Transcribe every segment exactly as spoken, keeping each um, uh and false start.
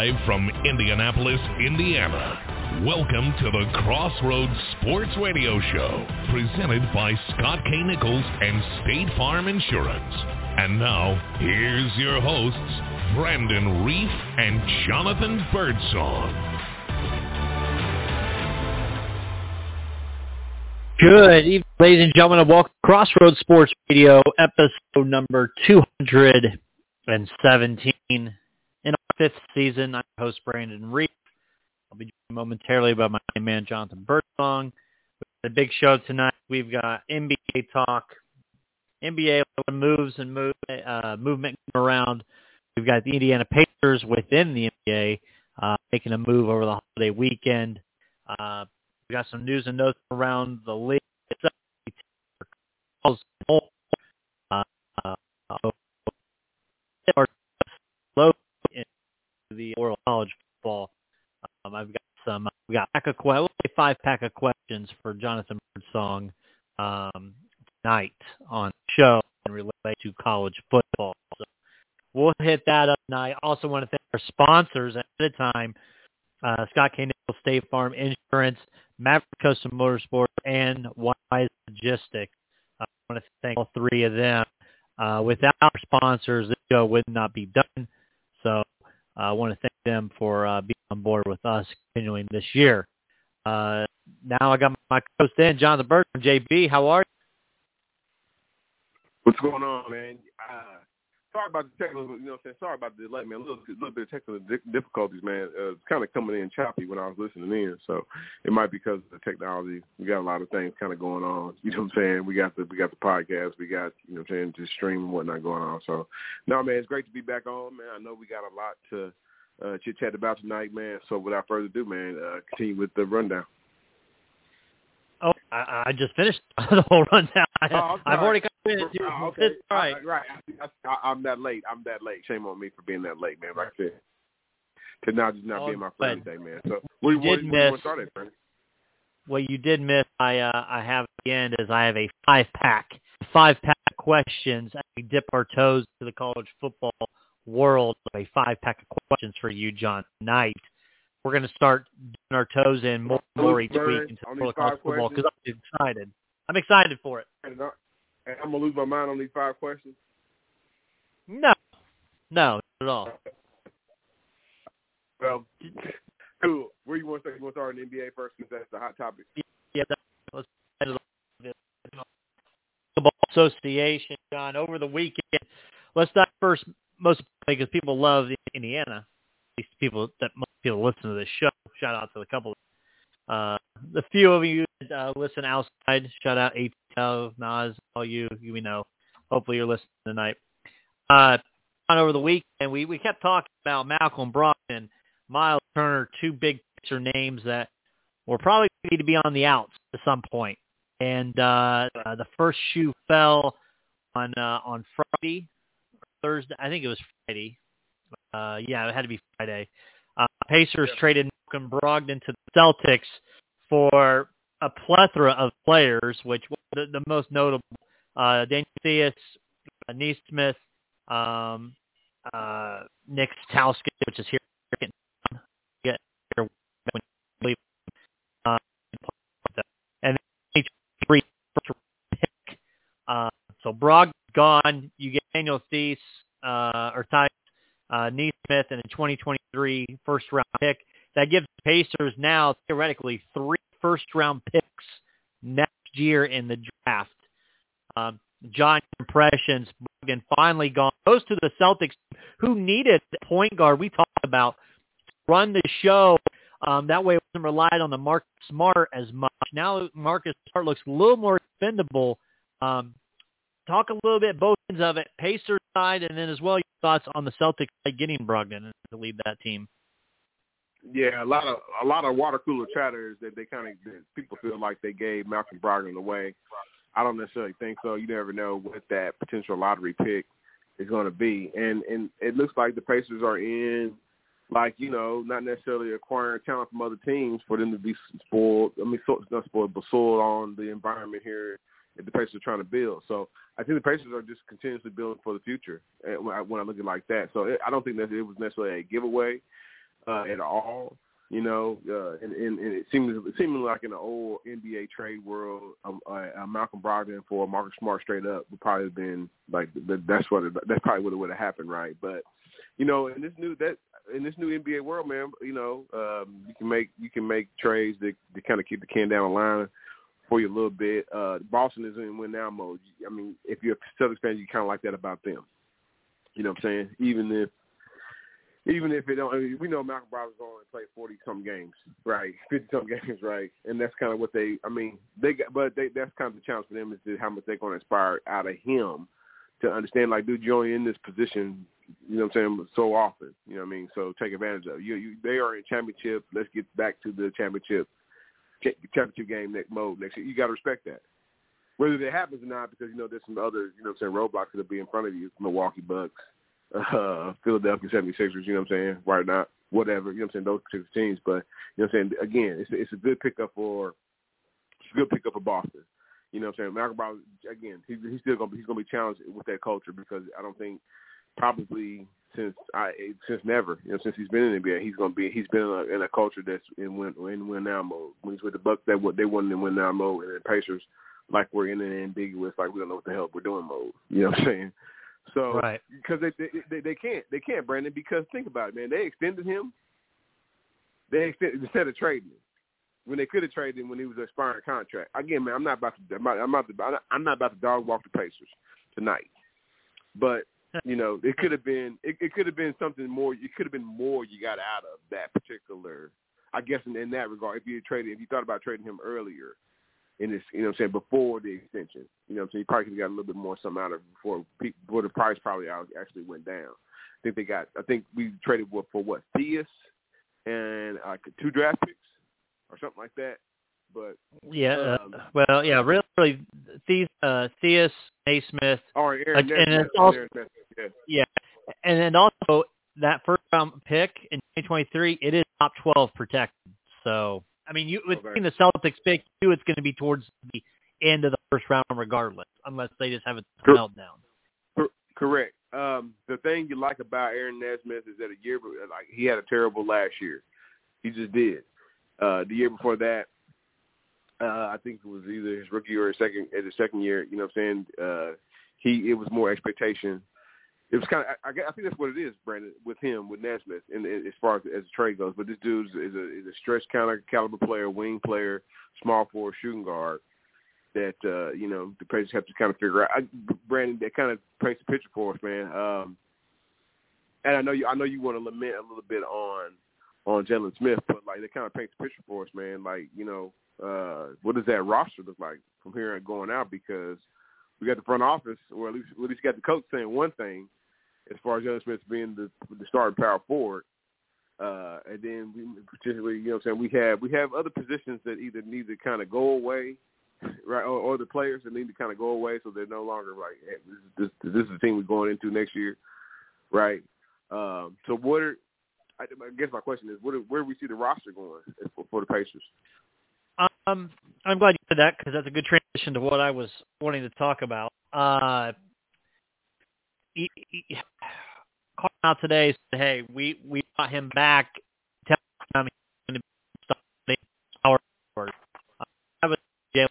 Live from Indianapolis, Indiana. Welcome to the Crossroads Sports Radio Show, presented by Scott K. Nichols and State Farm Insurance. And now, here's your hosts, Brandon Reef and Jonathan Birdsong. Good evening, ladies and gentlemen, and welcome to Crossroads Sports Radio, episode number two hundred seventeen. In our fifth season, I'm your host, Brandon Reef. I'll be joined momentarily by my man, Jonathan Birdsong. With a big show tonight, we've got N B A talk, N B A moves and move, uh, movement around. We've got the Indiana Pacers within the N B A uh, making a move over the holiday weekend. Uh, We got some news and notes around the league. Uh, uh, low in the World College Football. Um, I've got some. We got pack of que- five pack of questions for Jonathan Birdsong um, tonight on the show and relate to college football. So we'll hit that up tonight. I also want to thank our sponsors at the time. Uh, Scott K. Nichols, State Farm Insurance, Maverick Custom Motorsport, and Wise Logistics. I want to thank all three of them. Uh, without our sponsors, this show would not be done. So uh, I want to thank them for uh, being on board with us continuing this year. Uh, now I got my co-host in, Jonathan Birdsong. J B, how are you? What's going on, man? Uh, Sorry about the technical, you know what I'm saying? Sorry about the delay, man. A little, little bit of technical difficulties, man. Uh, it's kind of coming in choppy when I was listening in, so it might be because of the technology. We got a lot of things kind of going on. You know what I'm saying? We got the we got the podcast, we got, you know what I'm saying, just stream and whatnot going on. So, no, man, it's great to be back on, man. I know we got a lot to uh, chit chat about tonight, man. So, without further ado, man, uh, continue with the rundown. Oh, I, I just finished the whole rundown. Oh, I've already got it. Oh, okay. It's all right. I, right. I, I, I'm that late. I'm that late. Shame on me for being that late, man. Like I said, to now just not oh, being my friend today, man. So, what, you what, did what, miss, what do you want to start at, friend? What you did miss, I uh, I have at the end is I have a five pack, five pack questions. As we dip our toes to the college football world, a five pack of questions for you, John, tonight. We're going to start dipping our toes in more and more each week into the college football because I'm excited. I'm excited for it. And I'm going to lose my mind on these five questions? No. No, not at all. Well, cool. Where you want to start? You want to start in the N B A first because that's the hot topic? Yeah, let's start the Basketball Association, John, over the weekend. Let's start first, most because people love Indiana. These people that most people listen to this show. Shout out to the couple, uh, the few of you that uh, listen outside. Shout out A T L, Nas, all you, you we know. Hopefully you're listening tonight. Uh, on over the weekend, we, we kept talking about Malcolm Brogdon and Miles Turner, two big picture names that were probably need to be on the outs at some point. And uh, uh, the first shoe fell on uh, on Friday, or Thursday. I think it was Friday. Uh, yeah, it had to be Friday. Uh, Pacers yep. traded Malcolm Brogdon to the Celtics for a plethora of players, which the, the most notable, uh, Daniel Theus, uh, Neesmith, um, uh, Nick Stauskas, which is here. Get here when you leave. Uh, and then three first pick. Uh, so Brogdon's gone. You get Daniel Theus, uh, or Ty. Uh, Neesmith and a twenty twenty-three first-round pick. That gives the Pacers now, theoretically, three first-round picks next year in the draft. Um, John, impressions, Brogdon finally gone. Goes to the Celtics, who needed a point guard we talked about to run the show. Um, that way it wasn't relied on the Marcus Smart as much. Now Marcus Smart looks a little more expendable. Um, talk a little bit both ends of it, Pacers side, and then as well your thoughts on the Celtics side getting Brogdon to lead that team. Yeah, a lot of a lot of water cooler chatters that they kind of people feel like they gave Malcolm Brogdon away. I don't necessarily think so. You never know what that potential lottery pick is going to be, and and it looks like the Pacers are in, like, you know, not necessarily acquiring talent from other teams for them to be spoiled. I mean, so, not spoiled, but soiled on the environment here that the Pacers are trying to build. So I think the Pacers are just continuously building for the future when I, when I look at it like that. So it, I don't think that it was necessarily a giveaway. uh, at all. You know, uh, and, and, and it seems it seems like in the old N B A trade world, um, uh, uh, Malcolm Brogdon for Marcus Smart straight up would probably have been like the, that's what it, that's probably what would have happened, right? But you know, in this new that in this new N B A world, man, you know, um, you can make you can make trades that, that kind of keep the can down the line for you a little bit. Uh, Boston is in win now mode. I mean, if you're a Celtics fan, you kind of like that about them. You know what I'm saying? Even if Even if it don't, I mean, we know Malcolm Brogdon's going to play forty-some games, right? fifty-some games, right? And that's kind of what they, I mean, they got, but they, that's kind of the challenge for them is to how much they're going to inspire out of him to understand, like, dude, you're only in this position, you know what I'm saying, so often, you know what I mean? So take advantage of it. You, you, they are in championship. Let's get back to the championship, championship game next mode next year. You got to respect that. Whether that happens or not, because, you know, there's some other, you know what I'm saying, roadblocks that'll be in front of you, Milwaukee Bucks. Uh, Philadelphia seventy-sixers, you know what I'm saying? Why not? Whatever, you know what I'm saying? Those particular teams, but you know what I'm saying? Again, it's a, it's a good pickup for it's a good pickup for Boston. You know what I'm saying? Malcolm Brogdon, again, he, he's still gonna be, he's gonna be challenged with that culture because I don't think probably since I since never, you know, since he's been in the N B A, he's gonna be he's been in a, in a culture that's in win in win now mode. When he's with the Bucks, that what they wanted in win now mode, and the Pacers, like we're in an ambiguous, like we don't know what the hell we're doing mode. You know what I'm saying? So, right. because they, they they they can't they can't Brandon because think about it, man. They extended him. They extended instead of trading him when they could have traded him when he was an expiring contract. Again, man, I'm not about to I'm not, I'm not, I'm not about to dog walk the Pacers tonight. But you know, it could have been it, it could have been something more. It could have been more you got out of that particular. I guess in, in that regard, if you traded, if you thought about trading him earlier. In this, you know what I'm saying, before the extension. You know what I'm saying? You probably could have got a little bit more something out of it before, before the price probably actually went down. I think they got, I think we traded for, for what, Theus and uh, two draft picks or something like that. But Yeah, um, uh, well, yeah, really, really Theus, uh, Theus, Naismith. Or Aaron uh, and Nesmith, it's also, Aaron Nesmith, yeah. yeah, and then also that first round pick in twenty twenty-three, it is top twelve protected. So, I mean, you would Okay. think the Celtics pick too, it's going to be towards the end of the first round regardless, unless they just have a Cor- meltdown. Cor- correct. Um, the thing you like about Aaron Nesmith is that a year, like he had a terrible last year. He just did. Uh, the year before that, uh, I think it was either his rookie or his second, his second year. You know what I'm saying? Uh, he it was more expectation. It was kind of, I, I think that's what it is, Brandon, with him, with Nesmith, and as far as, as the trade goes. But this dude is a, is a stretch counter caliber player, wing player, small forward, shooting guard that, uh, you know, the Pacers have to kind of figure out. I, Brandon, that kind of paints the picture for us, man. Um, and I know you, I know you want to lament a little bit on, on Jalen Smith, but, like, that kind of paints the picture for us, man. Like, you know, uh, what does that roster look like from here and going out? Because we got the front office, or at least, at least got the coach saying one thing, as far as Jalen Smith being the, the starting power forward, uh, and then we, particularly, you know, what I'm saying we have we have other positions that either need to kind of go away, right, or, or the players that need to kind of go away, so they're no longer like, hey, this, this, this is the team we're going into next year, right? Um, so what are, I, I guess my question is, what are, where do we see the roster going for, for the Pacers? Um, I'm glad you said that because that's a good transition to what I was wanting to talk about. Uh, he, he, called out today said, hey, we, we got him back. Tell him he's going to be our forward. Uh, that was Jalen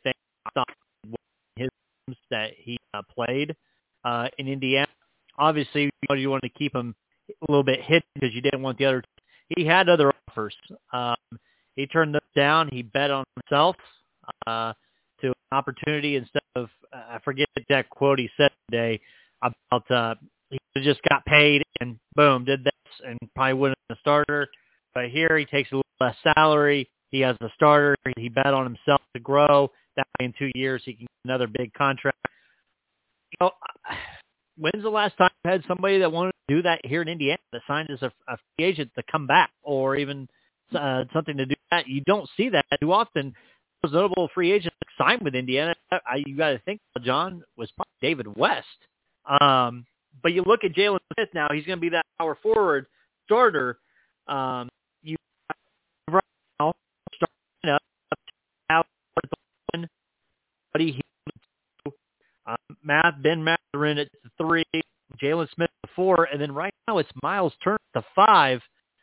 his games that he uh, played uh, in Indiana. Obviously, you wanted to keep him a little bit hidden because you didn't want the other. He had other offers. Um, he turned them down. He bet on himself uh, to an opportunity instead of, uh, I forget that quote he said today about uh, he just got paid and boom, did this and probably wouldn't have been a starter. But here he takes a little less salary. He has a starter. He bet on himself to grow. That way in two years he can get another big contract. You know, when's the last time you had somebody that wanted to do that here in Indiana, that signed as a, a free agent to come back or even uh, something to do that? You don't see that too often. Those notable free agents that signed with Indiana, I, you got to think, John, was probably David West. Um, but you look at Jalen Smith now, he's going to be that power forward starter. Um, you right now starting up buddy, um, Matt, Ben Mathurin at the three, Jalen Smith at the four, and then right now it's Miles Turner at the five.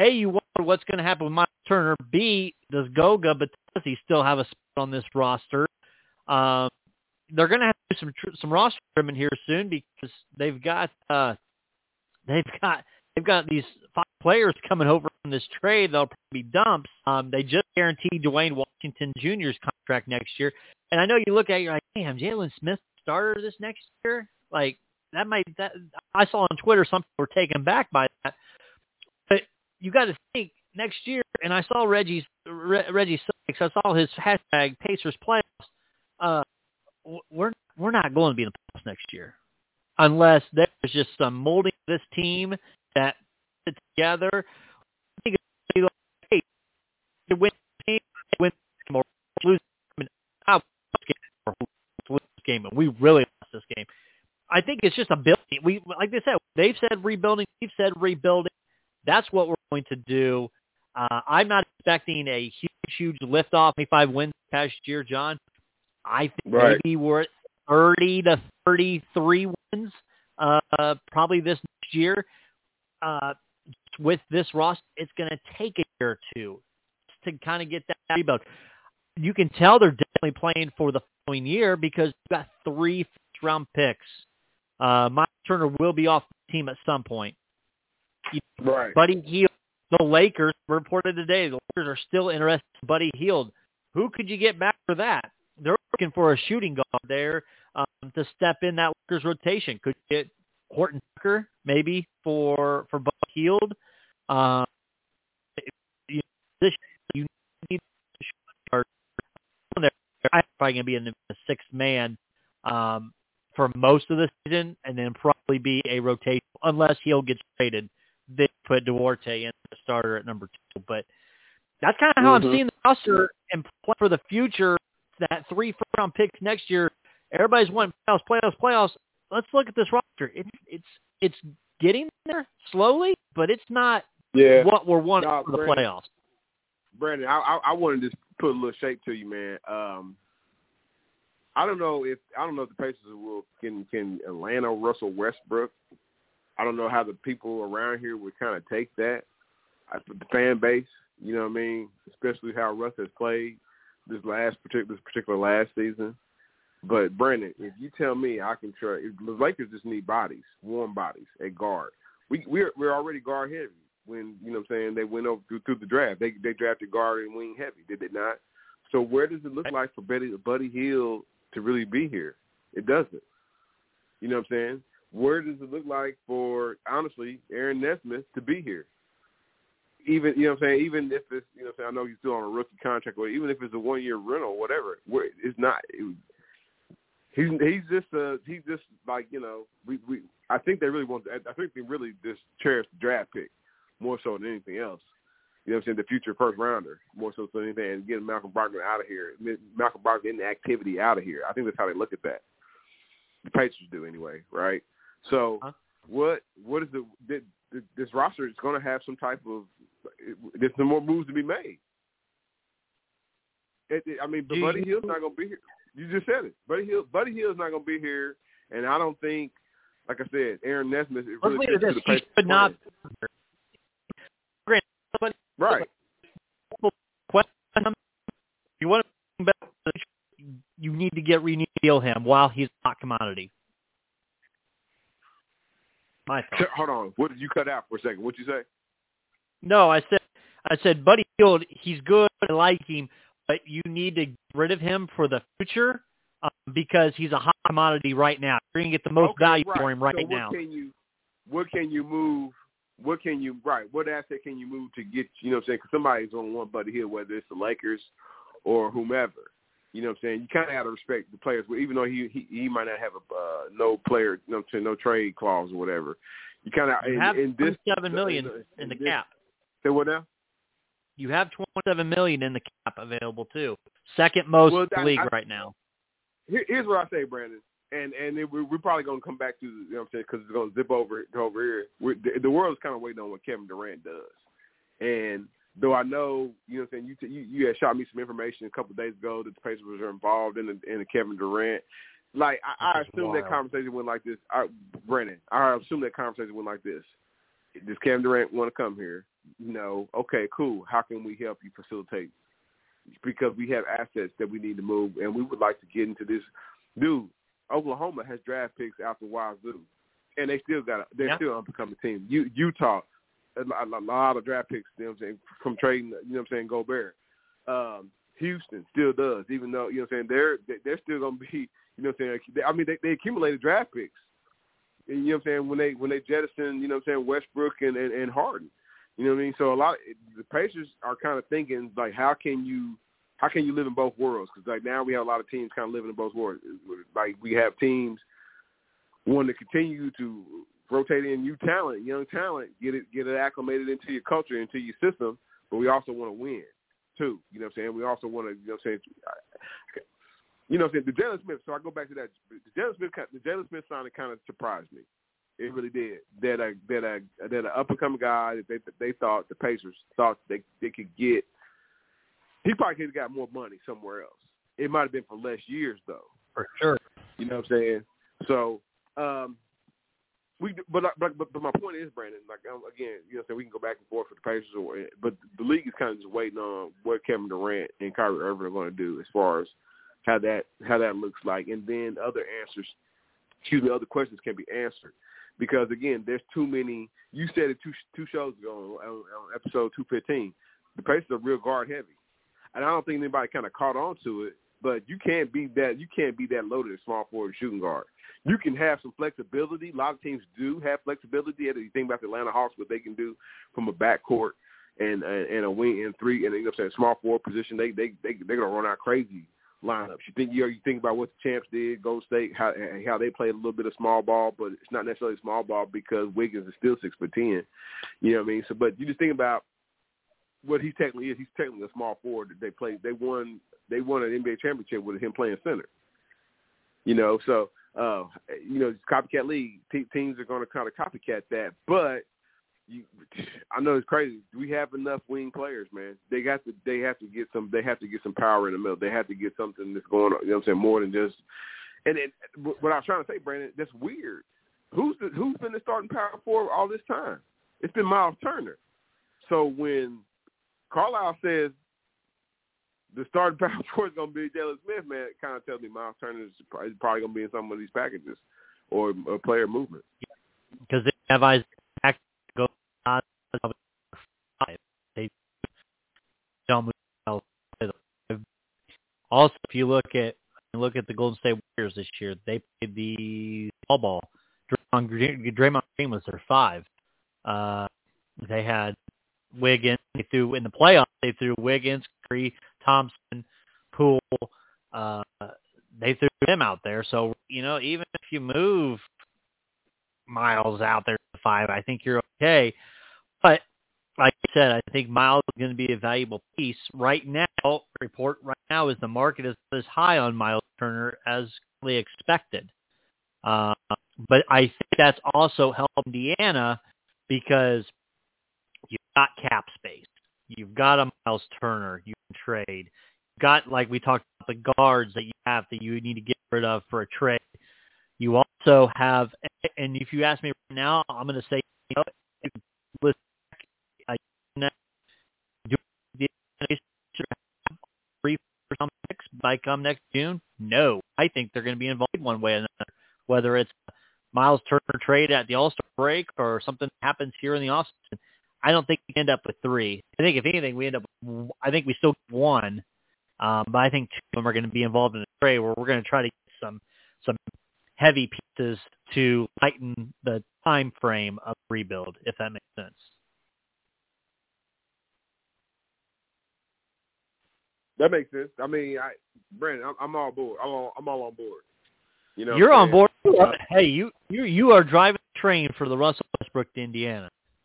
A, you wonder what's going to happen with Miles Turner. B, does Goga, but does he still have a spot on this roster? Um, they're going to have to do some tr- some roster trimming here soon because they've got uh, they've got they've got these five players coming over from this trade. They'll probably be dumps. Um, they just guaranteed Dwayne Washington Junior's contract next year, and I know you look at it, you're like, damn, Jalen Smith starter this next year, like that might that I saw on Twitter some people were taken back by that. But you got to think next year, and I saw Reggie's Re, Reggie Sykes. I saw his hashtag Pacers playoffs. Uh, we're we're not going to be in the playoffs next year unless there's just some molding of this team that fit together. I think it's like, hey, you win the game, win or lose. I mean, I lose this game, and we really lost this game. I think it's just a building. We like they said, they've said rebuilding. We've said rebuilding. That's what we're going to do. Uh, I'm not expecting a huge, huge lift-off, twenty-five wins past year, John. I think right. maybe we're at thirty to thirty-three wins uh, probably this next year. Uh, with this roster, it's going to take a year or two to kind of get that rebuild. You can tell they're definitely playing for the following year because you've got three first-round picks. Uh, Miles Turner will be off the team at some point. Right. Buddy Hield, the Lakers reported today, the Lakers are still interested in Buddy Hield. Who could you get back for that? They're looking for a shooting guard there um, to step in that Lakers rotation. Could you get Horton Tucker maybe for for Buddy Hield? Um, you, this, you need a shooting guard there. I'm probably going to be in the sixth man um, for most of the season, and then probably be a rotation unless Hield gets traded. They put Duarte in the starter at number two, but that's kind of how mm-hmm. I'm seeing the roster and plan for the future. That three first-round picks next year, everybody's wanting playoffs, playoffs, playoffs. Let's look at this roster. It's it's it's getting there slowly, but it's not yeah. what we're wanting no, for the Brandon, playoffs. Brandon, I, I I wanted to just put a little shape to you, man. Um, I don't know if I don't know if the Pacers will can can Atlanta Russell Westbrook. I don't know how the people around here would kind of take that. I, the fan base, you know what I mean, especially how Russ has played this last particular this particular last season. But Brandon, if you tell me I can try, the Lakers just need bodies, warm bodies at guard. We we're we're already guard heavy. When you know what I'm saying they went over through, through the draft, they they drafted guard and wing heavy, did they not? So where does it look like for Buddy Buddy Hield to really be here? It doesn't. You know what I'm saying? Where does it look like for, honestly, Aaron Nesmith to be here? Even, you know what I'm saying, even if it's, you know what I'm saying, I know he's still on a rookie contract, or even if it's a one-year rental, whatever, where it's not, it, he's he's just, uh, he's just like, you know, we, we I think they really want, I think they really just cherish the draft pick more so than anything else. You know what I'm saying, the future first rounder, more so than anything, and getting Malcolm Brogdon out of here, Malcolm Brogdon in the activity out of here. I think that's how they look at that. The Pacers do anyway, right? So huh? what what is the, the, the this roster is going to have some type of there's some more moves to be made. It, it, I mean, but Buddy Hield's not going to be here. You just said it. Buddy Hield Buddy Hield's not going to be here, and I don't think, like I said, Aaron Nesmith is really fits to the Pacers. He should not. Right. You want to, you need to get re-deal him while he's not commodity. My thought. Hold on. What did you cut out for a second? What'd you say? No, I said I said Buddy Hield, he's good. I like him, but you need to get rid of him for the future um, because he's a hot commodity right now. You're going to get the most okay, value right. for him right so what now. Can you, what can you move? What can you right? What asset can you move to get? You know what I'm saying? Because somebody's going to want Buddy Hield, whether it's the Lakers or whomever. You know what I'm saying? You kind of got to respect the players, even though he he, he might not have a uh, no player, no no trade clause or whatever. You kind of you in, have in this twenty-seven million in, in, in the this, cap. Say what now? You have twenty-seven million in the cap available too. Second most well, in the I, league I, right now. Here, here's what I say, Brandon, and and it, we're, we're probably going to come back to, you know what I'm saying, because it's going to zip over to over here. We're, the, the world's kind of waiting on what Kevin Durant does, and though I know, you know what I'm saying, you, you you had shot me some information a couple of days ago that the Pacers were involved in the, in the Kevin Durant. Like, I, I assume wild. that conversation went like this. I, Brandon, I assume that conversation went like this. does Kevin Durant want to come here? No. Okay, cool. How can we help you facilitate? Because we have assets that we need to move, and we would like to get into this. Dude, Oklahoma has draft picks out the wazoo, and they still got they're yeah. still unbecoming team. U, Utah, a, a lot of draft picks, you know what I'm saying, from trading, you know what I'm saying, Gobert. Um, Houston still does, even though, you know what I'm saying, they're they're still gonna be, you know what I'm saying. I mean, they, they accumulated draft picks. And, you know what I'm saying, when they when they jettison, you know what I'm saying, Westbrook and, and, and Harden. You know what I mean? So a lot of, the Pacers are kind of thinking, like, how can you how can you live in both worlds? Because, like, now we have a lot of teams kind of living in both worlds. Like, we have teams wanting to continue to rotate in new talent, young talent, get it get it acclimated into your culture, into your system, but we also want to win, too. You know what I'm saying? We also want to, you know what I'm saying, you know what I'm saying, the Jalen Smith, so I go back to that. The Jalen Smith, the Jalen Smith signing kind of surprised me. It really did. That a that a that an up and coming guy that they they thought the Pacers thought they they could get. He probably could have got more money somewhere else. It might have been for less years though. For sure. You know what I'm saying? So um, we but but but, but my point is, Brandon. Like um, again, you know, so we can go back and forth for the Pacers, or but the league is kind of just waiting on what Kevin Durant and Kyrie Irving are going to do as far as how that how that looks like, and then other answers. Excuse me, other questions can be answered. Because, again, there's too many – you said it two two shows ago on, on episode two fifteen. The Pacers are real guard heavy. And I don't think anybody kind of caught on to it, but you can't be that you can't be that loaded at small forward shooting guard. You can have some flexibility. A lot of teams do have flexibility. You think about the Atlanta Hawks, what they can do from a backcourt and, and, and a wing and three and, you know what I'm saying, small forward position. They, they, they, they're going to run out crazy lineups. You think you, you think about what the champs did, Golden State, how how they played a little bit of small ball, but it's not necessarily small ball because Wiggins is still six foot ten. You know what I mean? So, but you just think about what he technically is. He's technically a small forward. That they played. They won. They won an N B A championship with him playing center. You know, so uh, you know, copycat league. Te- teams are going to kind of copycat that, but. You, I know it's crazy. We have enough wing players, man. They got to. They have to get some. They have to get some power in the middle. They have to get something that's going on. You know what I'm saying? More than just. And it, what I was trying to say, Brandon, that's weird. Who's the, who's been the starting power forward all this time? It's been Miles Turner. So when Carlisle says the starting power forward is going to be Jalen Smith, man, it kind of tells me Miles Turner is probably, probably going to be in some of these packages or a player movement. Because they have Isaac go on five. They don't move. Also, if you look at look at the Golden State Warriors this year, they played the small ball. Draymond Green was their five. Uh, they had Wiggins. They threw in the playoffs. They threw Wiggins, Curry, Thompson, Poole. Uh, they threw him out there. So you know, even if you move Miles out there to five, I think you're okay. But like I said, I think Miles is going to be a valuable piece. Right now, report right now is the market is as high on Miles Turner as we expected. Uh, but I think that's also helped Indiana because you've got cap space. You've got a Miles Turner you can trade. You've got, like we talked about, the guards that you have that you need to get rid of for a trade. You also have, and if you ask me right now, I'm going to say, you know, listen, I do the three for some picks by come next June. No, I think they're going to be involved one way or another, whether it's Miles Turner trade at the All-Star break or something happens here in the offseason. I don't think we end up with three. I think if anything, we end up. I think we still get one, um, but I think two of them are going to be involved in a trade where we're going to try to get some some. heavy pieces to lighten the time frame of rebuild, if that makes sense. That makes sense. I mean, I, Brandon, I'm, I'm all board. I'm all, I'm all on board. You know, you're on board. Hey, you you you are driving the train for the Russell Westbrook to Indiana.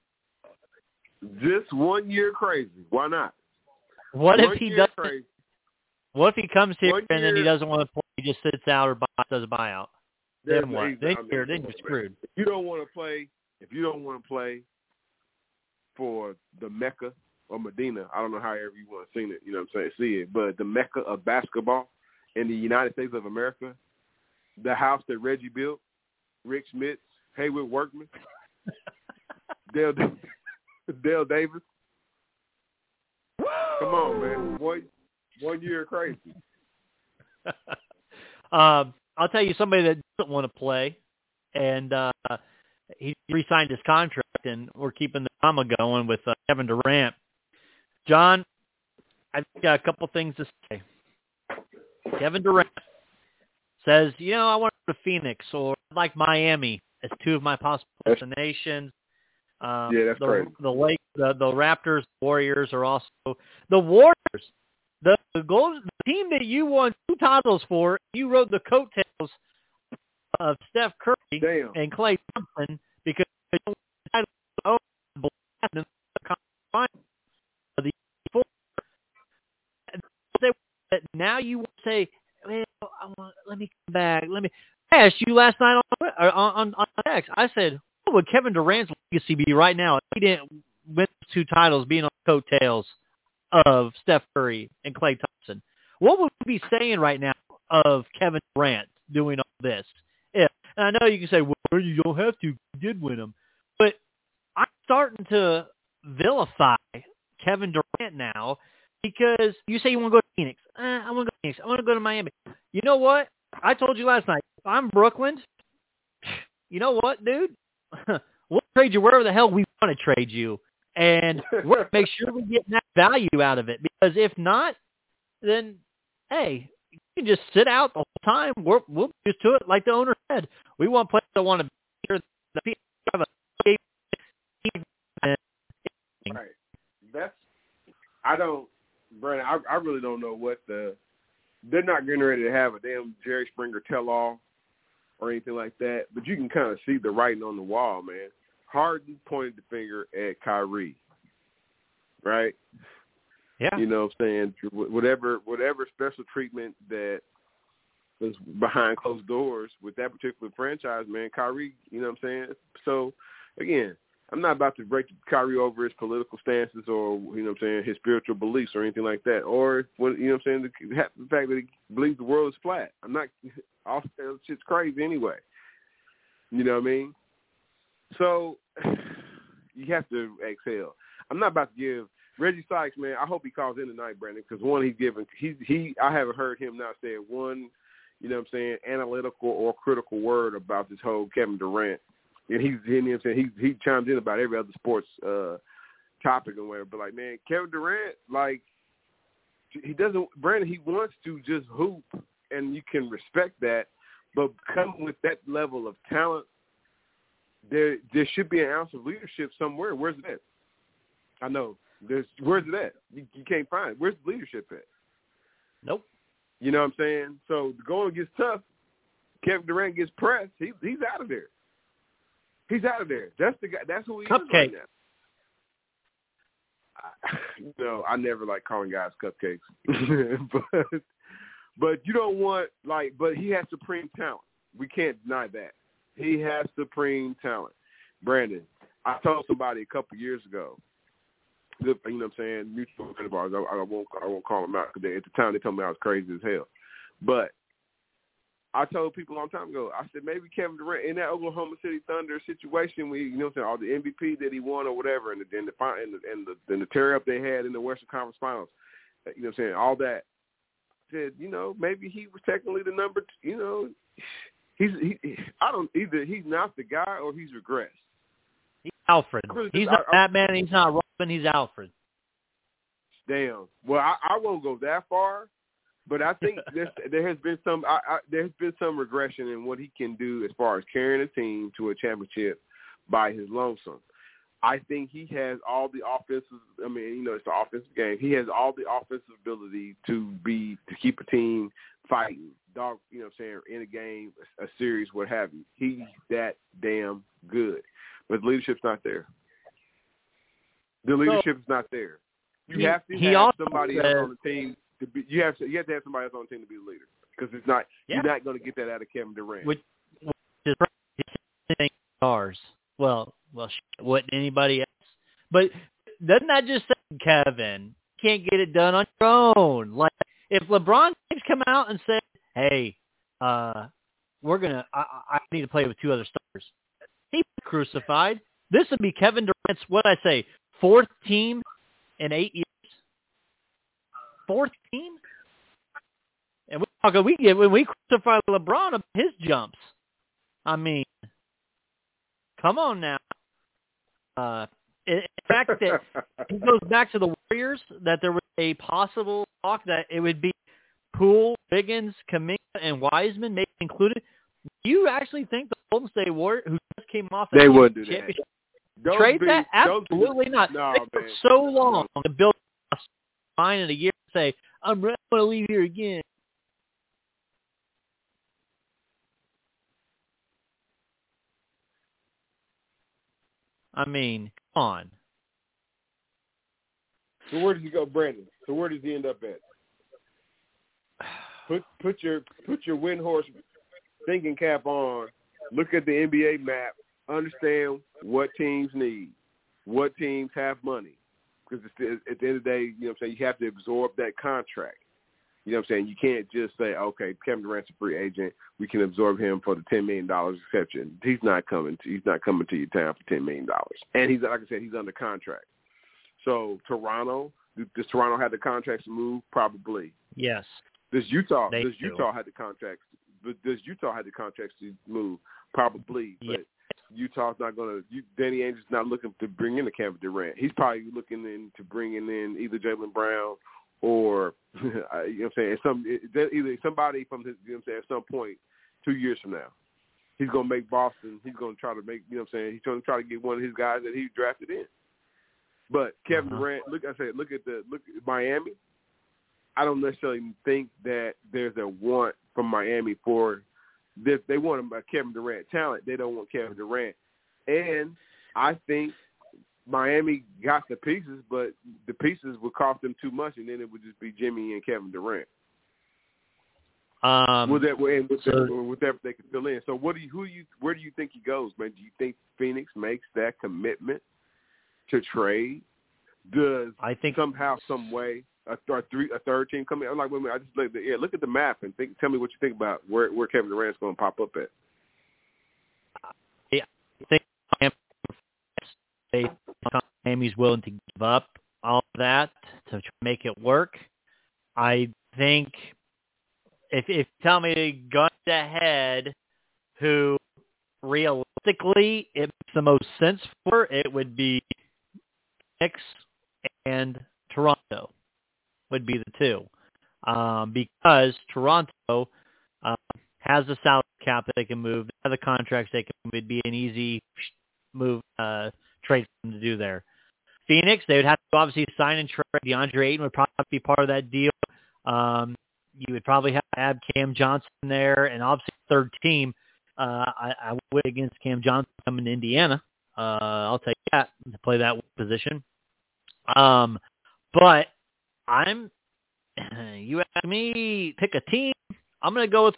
Just one year crazy. Why not? What one if he does? Crazy. What if he comes here one and year, then he doesn't want to play? He just sits out or buy, does a buyout. Then what? Then you're, then you're screwed. If you don't want to play, if you don't want to play for the Mecca or Medina, I don't know however you want to sing it, you know what I'm saying, see it, but the Mecca of basketball in the United States of America, the house that Reggie built, Rick Schmitz, Haywood Workman, Dale, Dale Davis. Come on, man. One, one year crazy. um, I'll tell you somebody that doesn't want to play, and uh, he re-signed his contract, and we're keeping the drama going with uh, Kevin Durant. John, I've got a couple things to say. Kevin Durant says, you know, I want to go to Phoenix or I'd like Miami as two of my possible destinations. Um, yeah, that's the, great. The Lake, the, the Raptors, Warriors are also the Warriors. The, the gold, the team that you won two titles for, you rode the coattails of Steph Curry Damn. and Klay Thompson because they don't win the title of the four. Now you want to say, well, I want, let me come back. Let me. I asked you last night on on on text. I said, what would Kevin Durant's legacy be right now if he didn't win two titles, being on the coattails of Steph Curry and Klay Thompson? What would we be saying right now of Kevin Durant doing all this? Yeah, and I know you can say, well, you don't have to. You did win them, but I'm starting to vilify Kevin Durant now. Because you say you want to go to Phoenix. Eh, I want to go to Phoenix. I want to go to Miami. You know what? I told you last night, if I'm Brooklyn, you know what, dude? We'll trade you wherever the hell we want to trade you. And we'll make sure we get that value out of it. Because if not, then, hey, you can just sit out the whole time. We're, we'll just do it like the owner said. We want players that want to be here. Right. That's, I don't, Brandon, I, I really don't know what the – they're not getting ready to have a damn Jerry Springer tell-all or anything like that, but you can kind of see the writing on the wall, man. Harden pointed the finger at Kyrie, right? Yeah. You know what I'm saying? Whatever, whatever special treatment that was behind closed doors with that particular franchise, man, Kyrie, you know what I'm saying? So, again, I'm not about to break Kyrie over his political stances or, you know what I'm saying, his spiritual beliefs or anything like that. Or, when, you know what I'm saying, the, the fact that he believes the world is flat. I'm not – all that shit's crazy anyway. You know what I mean? So, you have to exhale. I'm not about to give – Reggie Sykes, man, I hope he calls in tonight, Brandon, because one, he's given – he he I haven't heard him not say one, you know what I'm saying, analytical or critical word about this whole Kevin Durant. And he's, you know what I'm saying, he, he chimes in about every other sports uh, topic and whatever. But, like, man, Kevin Durant, like, he doesn't – Brandon, he wants to just hoop, and you can respect that. But coming with that level of talent, there there should be an ounce of leadership somewhere. Where's it at? I know. There's Where's it at? You, you can't find it. Where's the leadership at? Nope. You know what I'm saying? So the going gets tough. Kevin Durant gets pressed. He, he's out of there. He's out of there. That's the guy. That's who he Cupcake. is right now. I, you know, I never like calling guys cupcakes, but but you don't want like. But he has supreme talent. We can't deny that. He has supreme talent. Brandon, I told somebody a couple years ago. You know what I'm saying? Mutual friend of ours. I, I won't. I won't call them out because at the time they told me I was crazy as hell. But I told people a long time ago, I said maybe Kevin Durant in that Oklahoma City Thunder situation, we, you know what I'm saying, all the M V P that he won or whatever, and the and the and the, and the, and the tear up they had in the Western Conference Finals, you know what I'm saying, all that. I said, you know, maybe he was technically the number. Two, you know, he's he. I don't either. He's not the guy or he's regressed. He's Alfred. Really, he's I, not I, Batman. He's not Robin. He's Alfred. Damn. Well, I, I won't go that far. But I think this, there has been some I, I, there's been some regression in what he can do as far as carrying a team to a championship by his lonesome. I think he has all the offensive. I mean, you know, it's the offensive game. He has all the offensive ability to be to keep a team fighting, dog. You know, what I'm saying, in a game, a series, what have you. He's that damn good, but the leadership's not there. The leadership's so, not there. You he, have to he have also somebody says, else on the team. To be, you have to you have to have somebody else on the team to be the leader because it's not yeah. you're not going to get that out of Kevin Durant. Which, which is stars. Well, well, wouldn't anybody else? But doesn't that just say, Kevin, can't get it done on your own? Like if LeBron James come out and said, "Hey, uh, we're gonna, I, I need to play with two other stars," he'd be crucified. This would be Kevin It's what I say, fourth team in eight years. Fourth team? And we talk, we get when we crucify LeBron of his jumps. I mean, come on now. Uh, in fact, that he goes back to the Warriors, that there was a possible talk that it would be Poole, Wiggins, Kuminga, and Wiseman, maybe included. Do you actually think the Golden State Warriors, who just came off a they would do championship, that. trade be, that? Absolutely not. No, it took man. so long to build a spine in a year and say, I'm going to leave here again. I mean, come on. So where does he go, Brandon? So where does he end up at? Put put your put your Windhorse thinking cap on. Look at the N B A map. Understand what teams need, what teams have money. Because at the end of the day, you know what I'm saying, you have to absorb that contract. You know what I'm saying? You can't just say, okay, Kevin Durant's a free agent. We can absorb him for the ten million dollars exception. He's not coming to, he's not coming to your town for ten million dollars. And he's, like I said, he's under contract. So Toronto, does Toronto have the contracts to move? Probably. Yes. Does Utah, they does do. Utah have the contracts? Does Utah have the contracts to move? Probably. But Yeah. Utah's not going to – Danny Ainge's not looking to bring in a Kevin Durant. He's probably looking into bringing in either Jaylen Brown or, you know what I'm saying, some, either somebody from his, you know what I'm saying, at some point two years from now. He's going to make Boston – he's going to try to make, you know what I'm saying, he's going to try to get one of his guys that he drafted in. But Kevin uh-huh. Durant, look, I said, look at the look at Miami. I don't necessarily think that there's a want from Miami for this. They want a Kevin Durant talent. They don't want Kevin Durant. And I think Miami got the pieces, but the pieces would cost them too much, and then it would just be Jimmy and Kevin Durant. Um, with that, and with, so, that, with that, they can fill in. So, what do you, who do you, where do you think he goes, man? Do you think Phoenix makes that commitment to trade? Does I think somehow, some way, a, a three, a third team come in? I'm like, wait a minute, I just look at the, yeah, look at the map and think. Tell me what you think about where where Kevin Durant's going to pop up at. Yeah, I think Miami's willing to give up all of that to make it work. I think if if you tell me guns ahead, who realistically it makes the most sense for, it would be Phoenix and Toronto would be the two, um, because Toronto uh, has the salary cap that they can move, they have the contracts they can move. It'd be an easy move, uh, trade for them to do there. Phoenix, they would have to obviously sign and trade. DeAndre Ayton would probably be part of that deal. Um, you would probably have to add Cam Johnson there, and obviously third team. Uh, I, I would against Cam Johnson coming to Indiana. Uh, I'll take that to play that position. Um, but I'm, you ask me, pick a team. I'm going to go with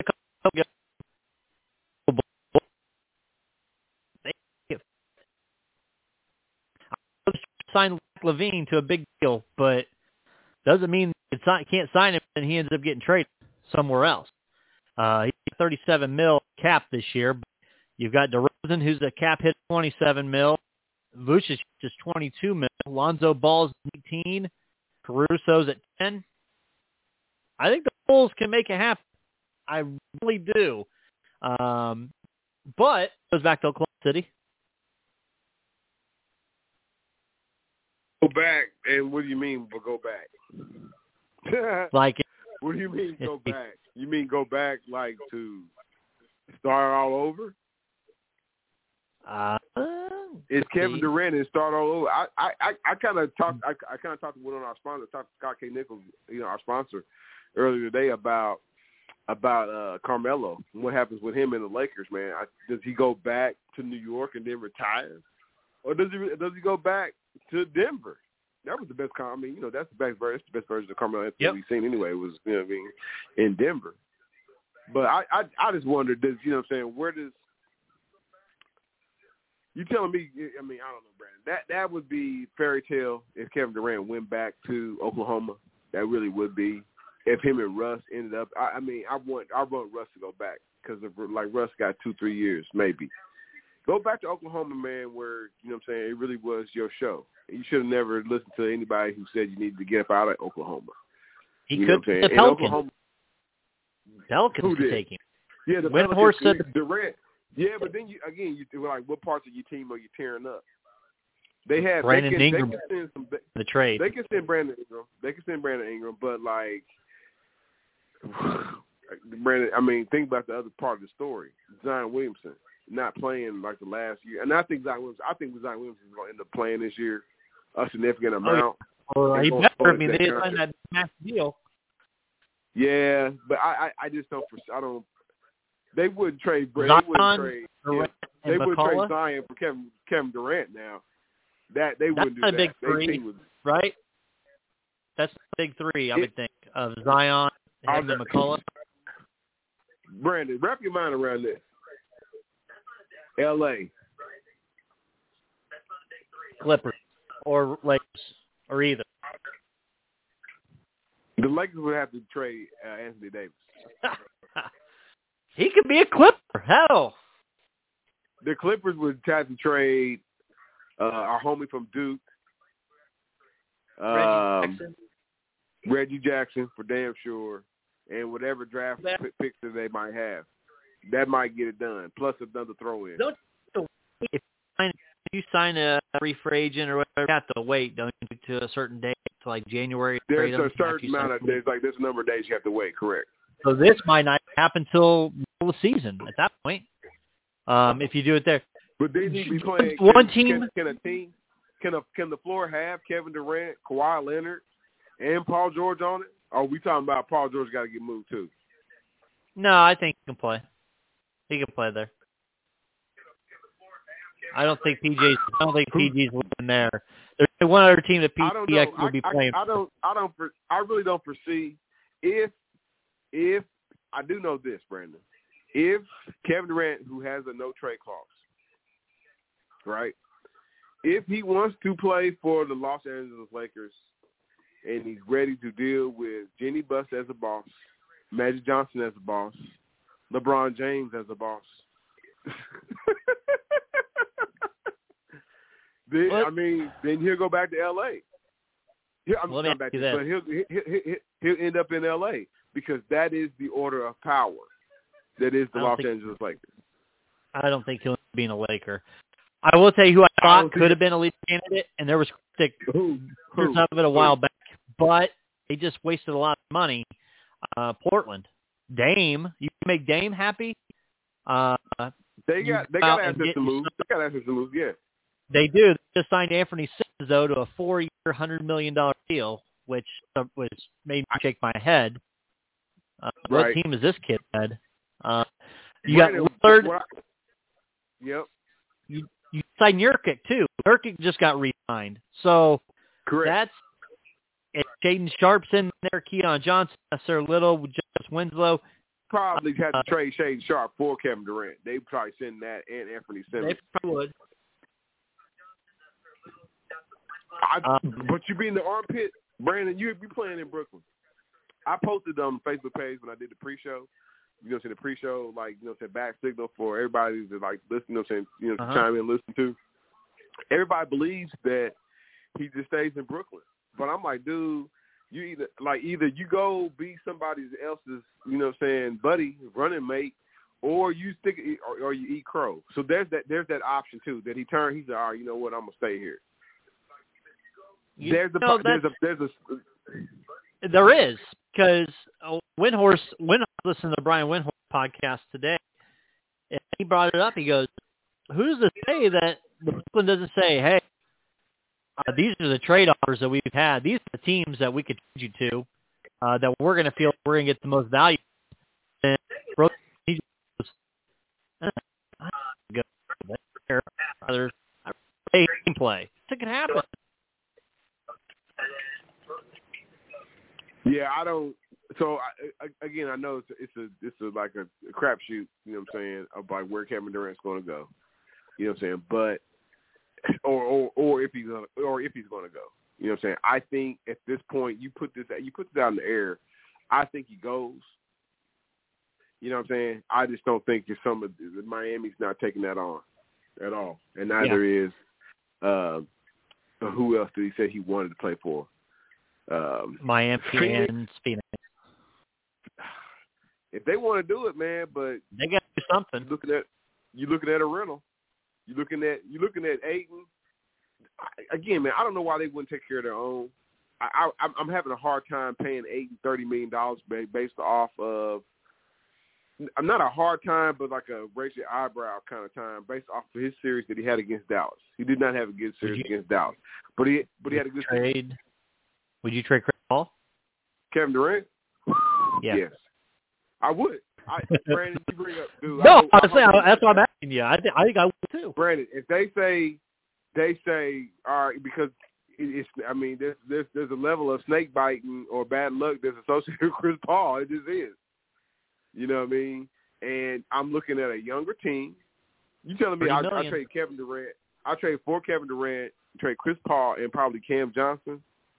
sign Levine to a big deal, but doesn't mean it's not, can't sign him and he ends up getting traded somewhere else. Uh, he's thirty-seven mil cap this year. But you've got DeRozan, who's a cap hit twenty-seven mil. Vucic is twenty-two mil. Lonzo Ball's eighteen. Caruso's at ten. I think the Bulls can make it happen. I really do. Um, but it goes back to Oklahoma City. Go back, and what do you mean go back? Like, what do you mean go back? You mean go back like to start all over? Uh, It's Kevin see. Durant and start all over. I I I, I kind of talked. I, I kind of talked to one of our sponsors, talked to Scott K. Nichols, you know, our sponsor, earlier today about about uh, Carmelo. What happens with him and the Lakers, man? I, does he go back to New York and then retire, or does he does he go back to Denver? That was the best. I mean, you know, that's the best version. That's the best version of Carmelo Anthony Yep. we've seen anyway. Was, you know what I mean, in Denver. But I, I I just wondered, does, you know what I'm saying, where does you telling me? I mean, I don't know, Brandon. That that would be fairy tale if Kevin Durant went back to Oklahoma. That really would be. If him and Russ ended up, I, I mean, I want I want Russ to go back because like Russ got two three years maybe. Go back to Oklahoma, man, where, you know what I'm saying, it really was your show. You should have never listened to anybody who said you needed to get up out of Oklahoma. He you could know the Pelicans. Pelicans could did? take him. Yeah, the Windhorst said the Durant. Yeah, but then, you again, you like, what parts of your team are you tearing up? They have Brandon they can, Ingram they can send some, the trade. They can send Brandon Ingram. They can send Brandon Ingram, but, like, Brandon, I mean, think about the other part of the story. Zion Williamson not playing like the last year, and I think Zion Williamson. I think Zion Williamson is going to end up playing this year a significant amount. Oh, yeah. Well, he better. I mean, they signed that massive deal. Yeah, but I, I, I just don't. I don't. They wouldn't trade Brandon. They wouldn't trade. Yeah, they wouldn't trade Zion for Kevin Kevin Durant now. That they That's wouldn't do a that. Big three, was, right? That's the big three, I would think, of Zion, him, and McCullough. Brandon, wrap your mind around this. L A Clippers or Lakers or either. The Lakers would have to trade uh, Anthony Davis. He could be a Clipper. Hell. The Clippers would have to trade uh, our homie from Duke, Reggie um, Jackson. Reggie Jackson for damn sure, and whatever draft yeah. picks that they might have. That might get it done, plus another throw-in. Don't if you sign a free agent or whatever, you have to wait, don't you, to a certain date, to like January? There's a certain amount of days, like this number of days you have to wait, correct. So this might not happen until middle of the season at that point, um, if you do it there. But they need to be playing. One can, team. Can, can a team, can, a, can the floor have Kevin Durant, Kawhi Leonard, and Paul George on it? Or are we talking about Paul George got to get moved too? No, I think he can play. He can play there. I don't think P J's. I don't think P G's living there. There's one other team that P G X will be I, playing. I, I don't. I don't. I really don't foresee if if I do know this, Brandon. If Kevin Durant, who has a no trade clause, right? If he wants to play for the Los Angeles Lakers and he's ready to deal with Jenny Buss as a boss, Magic Johnson as a boss, LeBron James as a boss. then, I mean, then he'll go back to L A. Yeah, I'm Let not back to, but he'll, he'll, he'll, he'll end up in L A because that is the order of power. That is the Los think, Angeles Lakers. I don't think he'll be a Laker. I will tell you who I thought I could have been a lead candidate, and there was critic who, who, of it a while back, but they just wasted a lot of money. Uh, Portland. Dame, you can make Dame happy. Uh, they got they got to ask us to move. They got to ask us to move. Yeah, they do. They just signed Anthony Simmons though to a four-year, hundred million dollar deal, which was made me shake my head. Uh, right. What team is this kid had? Uh, you got Lillard. Yep. You you signed Nurkic too. Nurkic just got re-signed, so correct. That's. If Shaden Sharp's in there, Keon Johnson, Sir Little, Justice Winslow. Probably had to uh, trade Shaden Sharp for Kevin Durant. They probably send that and Anthony Simmons. They probably would. I, um, but you be in the armpit, Brandon. You be playing in Brooklyn. I posted on the Facebook page when I did the pre-show. You know, saying the pre-show, like you know, saying back signal for everybody to like listen. You know, saying you know, uh-huh. chime in, and listen to. Everybody believes that he just stays in Brooklyn. But I'm like, dude, you either like either you go be somebody else's, you know what I'm saying, buddy, running mate, or you stick or, or you eat crow. So there's that there's that option too. That he turned, he said, all right, you know what, I'm gonna stay here. You there's a know, there's a there's a there is because Windhorst Windhorst listened to the Brian Windhorst podcast today, and he brought it up. He goes, "Who's to say that the Brooklyn doesn't say, hey?" Uh, these are the trade offers that we've had. These are the teams that we could trade you to uh, that we're going to feel we're going to get the most value. And he goes, I go there. Others, I can play. It can happen. Yeah, I don't. So I, I, again, I know it's a, it's a it's a like a, a crapshoot. You know what I'm saying about where Kevin Durant's going to go. You know what I'm saying, but. Or, or or if he's gonna or if he's gonna go, you know what I'm saying. I think at this point you put this you put this out in the air. I think he goes. You know what I'm saying. I just don't think it's some of the, Miami's not taking that on. at all. And neither yeah. is uh, who else did he say he wanted to play for? Um, Miami Phoenix. and Phoenix. If they want to do it, man, but they got to do something. You're looking at you looking at a rental. You looking at you looking at Ayton. Again, man, I don't know why they wouldn't take care of their own. I, I, I'm having a hard time paying Ayton thirty million dollars based off of. I'm not a hard time, but like a raise your eyebrow kind of time based off of his series that he had against Dallas. He did not have a good series you, against Dallas, but he but he had a good trade. Series. Would you trade Chris Paul? Kevin Durant? Yeah. Yes, I would. I, Brandon, you bring up. Dude, no, I, honestly, I, I, that's what I'm asking you. I, th- I think I would too. Brandon, if they say they say all right, because it's I mean there's there's there's a level of snake biting or bad luck that's associated with Chris Paul. It just is. You know what I mean? And I'm looking at a younger team. You telling me I, I trade Kevin Durant? I trade for Kevin Durant, trade Chris Paul, and probably Cam Johnson,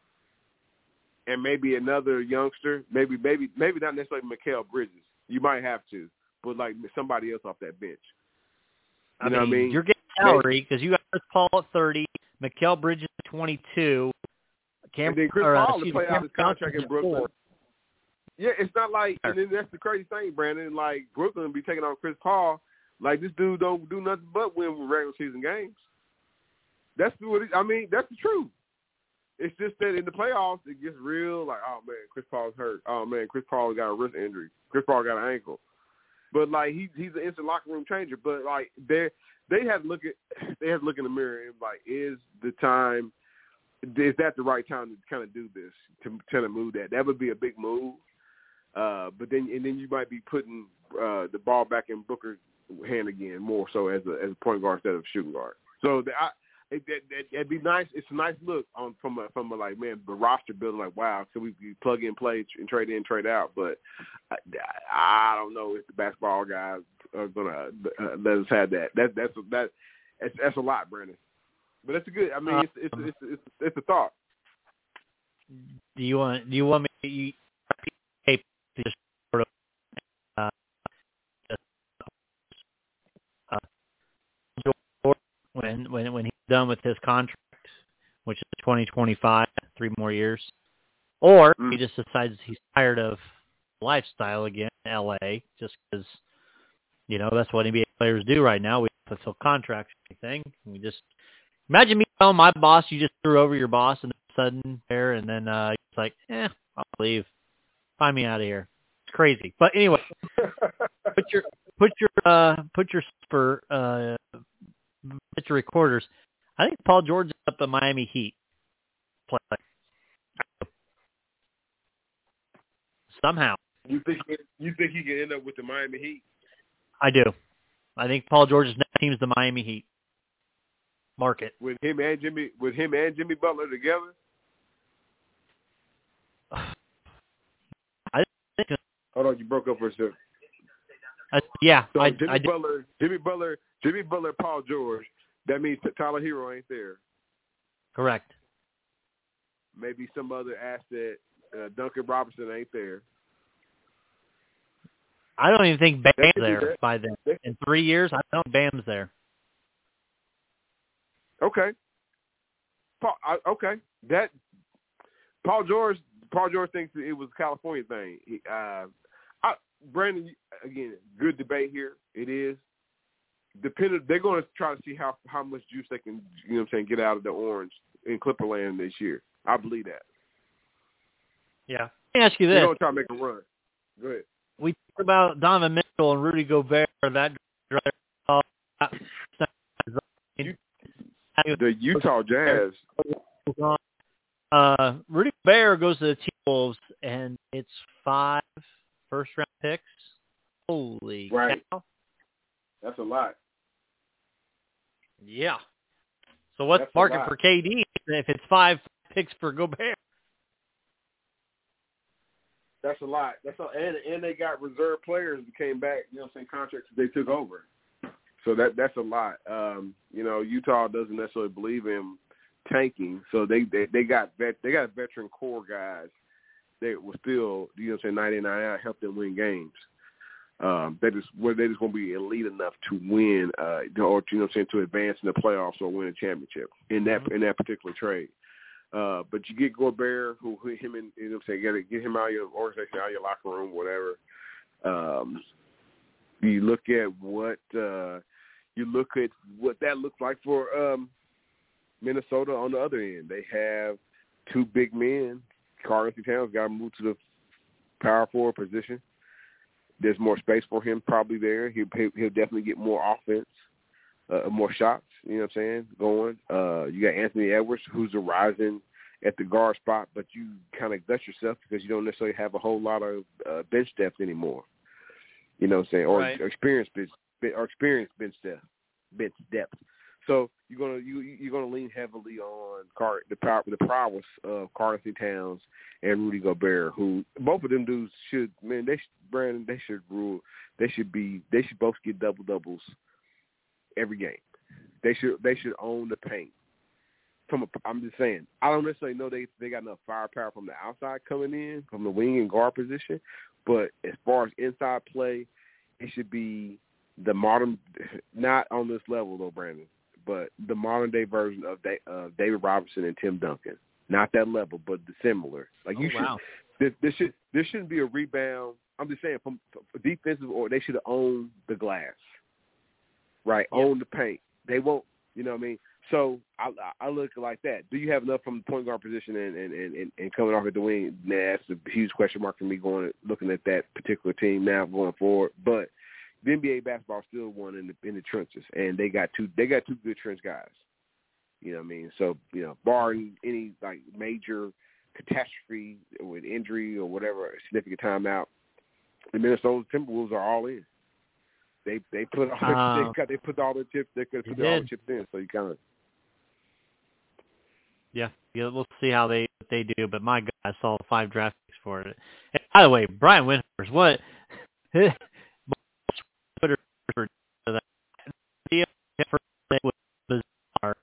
and maybe another youngster. Maybe maybe maybe not necessarily Mikal Bridges. You might have to, but like somebody else off that bench. You I know mean, what I mean? You're getting salary because you got Chris Paul at thirty, Mikal Bridges at twenty-two, Cam, and then Chris or, Paul uh, to play Cam out his contract in Brooklyn. four. Yeah, it's not like, and then that's the crazy thing, Brandon. Like Brooklyn will be taking on Chris Paul. Like this dude don't do nothing but win regular season games. That's what it, I mean. That's the truth. It's just that in the playoffs it gets real. Like, oh man, Chris Paul's hurt. Oh man, Chris Paul got a wrist injury. Chris Paul got an ankle. But like he he's an instant locker room changer. But like they they had to look at they had to look in the mirror and like, is the time? Is that the right time to kind of do this to kind of move that? That would be a big move. Uh, but then and then you might be putting uh, the ball back in Booker's hand again, more so as a as a point guard instead of shooting guard. So the, I, it, that, that, that'd be nice. It's a nice look on from a from a like man the roster building. Like wow, so we, we plug in, play, and trade in, trade out. But I, I don't know if the basketball guys are gonna uh, let us have that. That that's that that's, that's a lot, Brandon. But that's a good. I mean, it's it's it's it's, it's, it's a thought. Do you want? Do you want me? To, you, just sort of uh, uh, when when when he's done with his contract, which is twenty twenty-five, three more years, or mm. he just decides he's tired of lifestyle again in L A, just because you know that's what N B A players do right now. We fulfill contracts, anything. We just imagine me telling my boss, you just threw over your boss, and all of a sudden there, and then uh, it's like, eh, I'll leave. Find me out of here. It's crazy. But anyway, put your put your uh, put your for uh, put your recorders. I think Paul George is up the Miami Heat. Play somehow. You think you think he can end up with the Miami Heat? I do. I think Paul George's next team is the Miami Heat. Market with him and Jimmy with him and Jimmy Butler together. I think. Hold on, you broke up for a second. Uh, yeah, so I, Jimmy I Butler, Jimmy Butler, Jimmy Butler, Paul George. That means that Tyler Hero ain't there. Correct. Maybe some other asset. Uh, Duncan Robinson ain't there. I don't even think Bam's there by then. In three years, I don't think Bam's there. Okay. Paul, I, okay. That Paul George. Paul George thinks it was a California thing. He, uh, I, Brandon, again, good debate here. It is. Dependent, they're going to try to see how, how much juice they can, you know what I'm saying, get out of the orange in Clipperland this year. I believe that. Yeah. Let me ask you this. They're going to try to make a run. Go ahead. We talked about Donovan Mitchell and Rudy Gobert. That uh, the Utah Jazz. Uh, Rudy Gobert goes to the T-Wolves, and it's five first-round picks. Holy right. cow. That's a lot. Yeah. So what's That's the market for K D if it's five picks for Gobert? That's a lot. That's a, and and they got reserve players that came back, you know what I'm saying, contracts that they took over. So that that's a lot. Um, you know, Utah doesn't necessarily believe in tanking, so they they, they got vet, they got veteran core guys that will still, you know what I'm saying, ninety-nine out, help them win games. Um, they just where they just going to be elite enough to win, uh, or you know, what I'm saying, to advance in the playoffs or win a championship in that mm-hmm. in that particular trade. Uh, but you get Gobert, who, who him and you know, what I'm saying, get get him out of your organization, out of your locker room, whatever. Um, you look at what uh, you look at what that looks like for um, Minnesota on the other end. They have two big men. Karl-Anthony Towns got to move to the power forward position. There's more space for him probably there. He'll, he'll definitely get more offense, uh, more shots, you know what I'm saying, going. Uh, you got Anthony Edwards, who's a rising at the guard spot, but you kind of gut yourself because you don't necessarily have a whole lot of uh, bench depth anymore. You know what I'm saying? Or, right. or experience bench, or experience bench depth, bench depth. So you're gonna you you're gonna lean heavily on Car- the power the prowess of Karl-Anthony Towns and Rudy Gobert, who both of them dudes should man they should, Brandon they should rule they should be they should both get double doubles every game. They should they should own the paint. From a, I'm just saying I don't necessarily know they they got enough firepower from the outside coming in from the wing and guard position, but as far as inside play, it should be the modern not on this level though, Brandon. But the modern-day version of uh, David Robinson and Tim Duncan. Not that level, but the similar. Like you oh, should, wow. this, this should there shouldn't be a rebound. I'm just saying, from, from defensive, or they should have owned the glass, right? Yep. Own the paint. They won't, you know what I mean? So I, I look like that. Do you have enough from the point guard position and and, and, and coming off at the wing? Nah, that's a huge question mark for me going looking at that particular team now going forward. But the N B A basketball is still one in the in the trenches, and they got two they got two good trench guys. You know what I mean? So, you know, barring any like major catastrophe with injury or whatever, significant timeout, the Minnesota Timberwolves are all in. They they put all their, uh, they got they put all their chips they could put all the chips in. So you kind of yeah yeah we'll see how they they do. But my God, I saw five draft picks for it. And by the way, Brian Windhorst, what? For that was bizarre.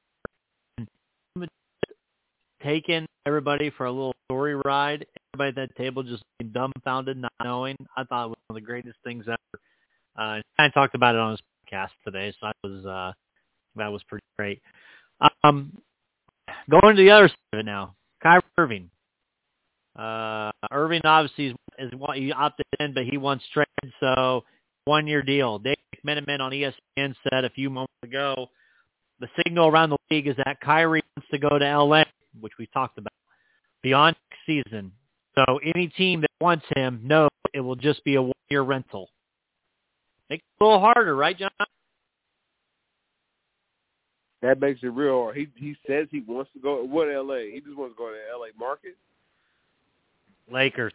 Taking everybody for a little story ride. Everybody at that table just dumbfounded, not knowing. I thought it was one of the greatest things ever. Uh, I talked about it on his podcast today, so that was uh, that was pretty great. Um, going to the other side of it now, Kyrie Irving. Uh, Irving obviously is, is he opted in, but he wants trade, so one-year deal. Dave McMenamin on E S P N said a few moments ago, the signal around the league is that Kyrie wants to go to L A, which we talked about, beyond next season. So any team that wants him knows it will just be a one-year rental. Makes it a little harder, right, John? That makes it real hard. He he says he wants to go. What L A? He just wants to go to the L A market? Lakers.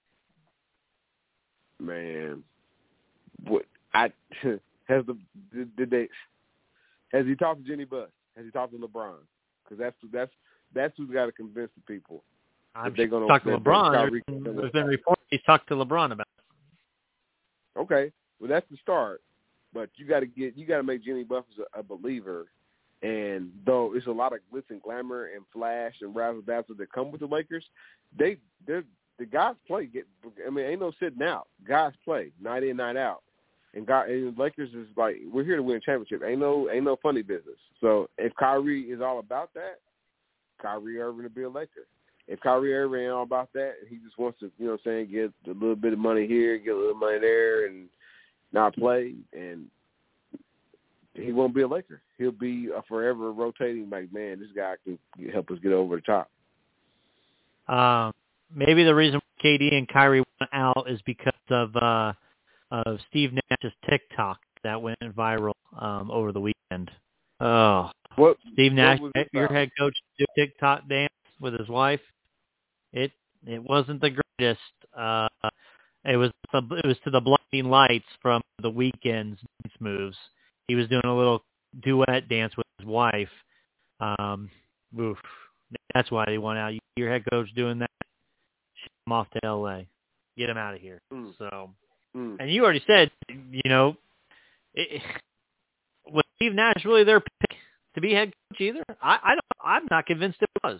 Man. What I has the did, did they has he talked to Jenny Buss? Has he talked to LeBron? Because that's that's that's who's got to convince the people. I'm they're going to talk to LeBron. There's, there's been reports he's talked to LeBron about it. Okay, well that's the start, but you got to get you got to make Jenny Buss a, a believer. And though it's a lot of glitz and glamour and flash and razzle dazzle that come with the Lakers, they they the guys play. Get I mean, ain't no sitting out. Guys play night in, night out. And God, and Lakers is like, we're here to win a championship. Ain't no, ain't no funny business. So if Kyrie is all about that, Kyrie Irving will be a Laker. If Kyrie Irving ain't all about that, he just wants to, you know what I'm saying, get a little bit of money here, get a little money there, and not play, and he won't be a Laker. He'll be a forever rotating, like, man, this guy can help us get over the top. Um, maybe the reason K D and Kyrie went out is because of uh, of Steve Nash's TikTok that went viral um, over the weekend. Oh, what, Steve Nash, what your head coach, do TikTok dance with his wife. It it wasn't the greatest. Uh, it was it was to the Blinding Lights from the Weeknd's dance moves. He was doing a little duet dance with his wife. Um, oof. That's why they want out. Your head coach doing that, ship him off to L A. Get him out of here. Mm. So, mm. and you already said, you know, it, was Steve Nash really their pick to be head coach either? I, I don't. I'm not convinced it was.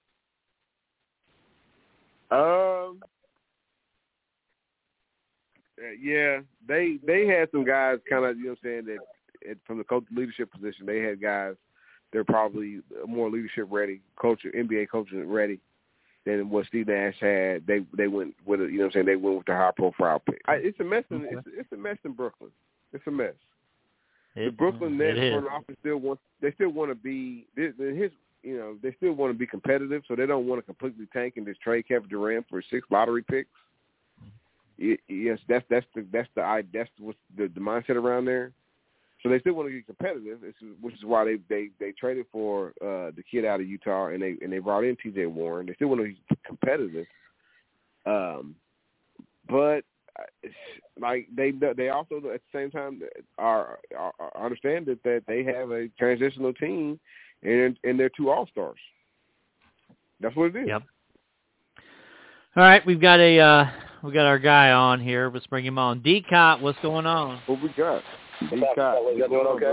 Um, Uh, yeah, they they had some guys kind of, you know what I'm saying, that, that from the coach leadership position, they had guys they're probably more leadership ready, coach N B A coaching ready than what Steve Nash had. They they went with it, you know what I'm saying, they went with the high profile pick. I, it's a mess in it's, it's a mess in Brooklyn. It's a mess. It, the Brooklyn Nets front office still want they still want to be his you know they still want to be competitive, so they don't want to completely tank and just trade Kevin Durant for six lottery picks. It, yes, that's that's the that's the that's what's the, the mindset around there. So they still want to get competitive, which is why they they, they traded for uh, the kid out of Utah and they and they brought in T J Warren. They still want to be competitive, um, but like they they also at the same time are, are, are understand that, that they have a transitional team and and they're two all stars. That's what it is. Yep. All right, we've got a uh, we got our guy on here. Let's bring him on. D-Cop, what's going on? What we got? D-Cop. You doing okay?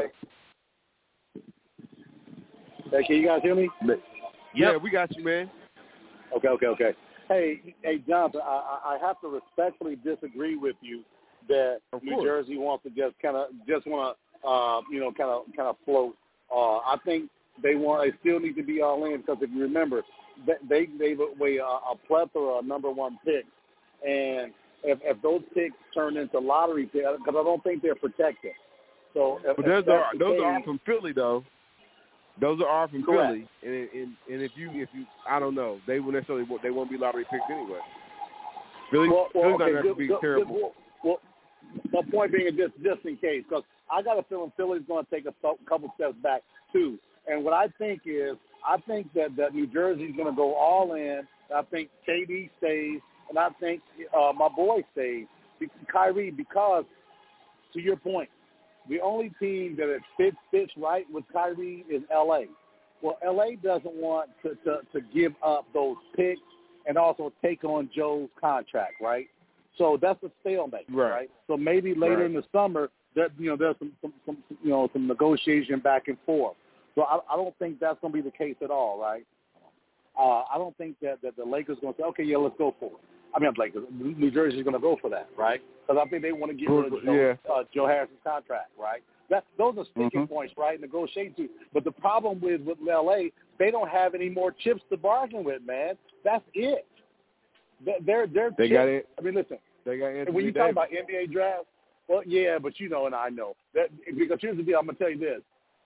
Hey, can you guys hear me? Yep. Yeah, we got you, man. Okay, okay, okay. Hey, hey, Jonathan, I, I have to respectfully disagree with you that of New course. Jersey wants to just kind of just want to, uh, you know, kind of kind of float. Uh, I think they want they still need to be all in because if you remember, they they away a, a plethora of number one picks, and if, if those picks turn into lottery picks, because I don't think they're protected. So, if, but those if are the those case, are from Philly though. Those are all from correct. Philly, and, and and if you if you I don't know, they won't necessarily they won't be lottery picks anyway. Philly, well, well, Philly's okay, not going to be good, terrible. Good, well, well, my point being just just in case, because I got a feeling Philly's going to take a couple steps back too. And what I think is, I think that, that New Jersey's going to go all in. I think K D stays, and I think uh, my boy stays, Kyrie, because to your point, the only team that it fits fits right with Kyrie is L A. Well, L A doesn't want to, to, to give up those picks and also take on Joe's contract, right? So that's a stalemate, right? right? So maybe later right. in the summer, that you know, there's some, some, some you know some negotiation back and forth. So I, I don't think that's going to be the case at all, right? Uh, I don't think that, that the Lakers are going to say, okay, yeah, let's go for it. I mean, Lakers, New Jersey's going to go for that, right? Because I think they want to get rid of Joe, yeah. uh, Joe Harris's contract, right? That those are sticking mm-hmm. points, right? Negotiating to. But the problem with with L A, they don't have any more chips to bargain with, man. That's it. They're they're they chips. got it. I mean, listen. They got Anthony when you Davis. talk about N B A draft, well, yeah, but you know, and I know that because here's the deal. I'm gonna tell you this.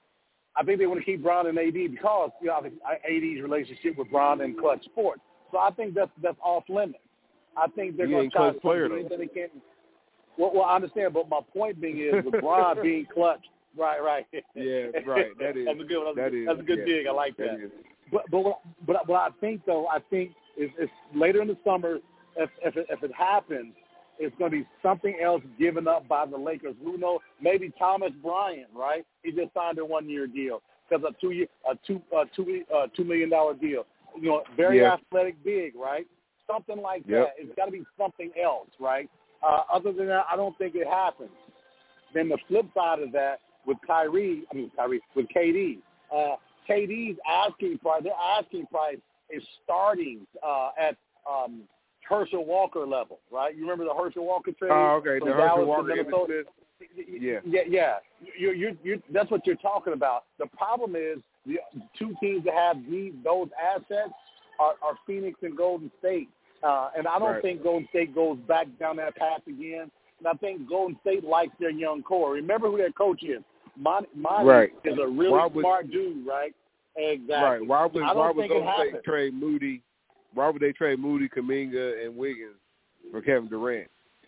I think they want to keep Bron and A D because you know A D's relationship with Bron and Clutch Sports. So I think that's that's off limits. I think they're he going to try to player, do anything they can. Well, well, I understand, but my point being is with Bron being Clutch, right, right. Yeah, right. That is that's a good. That's, that a, is, that's a good yeah, dig. I like that. that but but what, but what I think though, I think is, is later in the summer, if if it, if it happens, it's going to be something else given up by the Lakers. Who knows? Maybe Thomas Bryant, right? He just signed a one-year deal because a two-year, a two, uh, two, uh, two million dollar deal. You know, very yeah. athletic, big, right? Something like yep. that. It's got to be something else, right? Uh, other than that, I don't think it happens. Then the flip side of that with Kyrie, I mean Kyrie, with K D, uh, K D's asking price, their asking price is starting uh, at um, Herschel Walker level, right? You remember the Herschel Walker trade? Oh, okay, the Herschel Walker. Yeah, yeah, yeah. You, you, you, that's what you're talking about. The problem is the two teams that have these those assets are, are Phoenix and Golden State, uh, and I don't right. think Golden State goes back down that path again. And I think Golden State likes their young core. Remember who their coach is. Monty, Monty right. is a really would, smart dude, right? Exactly. Right. Why would I don't why would think Golden it State happened. trade Moody? Why would they trade Moody, Kuminga, and Wiggins for Kevin Durant?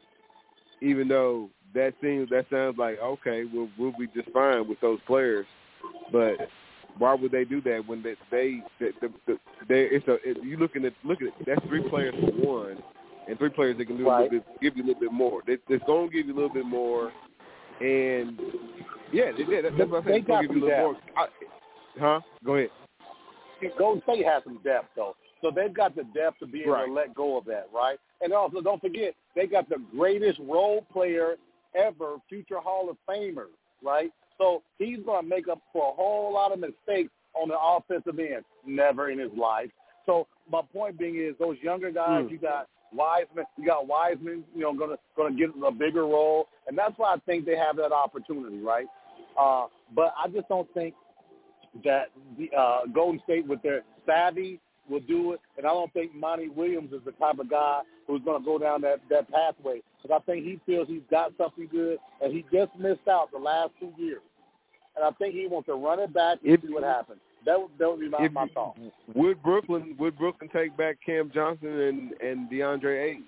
Even though that seems that sounds like okay, we'll we'll be just fine with those players, but why would they do that when they they the, the, the, they it's a it, you looking at look at it, that's three players for one, and three players that can do right. a little bit, give you a little bit more. They, it's going to give you a little bit more, and yeah, they, yeah that, that's what I think. It's going to give you a little more. I, huh? Go ahead. Golden State has some depth, though. So they've got the depth to be able right. to let go of that, right? And also, don't forget, they got the greatest role player ever, future Hall of Famer, right? So he's going to make up for a whole lot of mistakes on the offensive end. Never in his life. So my point being is those younger guys, mm. you got Wiseman, you got Wiseman, you know, gonna gonna get a bigger role, and that's why I think they have that opportunity, right? Uh, but I just don't think that the uh, Golden State, with their savvy, will do it, and I don't think Monty Williams is the type of guy who's going to go down that, that pathway. Because I think he feels he's got something good, and he just missed out the last two years. And I think he wants to run it back and if, see what happens. That would, that would be my, if, my thought. Would Brooklyn would Brooklyn take back Cam Johnson and, and DeAndre Ayton?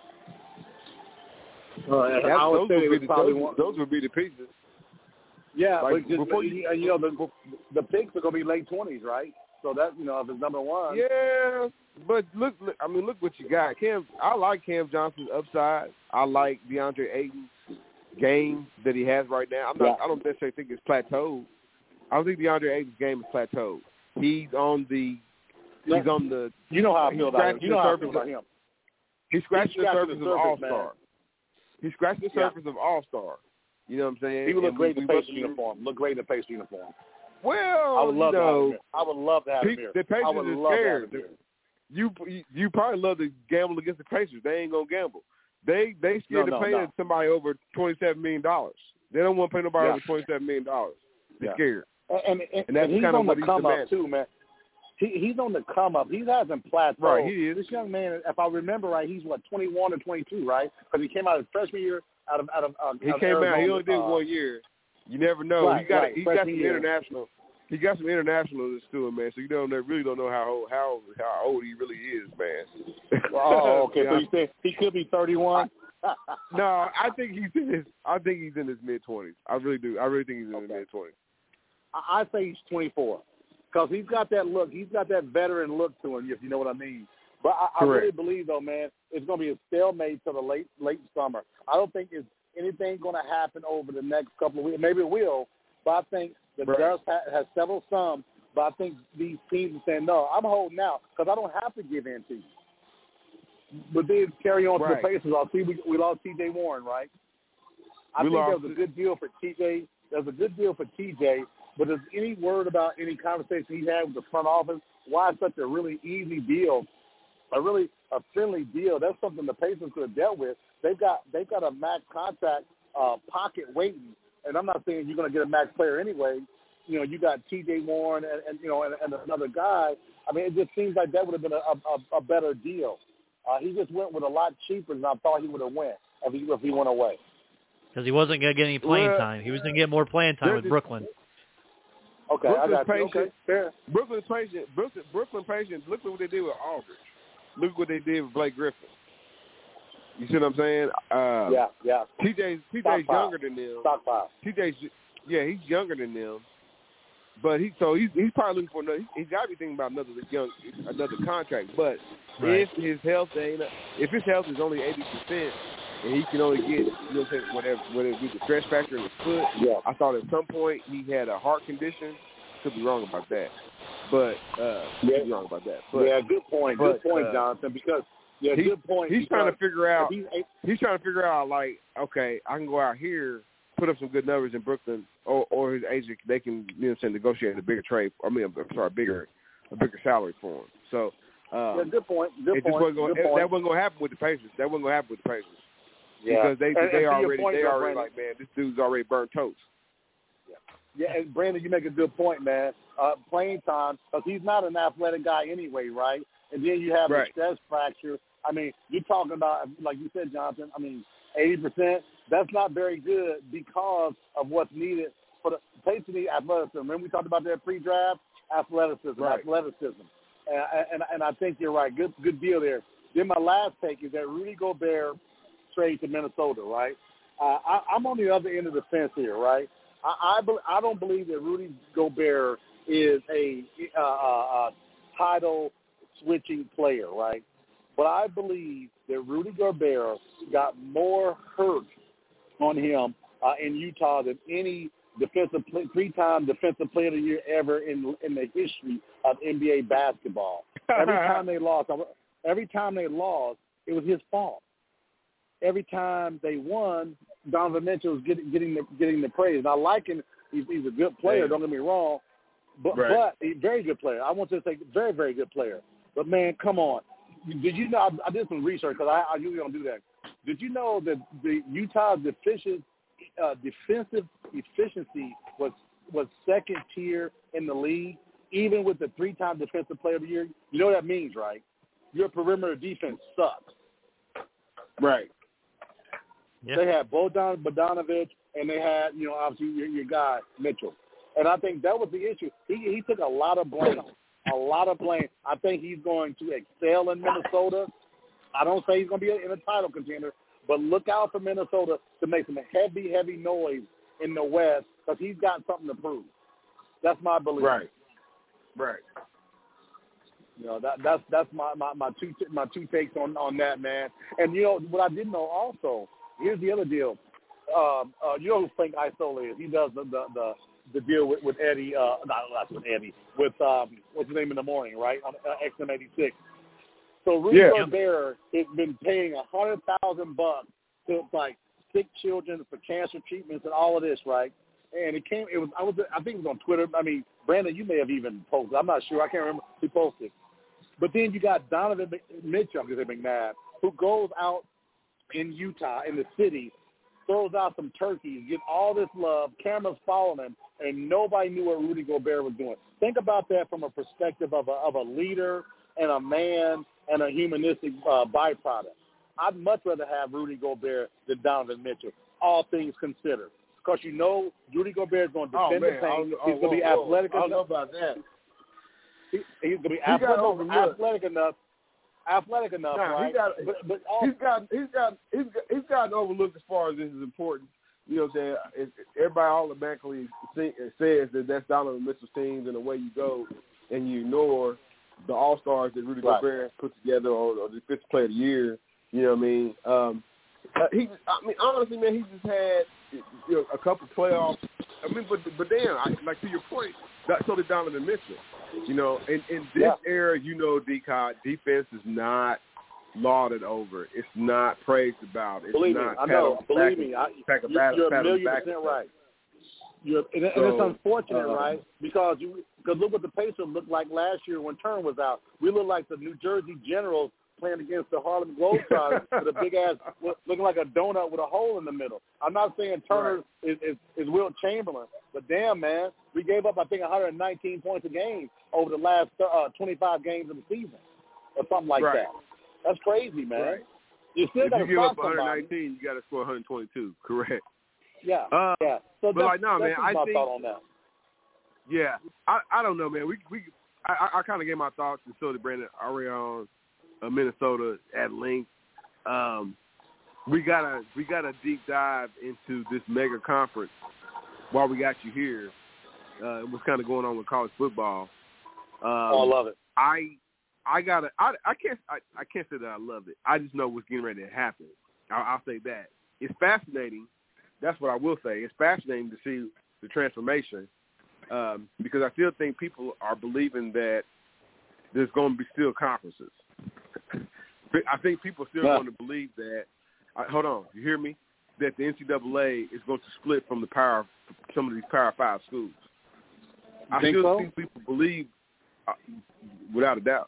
Uh, That's, I would those, say would be the, probably those, one, those would be the pieces. Yeah, like, but just, before you, you know, the, the picks are going to be late twenties, right? So that, you know, if it's number one. Yeah, but look, look, I mean, look what you got. Cam, I like Cam Johnson's upside. I like DeAndre Ayton's game that he has right now. I'm not. Yeah. I don't necessarily think it's plateaued. I don't think DeAndre Ayton's game is plateaued. He's on the. He's on the. You know how I feel about him. You know how I feel about him. He's scratching He's the scratching surface the of surface, All Star. man. He's scratching the Yeah. surface of All Star. You know what I'm saying? He would look And great we, in the we Pacers uniform. Look great in the Pacers uniform. Well, I would love you know, to have him here. I would love to have him here. the Pacers I would are love scared. to have him You, you you probably love to gamble against the Pacers. They ain't gonna gamble. They they scared No, no, to pay no. somebody over twenty seven million dollars. They don't want to pay nobody Yeah. over twenty seven million dollars. They're Yeah. scared. And, and, And that's and he's kind of on what the he's come up demanding. too, man. He he's on the come up. He hasn't plateaued. Right, he is. This young man, if I remember right, he's what twenty-one or twenty-two, right? Because he came out his freshman year out of out of. Uh, He out of came Arizona, out. He only did uh, one year. You never know. Right, he got right, he got some freshman year. international. He got some internationals to him, man. So you don't know, really don't know how old, how how old he really is, man. Oh, okay. Yeah. So you say he could be thirty-one? No, I think he's in his. I think he's in his mid twenties. I really do. I really think he's in Okay. his mid twenties. I I say he's twenty-four because he's got that look. He's got that veteran look to him, if you know what I mean. But I, I really believe, though, man, it's going to be a stalemate till the late late summer. I don't think it's anything going to happen over the next couple of weeks. Maybe it will, but I think the Right. Dust ha- has several some. But I think these teams are saying, no, I'm holding out because I don't have to give in to you. But then carry on Right. to the Pacers. I see we, we lost T J Warren, right? I We think lost there was a good deal for T J. There's a good deal for T J. But is any word about any conversation he had with the front office? Why such a really easy deal, a really a friendly deal? That's something the Pacers could have dealt with. They've got they've got a max contract uh, pocket waiting, and I'm not saying you're going to get a max player anyway. You know, you got T J Warren and, and you know and, and another guy. I mean, it just seems like that would have been a, a, a better deal. Uh, he just went with a lot cheaper than I thought he would have went if he if he went away. Because he wasn't going to get any playing Well, time. He was going to get more playing time with just- Brooklyn. Okay, Brooklyn's I got you. patient. Okay, fair. Brooklyn's patient. Brooklyn, Brooklyn patient. Look at what they did with Aldridge. Look what they did with Blake Griffin. You see what I'm saying? Uh, Yeah, yeah. T J's T J's Top five. younger than them. Top five. T J's yeah, he's younger than them. But he so he's he's probably looking for another. He's got to be thinking about another young another contract. But Right. if his health ain't if his health is only eighty percent and he can only get you know what I'm saying, whatever whatever with the stress factor in his foot. Yeah. I thought at some point he had a heart condition. Could be wrong about that, but uh, Yeah. could be wrong about that. But yeah, good point. but, good point, uh, Jonathan. Because yeah, he- good point. he's trying to because figure out. if he's, He's trying to figure out like, okay, I can go out here, put up some good numbers in Brooklyn, or, or his agent they can you know what I'm saying, negotiate a bigger trade. I mean, I'm sorry, bigger a bigger salary for him. So um, yeah, good point. Good it just point. wasn't going. Good point. That wasn't going to happen with the Pacers. That wasn't going to happen with the Pacers yeah. because they and, and they to your already point, they though, already Brandon, like, man, this dude's already burnt toast. Yeah, and Brandon, you make a good point, man. Uh, playing time, because he's not an athletic guy anyway, right? And then you have Right. the stress fracture. I mean, you're talking about, like you said, Jonathan, I mean, eighty percent. That's not very good because of what's needed for the Pacers need athleticism. Remember we talked about that pre-draft? Athleticism, Right. athleticism. And, and, and I think you're right. Good good deal there. Then my last take is that Rudy Gobert trade to Minnesota, right? Uh, I, I'm on the other end of the fence here, right? I, I, be, I don't believe that Rudy Gobert is a uh, uh, title-switching player, right? But I believe that Rudy Gobert got more hurt on him uh, in Utah than any defensive play, three-time defensive player of the year ever in in the history of N B A basketball. Every time they lost, every time they lost, it was his fault. Every time they won, Donovan Mitchell was getting getting the, getting the praise. And I like him. He's, he's a good player. Yeah. Don't get me wrong, but Right. but a very good player. I want to say very very good player. But man, come on, did you know? I, I did some research because I, I usually don't do that. Did you know that the Utah's deficient, uh, defensive efficiency was was second tier in the league, even with the three-time defensive player of the year? You know what that means, right? Your perimeter defense sucks. Right. Yeah. They had Bojan Bogdanovic, and they had, you know, obviously your, your guy, Mitchell. And I think that was the issue. He he took a lot of blame, a lot of blame. I think he's going to excel in Minnesota. I don't say he's going to be in a title contender, but look out for Minnesota to make some heavy, heavy noise in the West because he's got something to prove. That's my belief. Right. Right. You know, that that's that's my, my, my two my two takes on, on that, man. And you know what I didn't know also. Here's the other deal. Um, uh, you know who Frank Isola is? He does the the, the, the deal with, with Eddie. Uh, not, not with Eddie. With um, what's his name in the morning, right? On uh, X M eighty-six. So Rudy Yeah. Gobert has been paying a hundred thousand bucks to like sick children for cancer treatments and all of this, right? And it came. It was. I was. I think it was on Twitter. I mean, Brandon, you may have even posted. I'm not sure. I can't remember who posted. But then you got Donovan Mitchell, I'm going to say McNabb, who goes out in Utah, in the city, throws out some turkeys, gets all this love, cameras following him, and nobody knew what Rudy Gobert was doing. Think about that from a perspective of a, of a leader and a man and a humanistic uh, byproduct. I'd much rather have Rudy Gobert than Donovan Mitchell, all things considered. Because you know Rudy Gobert is going to defend oh, the paint. He's going to be whoa, athletic I don't enough. know about that. He, he's going to be He got athletic, athletic enough. Athletic enough, Nah, right? he got, but, but also, he's got he's got he's got he's gotten overlooked as far as this is important. You know what I'm saying? It, everybody automatically say, says that that's Donovan Mitchell's team, and the way you go and you ignore the all stars that Rudy right. Gobert put together, or, or the fifth player of the year. You know what I mean? Um, uh, he, I mean, honestly, man, he just had you know a couple playoffs. I mean, but but damn, I, like to your point, that, so did Donovan Mitchell. You know, in, in this yeah. era, you know, D-Cod, defense is not lauded over. It's not praised about. It's Believe me, not I know. Believe back, me, I, back you're, you're a million back percent right. You're, and, and so, it's unfortunate, uh, right? Because you, because look what the Pacers looked like last year when Turner was out. We looked like the New Jersey Generals playing against the Harlem Globetrotters with a big ass, looking like a donut with a hole in the middle. I'm not saying Turner right. is, is is Wilt Chamberlain, but damn, man, we gave up I think one hundred nineteen points a game over the last uh, twenty-five games of the season, or something like right. that. That's crazy, man. Right. You still if got you to give stop up one somebody. nineteen, you got to score one hundred twenty-two. Correct. Yeah, uh, yeah. So but that's, like, no, that's man, just I my think. thought on that. Yeah, I I don't know, man. We we I, I kind of gave my thoughts to so did Brandon already on uh, Minnesota at length. Um, we gotta we gotta deep dive into this mega conference while we got you here. Uh, what's kind of going on with college football? Um, Oh, I love it. I I gotta I I can't I, I can't say that I love it. I just know what's getting ready to happen. I'll, I'll say that it's fascinating. That's what I will say. It's fascinating to see the transformation um, because I still think people are believing that there's going to be still conferences. I think people still yeah. want to believe that. Uh, hold on, you hear me? That the N C double A is going to split from the power some of these Power Five schools. You I think still so? think people believe, uh, without a doubt.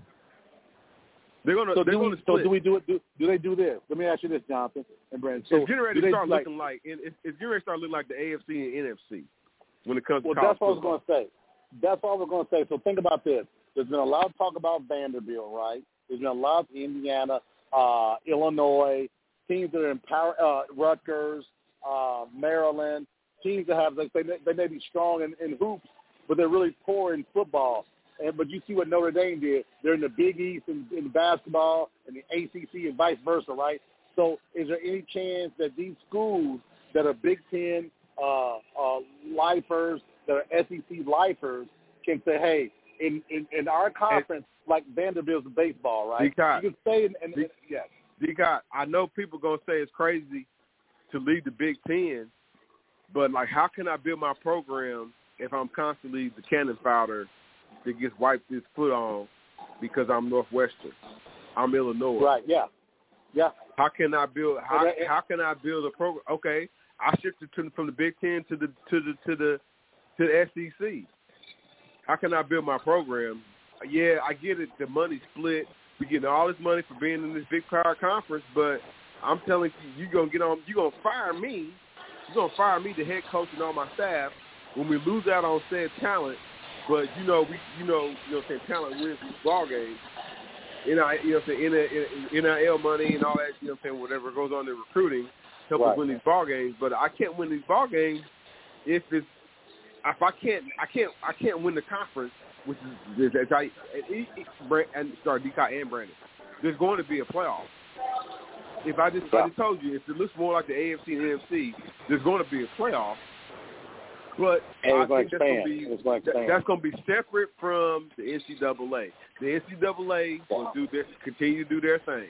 They're going to. So they're do we? going to So split. do we do it? Do, do they do this? Let me ask you this, Jonathan and Brandon. So it's getting ready do to they, start like, looking like it's, it's getting ready to start looking like the A F C and N F C when it comes well, to college that's what football. I was going to say. That's what I was going to say. So think about this. There's been a lot of talk about Vanderbilt, right? There's been a lot of Indiana, uh, Illinois, teams that are in power, uh, Rutgers, uh, Maryland, teams that have, like, they, they may be strong in, in hoops, but they're really poor in football. And but you see what Notre Dame did. They're in the Big East in, in basketball and the A C C and vice versa, right? So is there any chance that these schools that are Big Ten uh, uh, lifers, that are S E C lifers, can say, hey, in, in, in our conference, like Vanderbilt's baseball, right? D-Cot. You can stay in, in, in yes. D-Cot, I know people going to say it's crazy to leave the Big Ten, but, like, how can I build my program if I'm constantly the cannon fodder that gets wiped his foot on because I'm Northwestern, I'm Illinois. Right. Yeah. Yeah. How can I build? How, that, how can I build a program? Okay, I shifted to, from the Big Ten to the to the to the to the S E C. How can I build my program? Yeah, I get it. The money split we're getting all this money for being in this big power conference, but I'm telling you, you're going to get on, you're going to fire me. You're going to fire me, the head coach and all my staff, when we lose out on said talent. But, you know, we, you know, you know what I'm saying, talent wins these ball games. You know, you know what I'm saying, N I L money and all that, you know what I'm saying, whatever goes on in recruiting, help right. us win these ball games. But I can't win these ball games if it's, if I can't, I can't, I can't win the conference, which is, as I, and sorry, D K and Brandon, there's going to be a playoff. If I just, I just told you, if it looks more like the A F C and N F C, there's going to be a playoff. But I think that's going to be that, that's going to be separate from the N C double A. The N C double A will do their, continue to do their thing,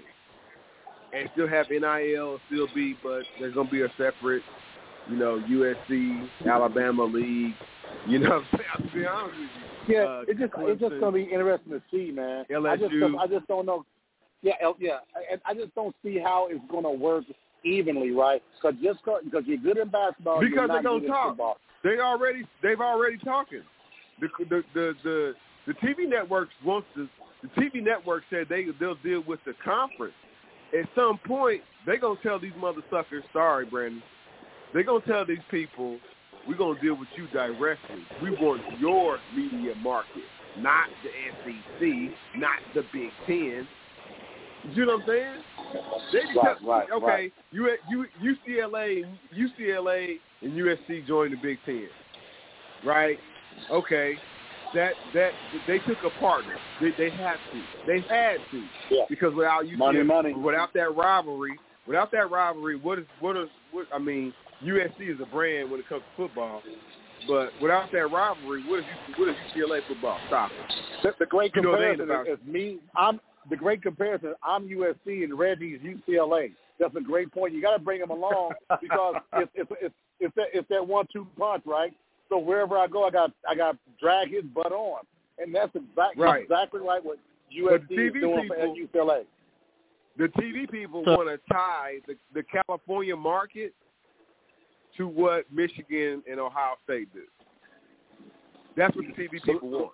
and still have N I L, still be, but there's going to be a separate, you know, U S C, Alabama league. You know, what I'm saying? To be honest with you, yeah, uh, it's just Clemson, it's just going to be interesting to see, man. L S U. I just I just don't know. Yeah, yeah, and I just don't see how it's going to work evenly, right? Because just because you're good in basketball, because you're they're not gonna good talk. in football. They already they've already talking. The the the the, the T V networks wants to. The T V network said they they'll deal with the conference. At some point, they're gonna tell these mother suckers, sorry, Brandon. They're gonna tell these people, we're gonna deal with you directly. We want your media market, not the S E C, not the Big Ten. You know what I'm saying? They right, tell, right, okay, right. U, U, U C L A, U C L A, and U S C joined the Big Ten, right? Okay, that that they took a partner. They, they had to. They had to. Yeah. Because without U C L A, money, money. without that rivalry, without that rivalry, what is what is what? I mean, U S C is a brand when it comes to football. But without that rivalry, what is what is U C L A football? Stop it. The, the great you know comparison about is, is me. I'm the great comparison. I'm U S C and Reggie's U C L A. That's a great point. You got to bring them along because it's it's it's it's that, it's that one-two punch, right? So wherever I go, I got I got drag his butt on, and that's exactly right. exactly like what U S C is doing people, for U C L A. The T V people want to tie the, the California market to what Michigan and Ohio State do. That's what the T V people want.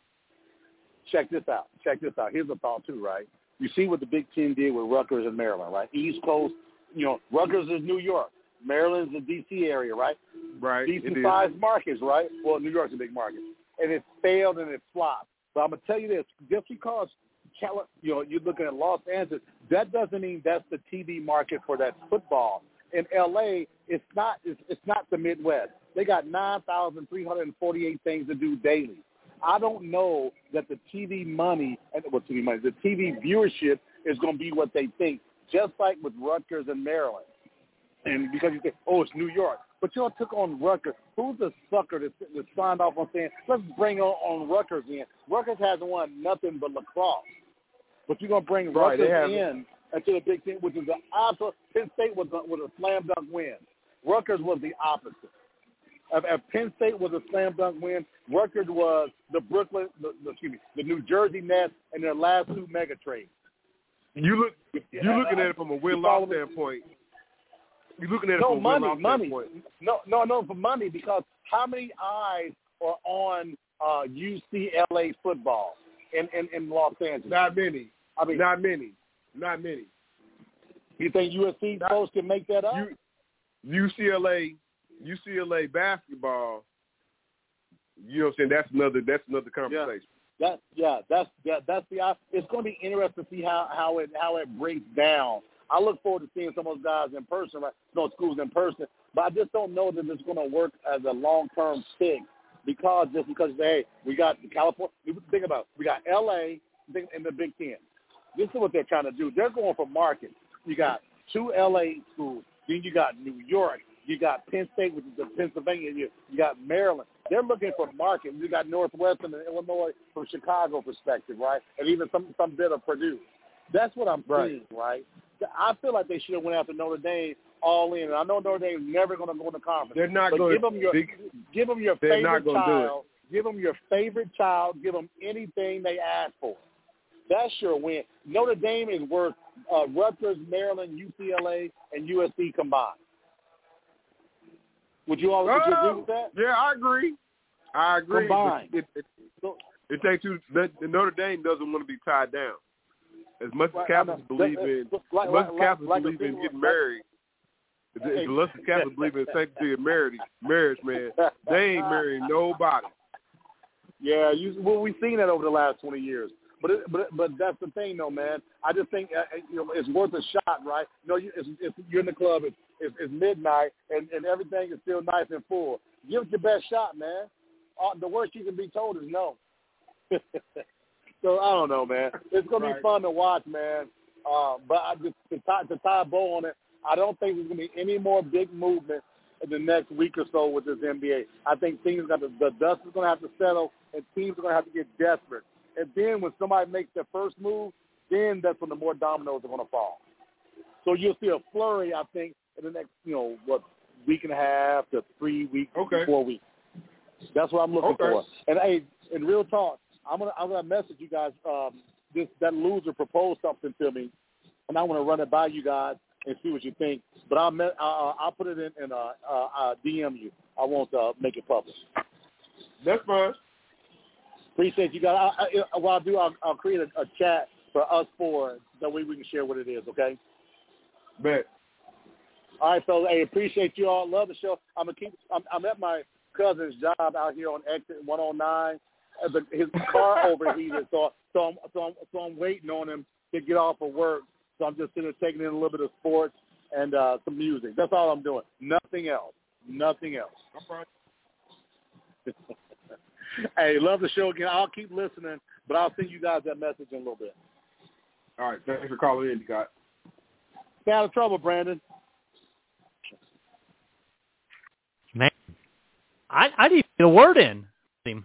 Check this out. Check this out. Here's a thought too, right? You see what the Big Ten did with Rutgers and Maryland, right? East Coast, you know, Rutgers is New York. Maryland's the D C area, right? Right. Decent-sized markets, right? Well, New York's a big market. And it failed and it flopped. But I'm going to tell you this. Just because, you know, you're looking at Los Angeles, that doesn't mean that's the T V market for that football. In L A, it's not it's, it's not the Midwest. They got nine thousand three hundred forty-eight things to do daily. I don't know that the T V money, and well, T V money, the T V viewership is going to be what they think, just like with Rutgers and Maryland. And because you say, oh, it's New York. But y'all took on Rutgers. Who's the sucker that, that signed off on saying, let's bring on, on Rutgers in? Rutgers hasn't won nothing but lacrosse. But you're going to bring right, Rutgers in into the Big Ten, which is the opposite. Penn State was a, was a slam dunk win. Rutgers was the opposite. If, if Penn State was a slam dunk win, Rutgers was the Brooklyn, the, the, excuse me, the New Jersey Nets and their last two mega trades. You look, you're looking at it from a win-loss standpoint. You're looking at it no, from money, a win-loss money. standpoint. No, no, no, for money, because how many eyes are on uh, U C L A football in, in, in Los Angeles? Not many. I mean, not many. Not many. You think U S C Not, folks can make that up? U, U C L A, U C L A basketball. You know what I'm saying? That's another. That's another conversation. Yeah, that, yeah, that's that, that's the. It's going to be interesting to see how, how it how it breaks down. I look forward to seeing some of those guys in person, right? Those schools in person, but I just don't know that it's going to work as a long term fix because just because hey, we got California. Think about it. We got L A in the Big Ten. This is what they're trying to do. They're going for markets. You got two L A schools. Then you got New York. You got Penn State, which is in Pennsylvania. You, you got Maryland. They're looking for market. You got Northwestern and Illinois from Chicago perspective, right? And even some some bit of Purdue. That's what I'm right. seeing, right? I feel like they should have went after Notre Dame all in. And I know Notre Dame's never going to go in the conference. They're not going to. Give them your, they, give them your they're favorite not child. Give them your favorite child. Give them anything they ask for. That's your win. Notre Dame is worth uh, Rutgers, Maryland, U C L A, and U S C combined. Would you all would you agree with that? Yeah, I agree. I agree. Combined. It, it, it, it takes two. The, the Notre Dame doesn't want to be tied down. as much as Right, Catholics no, believe that- in, like- as much as like- Catholics like believe the in thing getting was- married, as as much as Catholics believe in sanctity of marriage, marriage, man, they ain't marrying nobody. Yeah, you, well, we've seen that over the last twenty years. But it, but but that's the thing, though, man. I just think uh, you know it's worth a shot, right? You know, you, it's, it's, you're in the club. It's, it's, it's midnight, and, and everything is still nice and full. Give it your best shot, man. Uh, the worst you can be told is no. So I don't know, man. It's gonna Right. be fun to watch, man. Uh, but I just to tie, to tie a bow on it, I don't think there's gonna be any more big movement in the next week or so with this N B A. I think things got to, the dust is gonna have to settle, and teams are gonna have to get desperate. And then when somebody makes their first move, then that's when the more dominoes are going to fall. So you'll see a flurry, I think, in the next, you know, what, week and a half to three weeks, Okay. four weeks. That's what I'm looking Okay. for. And, hey, in real talk, I'm going to I'm gonna message you guys. Um, this That loser proposed something to me, and I want to run it by you guys and see what you think. But I'll, me- I'll, I'll put it in and uh, uh, uh, D M you. I won't uh, make it public. That's fine. Appreciate you guys. I, I, what I'll do, I'll, I'll create a, a chat for us four. That way we can share what it is, okay? Bet. All right, so hey, appreciate you all. Love the show. I'm gonna keep. I'm, I'm at my cousin's job out here on exit one oh nine. Uh, the, his car overheated, so so I'm so I'm so I'm waiting on him to get off of work. So I'm just sitting there taking in a little bit of sports and uh, some music. That's all I'm doing. Nothing else. Nothing else. I'm fine. Hey, love the show again. I'll keep listening, but I'll send you guys that message in a little bit. All right. Thanks for calling in, Scott. Stay out of trouble, Brandon. Man, I I didn't get a word in. Him.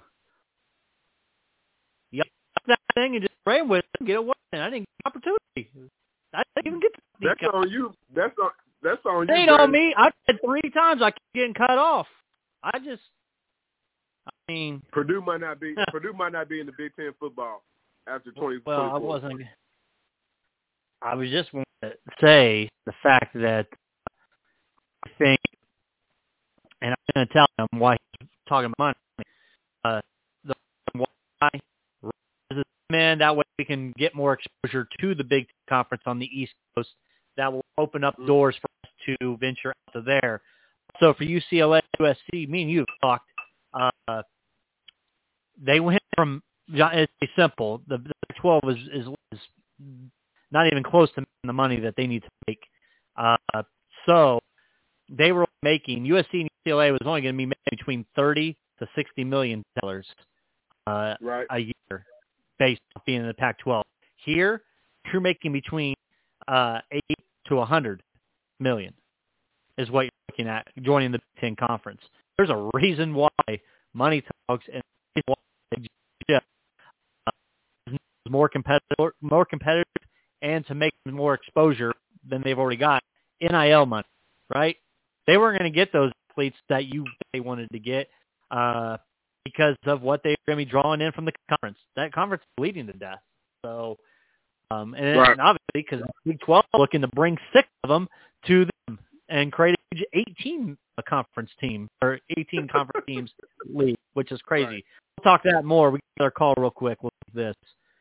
You got that thing and just pray with him, get a word in. I didn't get an opportunity. I didn't even get to That's speak up. on you. That's on. That's on It you. ain't on Brandon. me. I said three times I keep getting cut off. I just, I mean, Purdue might not be. Purdue might not be in the Big Ten football after twenty. well, I twenty-four. wasn't. I was just going to say the fact that I think, and I'm going to tell him why he's talking money. Uh, the why man, that way we can get more exposure to the Big Ten Conference on the East Coast. That will open up doors for us to venture out to there. So for U C L A, U S C, me and you have talked. Uh, they went from it's simple. The, the twelve is, is is not even close to the money that they need to make. Uh, so they were making U S C and U C L A was only going to be making between thirty to sixty million dollars uh, Right. a year, based on being in the Pac twelve. Here, you're making between uh, eight to a hundred million, is what you're looking at joining the Big Ten Conference. There's a reason why money talks and why uh, more competitive, more competitive, and to make more exposure than they've already got. N I L money, right? They weren't going to get those athletes that you they wanted to get uh, because of what they're going to be drawing in from the conference. That conference is bleeding to death. So, um, and, Right. and obviously because Big twelve is looking to bring six of them to them and create a eighteen a conference team or eighteen conference teams league, which is crazy. Right. We'll talk that more. We got our call real quick with this.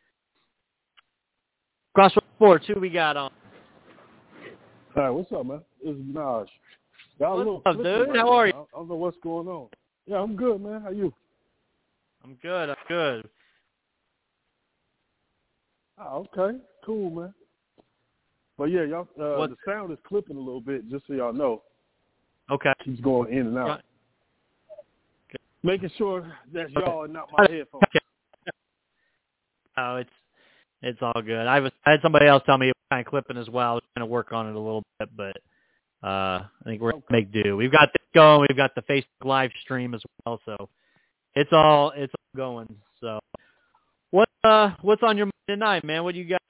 Crossroads Sports, who we got on? Hi, what's up, man? This is Minaj. Y'all a little What's up, flippy dude? right How now. are you? I don't know what's going on. Yeah, I'm good, man. How you? I'm good. I'm good. Oh, okay. Cool, man. But yeah, y'all, uh, What- the sound is clipping a little bit, just so y'all know. Okay. Keeps going in and out. Right. Making sure that's Okay. y'all and not my headphones. Oh, it's it's all good. I was I had somebody else tell me it was kind of clipping as well. I was trying to work on it a little bit, but uh, I think we're gonna make do. We've got this going. We've got the Facebook live stream as well, so it's all it's all going. So what uh what's on your mind tonight, man? What do you got?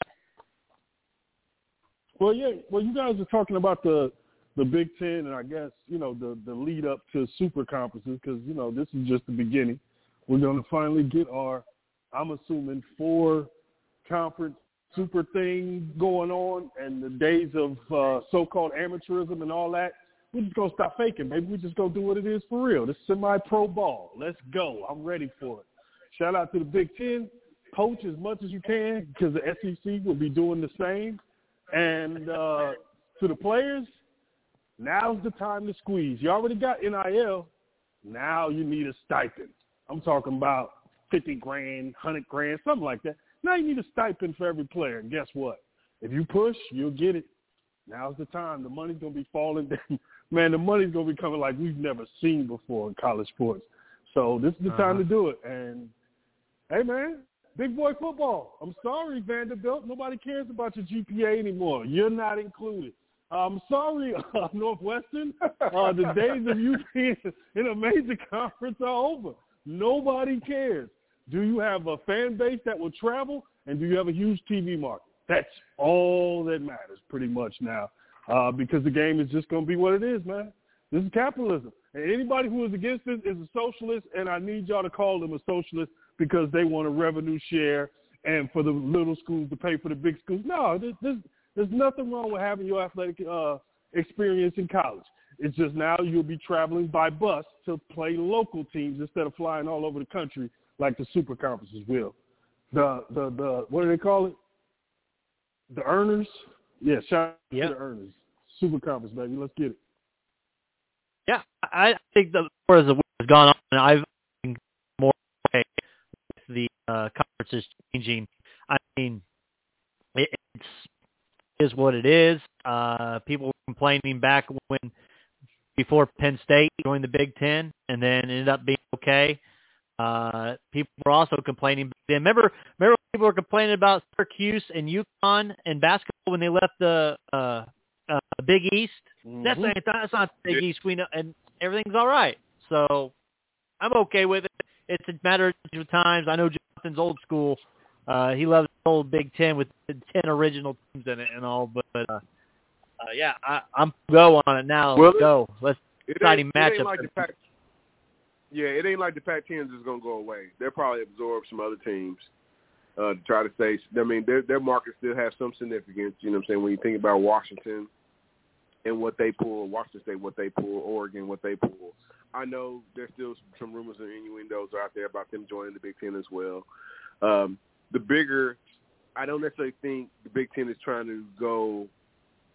Well, yeah. Well, you guys are talking about the the Big Ten, and I guess you know the the lead up to super conferences, because you know this is just the beginning. We're going to finally get our, I'm assuming, four conference super thing going on, and the days of uh, so-called amateurism and all that. We're just going to stop faking, baby. We're just going to do what it is for real. This semi-pro ball. Let's go. I'm ready for it. Shout out to the Big Ten. poach as much as you can because the S E C will be doing the same. And uh, to the players, now's the time to squeeze. You already got N I L. Now you need a stipend. I'm talking about fifty grand, one hundred grand, something like that. Now you need a stipend for every player. And guess what? If you push, you'll get it. Now's the time. The money's going to be falling down. Man, the money's going to be coming like we've never seen before in college sports. So this is the uh-huh. time to do it. And, hey, man, big boy football. I'm sorry, Vanderbilt. Nobody cares about your G P A anymore. You're not included. I'm sorry, uh, Northwestern. Uh, the days of you being in a major conference are over. Nobody cares. Do you have a fan base that will travel, and do you have a huge T V market? That's all that matters pretty much now uh, because the game is just going to be what it is, man. This is capitalism. And anybody who is against this is a socialist, and I need y'all to call them a socialist because they want a revenue share and for the little schools to pay for the big schools. No, there's, there's, there's nothing wrong with having your athletic uh, experience in college. It's just now you'll be traveling by bus to play local teams instead of flying all over the country like the super conferences will. The, the, the what do they call it? The earners? Yeah, shout out yep. to the earners. Super conference, baby. Let's get it. Yeah, I think the more as the week has gone on, I've been more okay with the uh, conferences changing. I mean, it, it's is what it is. Uh, people were complaining back when before Penn State joined the Big Ten, and then ended up being okay. Uh, people were also complaining. Remember, remember people were complaining about Syracuse and UConn and basketball when they left the uh, uh, Big East. Mm-hmm. That's, not, that's not the Big East. We know, and everything's all right. So I'm okay with it. It's a matter of times. I know Jonathan's old school. Uh, he loves the old Big Ten with the ten original teams in it and all. But uh, uh, yeah, I, I'm go on it now. Well, Let's go. Let's exciting matchup. Like Yeah, it ain't like the Pac ten is just going to go away. They'll probably absorb some other teams uh, to try to stay. I mean, their, their market still has some significance, you know what I'm saying, when you think about Washington and what they pull, Washington State, what they pull, Oregon, what they pull. I know there's still some rumors and innuendos out there about them joining the Big Ten as well. Um, the bigger – I don't necessarily think the Big Ten is trying to go –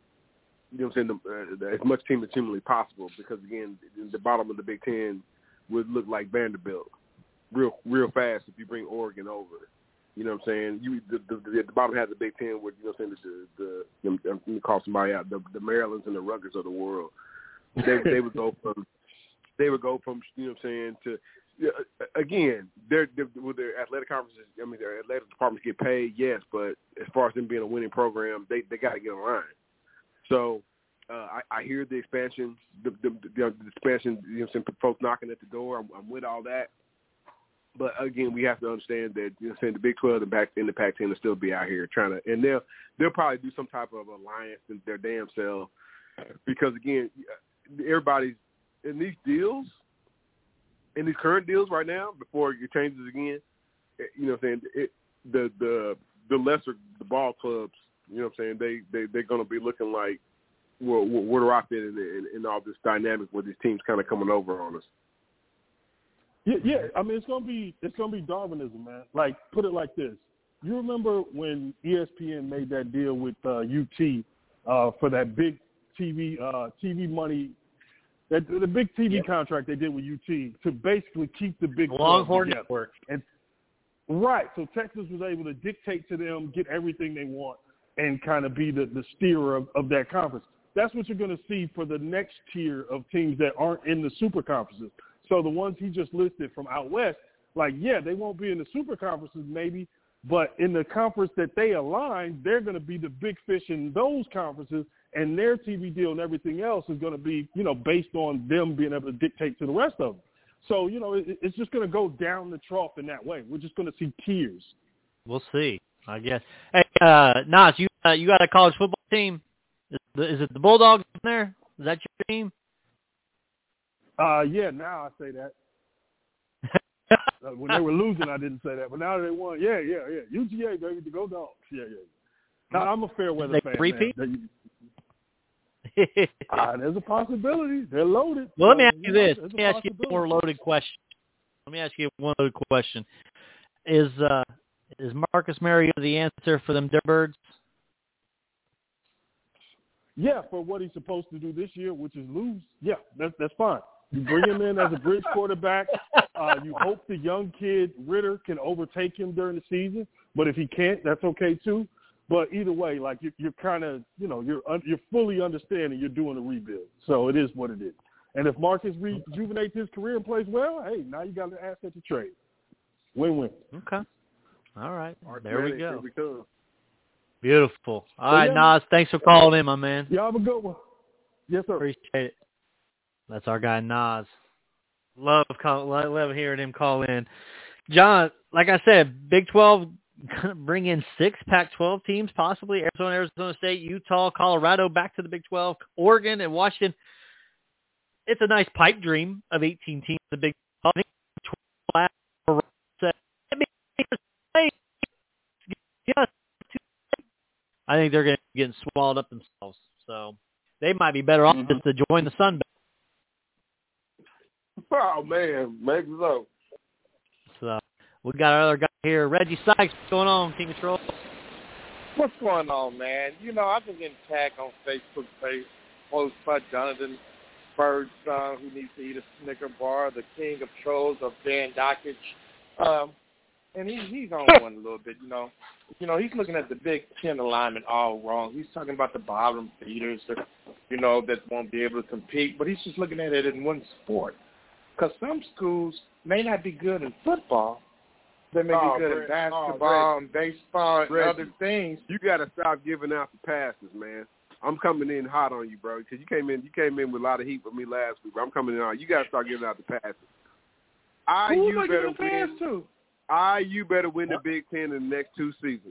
you know what I'm saying, the, uh, as much team as humanly possible because, again, the bottom of the Big Ten – would look like Vanderbilt real real fast if you bring Oregon over. You know what I'm saying? You the, the, the, the bottom half of the Big Ten would, you know what I'm saying, the, the, the, I'm going to call somebody out, the, the Marylands and the Rutgers of the world. They, they would go from, they would go from, you know what I'm saying, to, uh, again, they're, they're, with their athletic conferences, I mean, their athletic departments get paid, yes, but as far as them being a winning program, they, they got to get in line. So, Uh, I, I hear the expansion, the, the, the, the expansion, you know, some folks knocking at the door. I'm, I'm with all that. But, again, we have to understand that, you know, saying the Big twelve and back in the Pac ten will still be out here trying to – and they'll, they'll probably do some type of alliance in their damn self because, again, everybody's – in these deals, in these current deals right now, before it changes again, you know what I'm saying, it, the, the, the lesser – the ball clubs, you know what I'm saying, they, they, they're going to be looking like, well, where do I fit in, in, in all this dynamic with these teams kind of coming over on us? Yeah, yeah. I mean, it's gonna be it's gonna be Darwinism, man. Like, put it like this: you remember when E S P N made that deal with uh, U T uh, for that big T V uh, T V money, that the big T V yep. contract they did with U T to basically keep the Big Longhorn Network. And right, so Texas was able to dictate to them, get everything they want, and kind of be the, the steerer of, of that conference. That's what you're going to see for the next tier of teams that aren't in the super conferences. So the ones he just listed from out west, like, yeah, they won't be in the super conferences maybe, but in the conference that they align, they're going to be the big fish in those conferences, and their T V deal and everything else is going to be, you know, based on them being able to dictate to the rest of them. So, you know, it, it's just going to go down the trough in that way. We're just going to see tiers. We'll see, I guess. Hey, uh, Nas, you, uh, you got a college football team? Is it the Bulldogs in there? Is that your team? Uh, yeah, now I say that. uh, when they were losing, I didn't say that. But now they won. Yeah, yeah, yeah. U G A, baby, the Go Dogs. Yeah, yeah. Now, I'm a fair weather they fan. Repeat? Man. uh, there's a possibility. They're loaded. Well, let me ask so, you this. know, Let me ask you a more loaded question. Let me ask you one loaded question. Is uh, Is Marcus Mariota the answer for them Dirtbirds? Yeah, for what he's supposed to do this year, which is lose. Yeah, that's that's fine. You bring him in as a bridge quarterback. Uh, you hope the young kid Ritter can overtake him during the season. But if he can't, that's okay too. But either way, like you're, you're kind of, you know, you're you're fully understanding you're doing a rebuild. So it is what it is. And if Marcus rejuvenates his career and plays well, hey, now you got an asset to trade. Win-win. Okay. All right. Mark there we Ready, go. here we come. Beautiful. All So, right, yeah. Nas, thanks for calling in, my man. Yeah, have a good one. Yes, sir. Appreciate it. That's our guy, Nas. Love call, love hearing him call in. John, like I said, Big twelve going to bring in six Pac twelve teams, possibly. Arizona, Arizona State, Utah, Colorado, back to the Big twelve, Oregon, and Washington. It's a nice pipe dream of eighteen teams in the Big twelve. I think they're going to get swallowed up themselves. So they might be better off Mm-hmm. just to join the Sun Belt. Oh, man. Maybe so. So we got our other guy here, Reggie Sykes. What's going on, Team Control? What's going on, man? You know, I've been getting tagged on Facebook page, post by Jonathan Bird's son, who needs to eat a Snicker bar, the king of trolls of Dan Dockage. Um, and he, he's on one a little bit, you know. You know, he's looking at the Big Ten alignment all wrong. He's talking about the bottom feeders, that, you know, that won't be able to compete. But he's just looking at it in one sport. Because some schools may not be good in football. They may Oh, be good Brett, in basketball oh, and baseball and Reggie, other things. You got to stop giving out the passes, man. I'm coming in hot on you, bro, because you came in you came in with a lot of heat with me last week. Bro. I'm coming in hot. You got to start giving out the passes. I Who you am I better giving a pass win. to? I you better win the Big Ten in the next two seasons.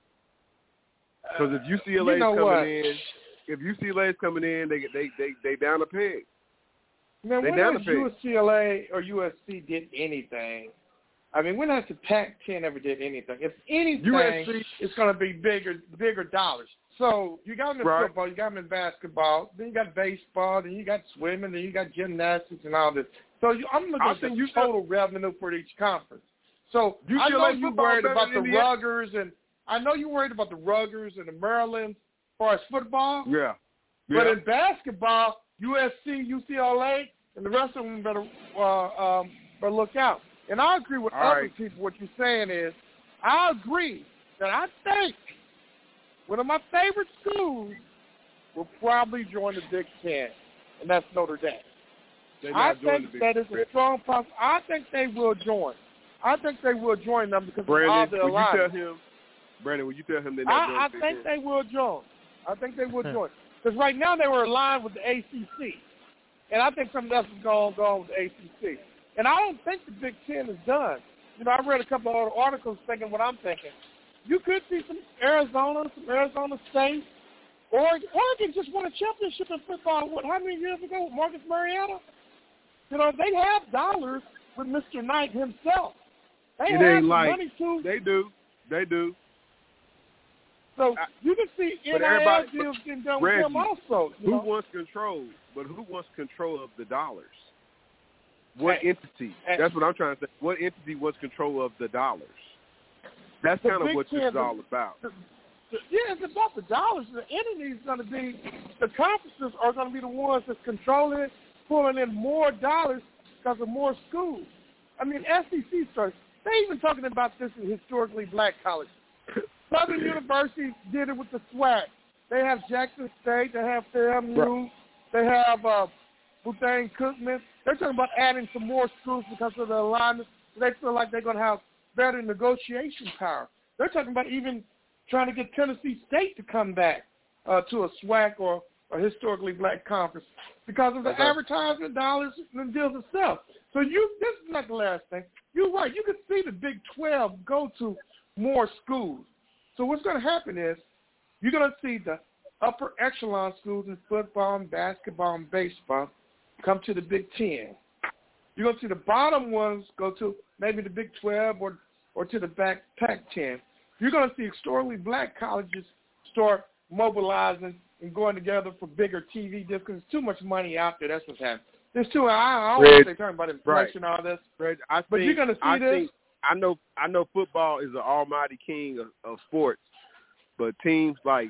Because if U C L A is You know coming what? in, if U C L A is coming in, they they they they down a peg. Man, They when down has the peg. U C L A or U S C did anything? I mean, when has the Pac ten ever did anything? If anything, U S C it's going to be bigger, bigger dollars. So you got them in Right. football, you got them in basketball, then you got baseball, then you got swimming, then you got gymnastics and all this. So you, I'm looking I at the think you total revenue for each conference. So U C L A I know you football worried better about than the Indiana. Ruggers, and I know you worried about the Ruggers and the Maryland as far as football. Yeah. But Yeah. in basketball, U S C, U C L A, and the rest of them better uh, um, better look out. And I agree with All other right. people. What you're saying is, I agree that I think one of my favorite schools will probably join the Big Ten, and that's Notre Dame. They're I not joining think the Big that is a Ten. strong possibility. I think they will join. I think they will join them because of all Brandon, their would you tell alliance. him? Brandon, would you tell him they're not I, I joining the Big think Ten? they will join. I think they will join. Because right now they were aligned with the A C C. And I think something else is going on with the A C C. And I don't think the Big Ten is done. You know, I read a couple of other articles thinking what I'm thinking. You could see some Arizona, some Arizona State. Oregon, Oregon just won a championship in football, what, how many years ago with Marcus Mariota? You know, they have dollars with Mister Knight himself. They It have ain't some like money, too. they do. They do. So I- you can see but N I L everybody- deals getting done Reggie, with them also. You Who know? wants control? But who wants control of the dollars? What Hey, entity? hey. That's what I'm trying to say. What entity wants control of the dollars? That's The kind of Big what this Ten, is all about. The, the, yeah, it's about the dollars. The entity is going to be, the conferences are going to be the ones that's controlling it, pulling in more dollars because of more schools. I mean, S E C starts, they even talking about this in historically black colleges. Southern University did it with the SWAC. They have Jackson State. They have F A M U. Right. They have uh, Bethune-Cookman. They're talking about adding some more schools because of the alignment. They feel like they're going to have better negotiation power. They're talking about even trying to get Tennessee State to come back uh, to a SWAC or a historically black conference because of the Okay. advertisement dollars and deals itself. So you, this is not the last thing. You're right. You can see the Big twelve go to more schools. So what's going to happen is you're going to see the upper echelon schools in football and basketball and baseball come to the Big Ten. You're going to see the bottom ones go to maybe the Big twelve or, or to the back Pac ten. You're going to see historically black colleges start mobilizing and going together for bigger T V deals because there's too much money out there. That's what's happening. There's too, I, I don't know what they're talking about inflation and all this. Fred, I But think, you're going to see I this. Think, I know I know football is the almighty king of, of sports, but teams like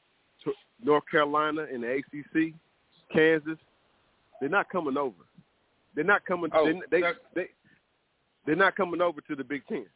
North Carolina and the A C C, Kansas, they're not coming over. They're not coming. Oh, they, they they they're not coming over to the Big Ten.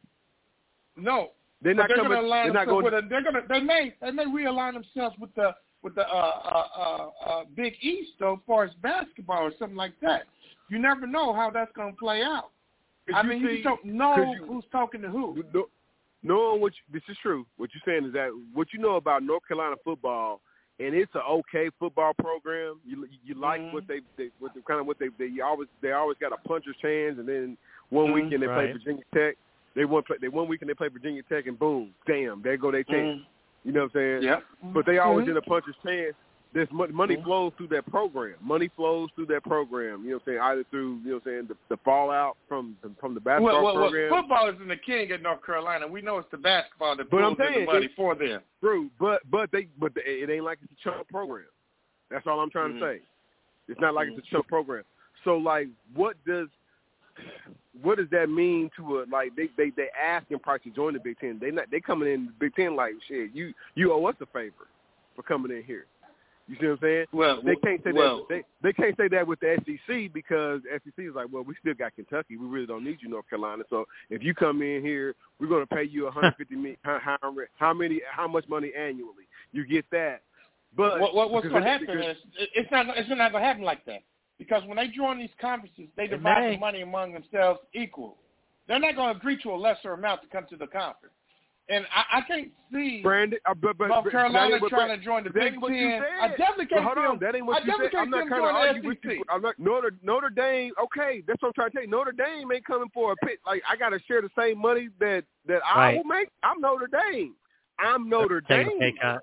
No, they're not they're coming. Gonna align they're not going. With a, they're gonna. They may. They may realign themselves with the with the uh, uh, uh, uh, Big East though, as far as basketball or something like that. You never know how that's gonna play out. I mean, you, see, you just don't know you, who's talking to who. No, knowing what you, this is true. What you're saying is that what you know about North Carolina football, and it's an okay football program. You you like mm-hmm. what they, they what the, kind of what they they always they always got a puncher's chance, and then one mm-hmm. weekend they right. play Virginia Tech. They one play they one weekend they play Virginia Tech, and boom, damn, there go their chance. Mm-hmm. You know what I'm saying? Yep. But they always mm-hmm. in a puncher's chance. There's money, money mm-hmm. flows through that program. Money flows through that program. You know what I'm saying? Either through, you know what I'm saying, the, the fallout from the, from the basketball well, well, program. Well, football isn't the king at North Carolina. We know it's the basketball that but pulls I'm saying, in the money for them. True, but but they but they, it ain't like it's a chunk program. That's all I'm trying mm-hmm. to say. It's not like mm-hmm. it's a chunk program. So like, what does what does that mean to a like they they they asking price to join the Big Ten? They not they coming in the Big Ten like shit. You you owe us a favor for coming in here. You see what I'm saying? Well, they can't say well, that. They, they can't say that with the S E C because the S E C is like, well, we still got Kentucky. We really don't need you, North Carolina. So if you come in here, we're going to pay you one hundred fifty million. How, how many? How much money annually? You get that. But what, what, what's going to happen because, is it's not it's not going to happen like that because when they join these conferences, they divide the money among themselves equal. They're not going to agree to a lesser amount to come to the conference. And I, I can't see Brandon, uh, but, but, North Carolina but, trying to join the Big Ten. I definitely can't hold see on, them. that ain't what I you definitely said. I'm can't not see them trying to join argue the with S E C. you. I'm not, Notre, Notre Dame, okay, that's what I'm trying to tell you. Notre Dame ain't coming for a pit. Like, I got to share the same money that, that right. I will make. I'm Notre Dame. I'm Notre Take Dame. a pay cut.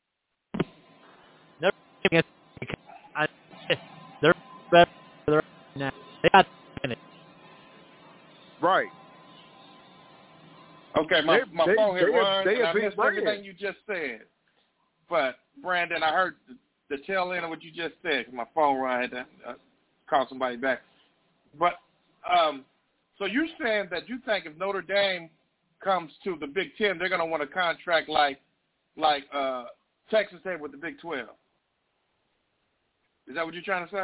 Notre Dame, I, they're better. They're now. They got it. Right. Okay, my, they, my they, phone hit they, one, they and I big missed brand. everything you just said. But, Brandon, I heard the, the tail end of what you just said. My phone rang. I had to uh, call somebody back. But, um, so you're saying that you think if Notre Dame comes to the Big Ten, they're going to want a contract like like uh, Texas had with the Big twelve. Is that what you're trying to say?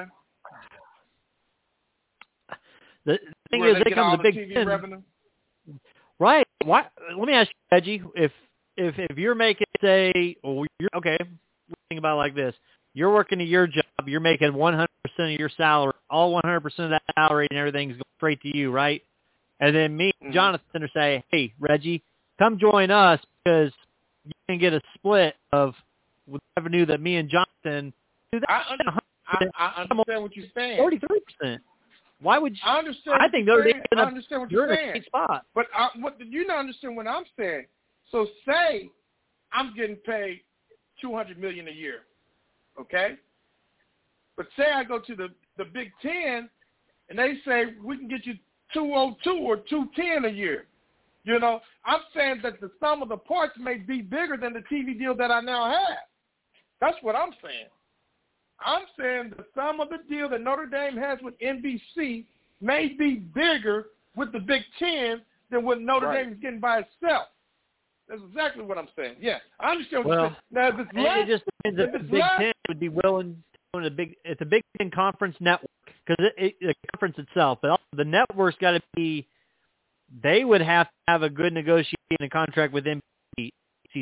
The thing Where is, they, they get come all to the the Big T V Ten. revenue? Right. Why? Let me ask you, Reggie, if if if you're making say, well, you're, okay, think about it like this: you're working at your job, you're making one hundred percent of your salary, all one hundred percent of that salary, and everything's going straight to you, right? And then me, and mm-hmm. Jonathan, are say, hey, Reggie, come join us because you can get a split of the revenue that me and Jonathan do. That I, under, I, I understand what you're saying. Forty-three percent. Why would you? I understand. I think Notre Dame. I understand what you're, you're saying. in a great spot. But I, what you don't understand what I'm saying. So say I'm getting paid two hundred million dollars a year, okay? But say I go to the, the Big Ten, and they say we can get you two oh two or two ten a year. You know, I'm saying that the sum of the parts may be bigger than the T V deal that I now have. That's what I'm saying. I'm saying the sum of the deal that Notre Dame has with N B C may be bigger with the Big Ten than what Notre right. Dame is getting by itself. That's exactly what I'm saying. Yeah, I understand what well, you're saying. Now, if it's less, it just depends if, if the it's Big less, Ten would be willing to own a big. It's a Big Ten conference network because it, it, the conference itself, but also the network's got to be. They would have to have a good negotiating contract with N B C.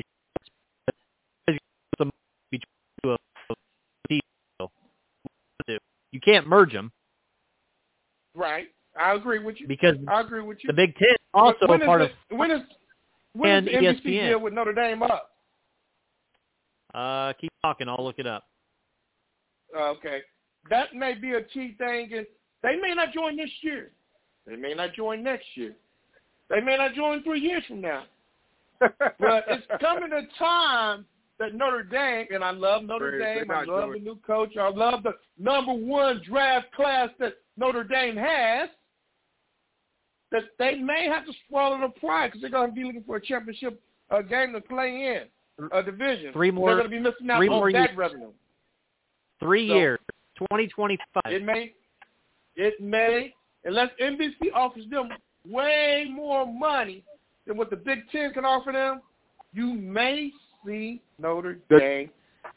You can't merge them. Right. I agree with you. Because I agree with you. the Big Ten also when a part it, of when is when and is the N B C E S P N. deal with Notre Dame up? Uh, keep talking. I'll look it up. Okay. That may be a key thing. And they may not join this year. They may not join next year. They may not join three years from now. But it's coming a time that Notre Dame, and I love Notre They're, Dame, they're I love doing. the new coach, I love the number one draft class that Notre Dame has, that they may have to swallow the pride because they're going to be looking for a championship uh, game to play in, a division. Three more, they're going to be missing out three on more that years. revenue. Three So, years, twenty twenty-five. It may, it may, unless N B C offers them way more money than what the Big Ten can offer them, you may see Notre Dame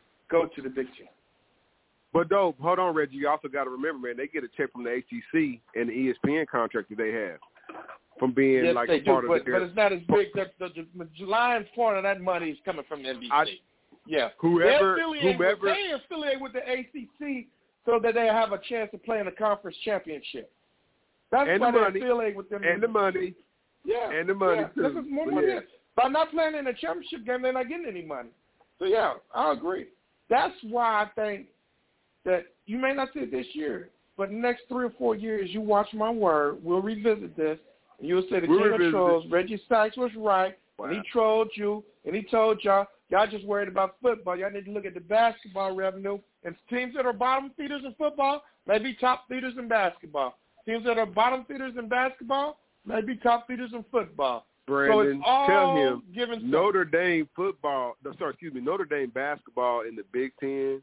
go to the Big Ten. But, though, hold on, Reggie. You also got to remember, man, they get a check from the A C C and the E S P N contract that they have from being yes, like they a part do, of but, the but it's not as big. The, the, the lion's part of that money is coming from the N B C. I, yeah. Whoever, they affiliate whomever. With, they affiliate with the A C C so that they have a chance to play in the conference championship. That's and why the they money, affiliate with them. And the money. Yeah. And the money, yeah. too. This is more but money. Yeah. By not playing in the championship game, they're not getting any money. So, yeah, I agree. That's why I think that you may not see it this year, but in the next three or four years, you watch my word, we'll revisit this, and you'll say the we'll king of trolls, it. Reggie Sykes was right, wow. and he trolled you, and he told y'all, y'all just worried about football. Y'all need to look at the basketball revenue. And teams that are bottom feeders in football may be top feeders in basketball. Teams that are bottom feeders in basketball may be top feeders in football. Brandon, so it's all tell him given Notre Dame football, no, sorry, excuse me, Notre Dame basketball in the Big Ten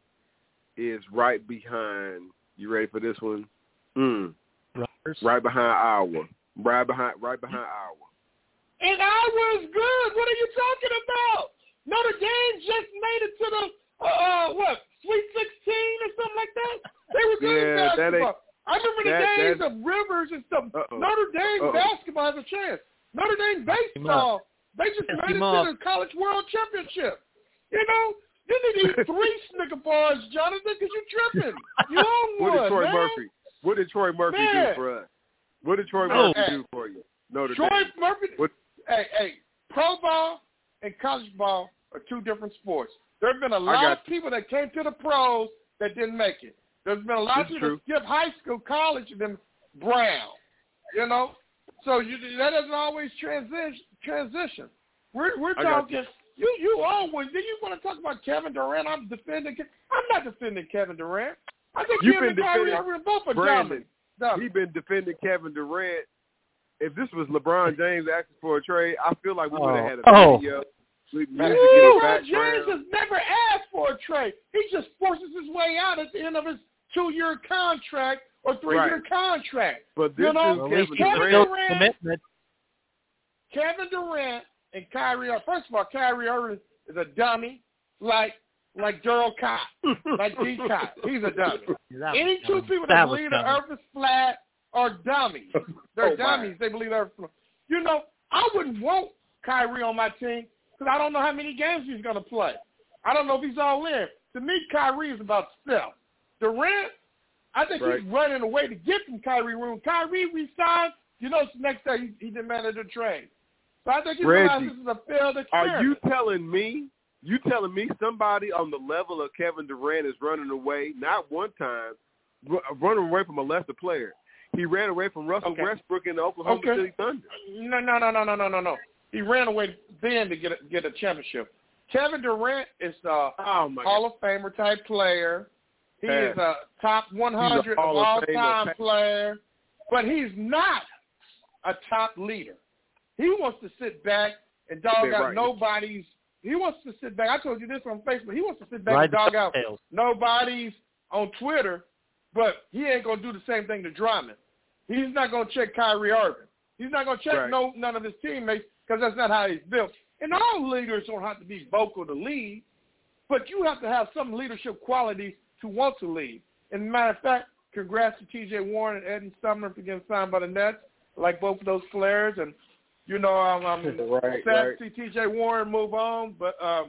is right behind, you ready for this one? Mm. Right behind Iowa. Right behind right behind Iowa. And Iowa's good. What are you talking about? Notre Dame just made it to the, uh, uh, what, Sweet sixteen or something like that? They were good yeah, in basketball. I remember the that, days that, of Rivers and stuff. uh-oh. Notre Dame uh-oh. basketball has a chance. Notre Dame baseball, they just Yes, made it up. to the College World Championship. You know, you need to eat three Snicker bars, Jonathan, because you're tripping. You own What one, did Troy man. Murphy? What did Troy Murphy Man. do for us? What did Troy No. Murphy Hey. do for you? Notre Troy Dame. Murphy. What? Hey, hey, pro ball and college ball are two different sports. There have been a lot of people that came to the pros that didn't make it. There's been a lot It's of people true. that skip high school, college, and then brown. You know, so you, that doesn't always transition. Transition. We're we're I got talking. You you always. Then you want to talk about Kevin Durant? I'm defending. I'm not defending Kevin Durant. I think You've him been and Kyrie defending Irving both are Brandon. dumb. He's been defending Kevin Durant. If this was LeBron James asking for a trade, I feel like we would have had a Oh. video with music Man, in the LeBron James background. has never asked for a trade. He just forces his way out at the end of his two-year contract or three-year Right. contract. But this You know, is Well, at Kevin least he's Kevin still Durant. Durant- commitment. Kevin Durant and Kyrie Irving. First of all, Kyrie Irving is a dummy, like like Daryl Cott, like D. Cott. He's a dummy. That Any was two coming. people That that was believe the coming. earth is flat are dummies. They're Oh, my. dummies. They believe the earth is flat. You know, I wouldn't want Kyrie on my team because I don't know how many games he's going to play. I don't know if he's all in. To me, Kyrie is about self. Durant, I think Right. he's running away to get from Kyrie. When Kyrie resigns, you know, next day he, he demanded a trade. So I think he realizes Reggie, this is a failed experiment. Are you telling me, you telling me somebody on the level of Kevin Durant is running away, not one time, r- running away from a lesser player? He ran away from Russell Okay. Westbrook in the Oklahoma Okay. City Thunder. No, no, no, no, no, no, no, no. He ran away then to get a, get a championship. Kevin Durant is a Oh, my Hall God. of Famer type player. He Pass. is a top one hundred of Hall of all Famer. time Pass. player, but he's not a top leader. He wants to sit back and dog Yeah, out right. nobody's. He wants to sit back. I told you this on Facebook. He wants to sit back Ride and the dog out coattails. nobody's on Twitter, but he ain't gonna do the same thing to Drummond. He's not gonna check Kyrie Irving. He's not gonna check Right. no none of his teammates because that's not how he's built. And all leaders don't have to be vocal to lead, but you have to have some leadership qualities to want to lead. And matter of fact, congrats to T J Warren and Eddie Sumner for getting signed by the Nets. I like both of those players, and you know I'm, I'm Right, sad right. to see T J Warren move on, but um,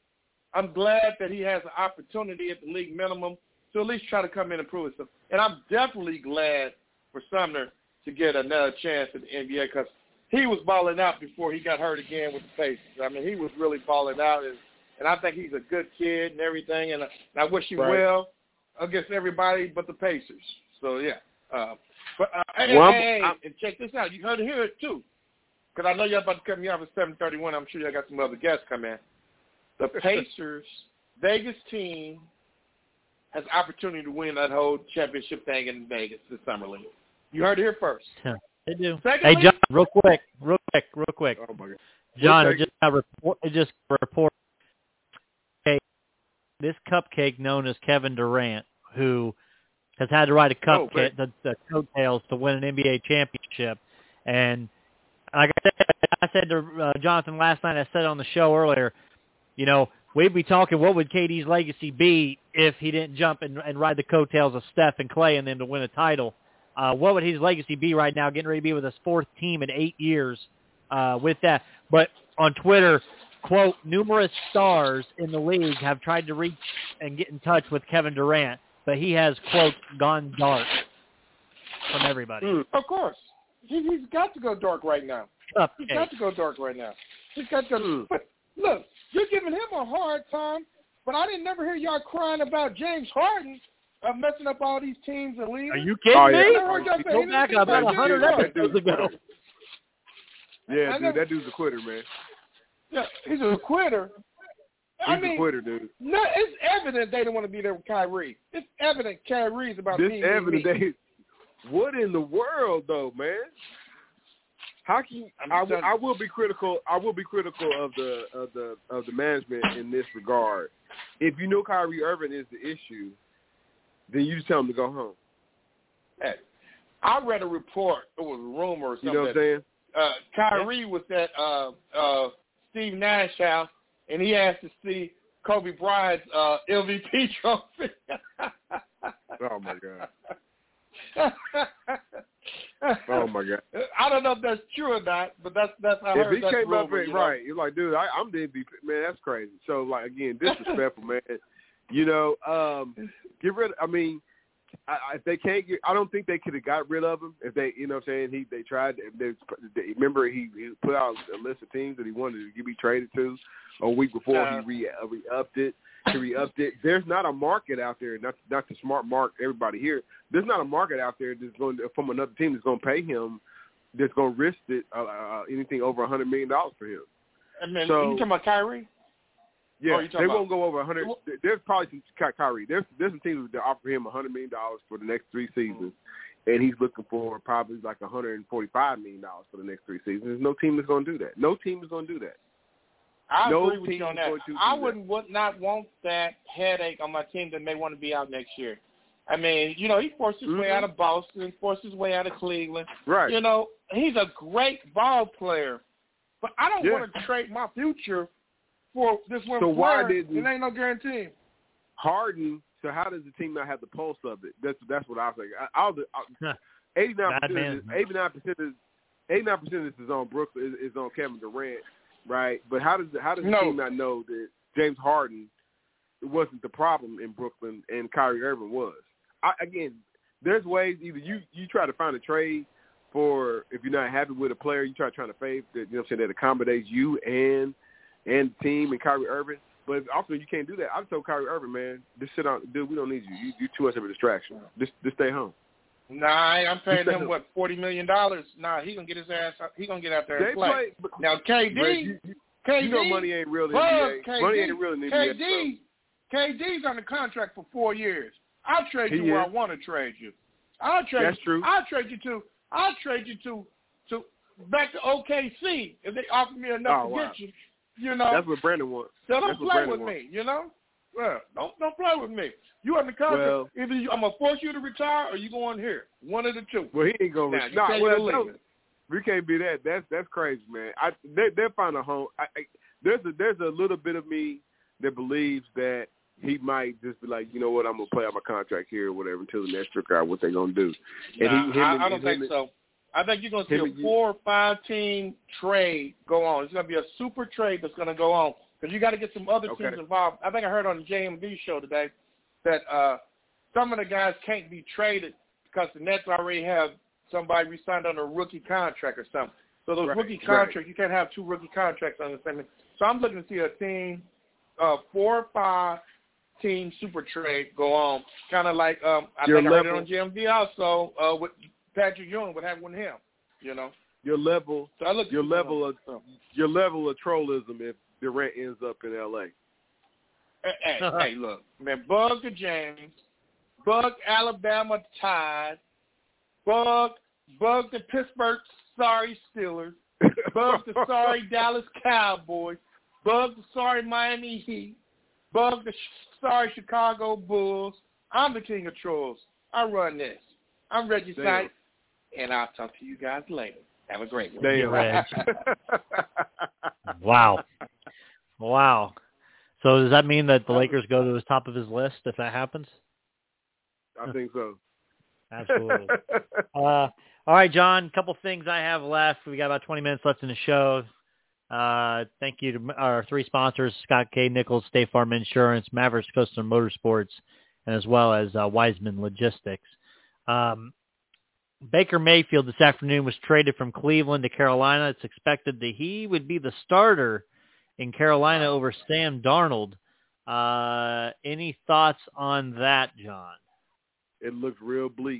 I'm glad that he has an opportunity at the league minimum to at least try to come in and prove himself. And I'm definitely glad for Sumner to get another chance at the N B A because he was balling out before he got hurt again with the Pacers. I mean, he was really balling out, and, and I think he's a good kid and everything, and I, and I wish him Right. well against everybody but the Pacers. So, yeah. Uh, but uh, hey, Well, hey, hey, I'm- and check this out. You heard it here, too, because I know you're about to cut me off at seven thirty-one. I'm sure y'all got some other guests come in. The Pacers, Vegas team, has opportunity to win that whole championship thing in Vegas this summer league. You heard it here first. They do. Secondly, Hey, John, real quick, real quick, real quick. Oh, my God. John, We'll it take just got report. It just report. Okay, this cupcake known as Kevin Durant, who has had to ride a Oh, cupcake, the, the coattails to win an N B A championship, And like I said, I said to uh, Jonathan last night, I said on the show earlier, you know, we'd be talking what would K D's legacy be if he didn't jump and, and ride the coattails of Steph and Clay and them to win a title. Uh, what would his legacy be right now, getting ready to be with his fourth team in eight years uh, with that? But on Twitter, quote, numerous stars in the league have tried to reach and get in touch with Kevin Durant, but he has, quote, gone dark from everybody. Mm, of course. He, he's got to go dark right now. Okay. He's got to go dark right now. He's got to. Mm. But look, you're giving him a hard time, but I didn't never hear y'all crying about James Harden uh, messing up all these teams and leagues. Are you kidding oh, me? Yeah. I heard y'all say Go back about one hundred episodes ago. Yeah, I dude, never, that dude's a quitter, man. Yeah, he's a quitter. He's I mean, a quitter, dude. No, it's evident they don't want to be there with Kyrie. It's evident Kyrie's about This being evident me. they. What in the world, though, man? How can you, I, w- I will be critical. I will be critical of the of the of the management in this regard. If you know Kyrie Irving is the issue, then you just tell him to go home. Hey, I read a report. It was a rumor or something. You know what I'm saying? Uh, Kyrie was at uh, uh, Steve Nash's house, and he asked to see Kobe Bryant's uh, M V P trophy. Oh my god. Oh my god. I don't know if that's true or not, but that's that's how I if heard he that's came rumor, up and you know? right, you're like, dude, I, I'm the M V P. Man, that's crazy. So like again, disrespectful, man. You know, um, get rid. Of, I mean, I, I, if they can't get, I don't think they could have got rid of him if they, you know, what I'm saying he they tried. They, they, remember he, he put out a list of teams that he wanted to be traded to a week before uh, he re uh, re-upped it. He re-upped it. There's not a market out there. Not not to smart mark everybody here. There's not a market out there that's going to, from another team that's going to pay him. That's going to risk it uh, uh, anything over a hundred million dollars for him. I mean, so, you talking about Kyrie? Yeah, they about? won't go over a hundred. There's probably some Kyrie. There's there's some teams that offer him a hundred million dollars for the next three seasons, and he's looking for probably like a hundred and forty-five million dollars for the next three seasons. There's no team that's going to do that. No team is going to do that. I no agree with you on that. I wouldn't would not want that headache on my team that may want to be out next year. I mean, you know, he forced his mm-hmm. way out of Boston, forced his way out of Cleveland. Right. You know, he's a great ball player, but I don't yeah. want to trade my future for this one so player. Why didn't, it ain't no guarantee. Harden. So how does the team not have the pulse of it? That's that's what I think. I, I'll, I'll eighty-nine percent. Eighty-nine percent is eighty-nine percent of this is on Brooklyn. Is, is on Kevin Durant. Right, but how does how does the no. team not know that James Harden wasn't the problem in Brooklyn and Kyrie Irving was? I, again, there's ways either you, you try to find a trade for if you're not happy with a player, you try trying to fave that you know what I'm saying that accommodates you and and the team and Kyrie Irving. But also you can't do that. I told Kyrie Irving, man, just sit on, dude. We don't need you. You you too much of a distraction. Just just stay home. Nah, I'm paying him what forty million dollars. Nah, he gonna get his ass. He gonna get out there and they play. play but, now K D, you, you, K D, you know money ain't real in the Bug, N B A. K D, Money ain't real in the N B A. K D, K D's on the contract for four years. I'll trade He you where is. I want to trade you. I'll trade. That's true. I'll trade you to. I'll trade you to to back to O K C if they offer me enough oh, to wow. get you. You know. That's what Brandon wants. So don't That's what play Brandon with wants. me. You know. Well, don't don't play with me. You on the contract. Well, Either you, I'm gonna force you to retire or you going here. One of the two. Well, he ain't gonna. Now, you nah, can't well, believe no, it. we can't be that. That's that's crazy, man. I they they find a home. I, I, there's a there's a little bit of me that believes that he might just be like, you know what, I'm gonna play out my contract here or whatever until the next figure out what they're gonna do. And Nah, he, him I, and, I don't think and, so. I think you're gonna see and a four or five team trade go on. It's gonna be a super trade that's gonna go on because you got to get some other Okay. teams involved. I think I heard on the J M V show today that uh, some of the guys can't be traded because the Nets already have somebody re-signed on a rookie contract or something. So those Right, rookie right. contracts, you can't have two rookie contracts on the same. So I'm looking to see a team, uh, four or five team super trade go on, kind of like um, I Your think I heard it level- on J M V also uh, with Patrick Ewing, what happened with him, you know. your level, So I look your level of so. your level of trollism if Durant ends up in L A. Hey, hey, hey, look, man, bug the James, bug Alabama Tide, bug bug the Pittsburgh sorry Steelers, bug the sorry Dallas Cowboys, bug the sorry Miami Heat, bug the sh- sorry Chicago Bulls. I'm the king of trolls. I run this. I'm Reggie Damn. Sight, and I'll talk to you guys later. Have a great one. Damn. Reg. Wow. Wow. So does that mean that the Lakers go to the top of his list if that happens? I think so. Absolutely. uh, all right, John, a couple things I have left. We got about twenty minutes left in the show. Uh, thank you to our three sponsors, Scott K. Nichols, State Farm Insurance, Mavericks Coastal Motorsports, and as well as uh, Wiseman Logistics. Um, Baker Mayfield this afternoon was traded from Cleveland to Carolina. It's expected that he would be the starter in Carolina over Sam Darnold. Uh, any thoughts on that, John? It looks real bleak.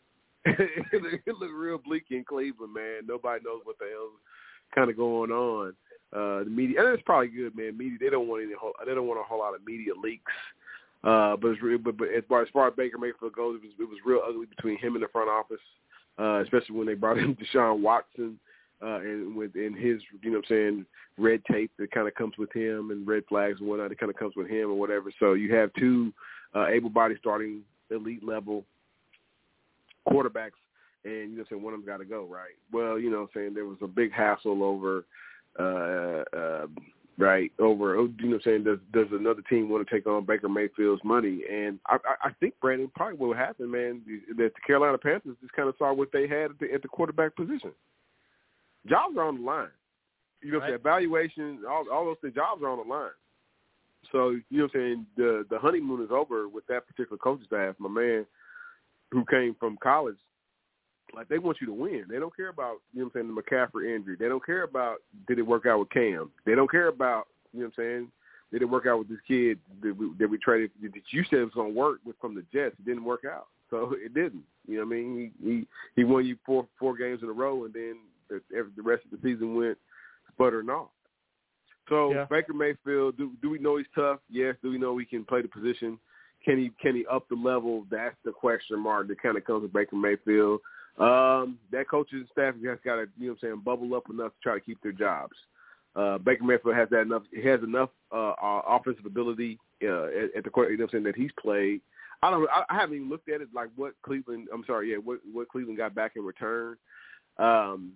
it looks real bleak in Cleveland, man. Nobody knows what the hell's kind of going on. Uh, the media, and it's probably good, man. Media, they don't want any, they don't want a whole lot of media leaks. Uh, but, it's real, but, but as far as far as Baker Mayfield goes, it was it was real ugly between him and the front office, uh, especially when they brought in Deshaun Watson uh, and with in his, you know what I'm saying, red tape that kind of comes with him and red flags and whatnot that kind of comes with him or whatever. So you have two uh, able-bodied starting elite level quarterbacks, and you know what I'm saying, one of them got to go, right? Well, you know what I'm saying, there was a big hassle over, uh, uh, right, over, you know what I'm saying, does, does another team want to take on Baker Mayfield's money? And I, I, I think, Brandon, probably what happened, man, that the Carolina Panthers just kind of saw what they had at the, at the quarterback position. Jobs are on the line. You know what I'm saying, evaluation, all, all those things, jobs are on the line. So, you know what I'm saying, the, the honeymoon is over with that particular coaching staff. My man who came from college, like, they want you to win. They don't care about, you know what I'm saying, the McCaffrey injury. They don't care about did it work out with Cam. They don't care about, you know what I'm saying, did it work out with this kid that we, that we traded, that you said it was going to work with from the Jets. It didn't work out. So it didn't. You know what I mean? He he, he won you four four games in a row, and then the, the rest of the season went sputtering off. So yeah. Baker Mayfield, do, do we know he's tough? Yes. Do we know he can play the position? Can he can he up the level? That's the question mark that kind of comes with Baker Mayfield. Um, that coaching staff has got to, you know what I'm saying, bubble up enough to try to keep their jobs. Uh, Baker Mayfield has that enough. He has enough uh, uh, offensive ability uh, at, at the court, you know what I'm saying, that he's played. I don't. I, I haven't even looked at it like what Cleveland. I'm sorry, yeah, what what Cleveland got back in return. Um,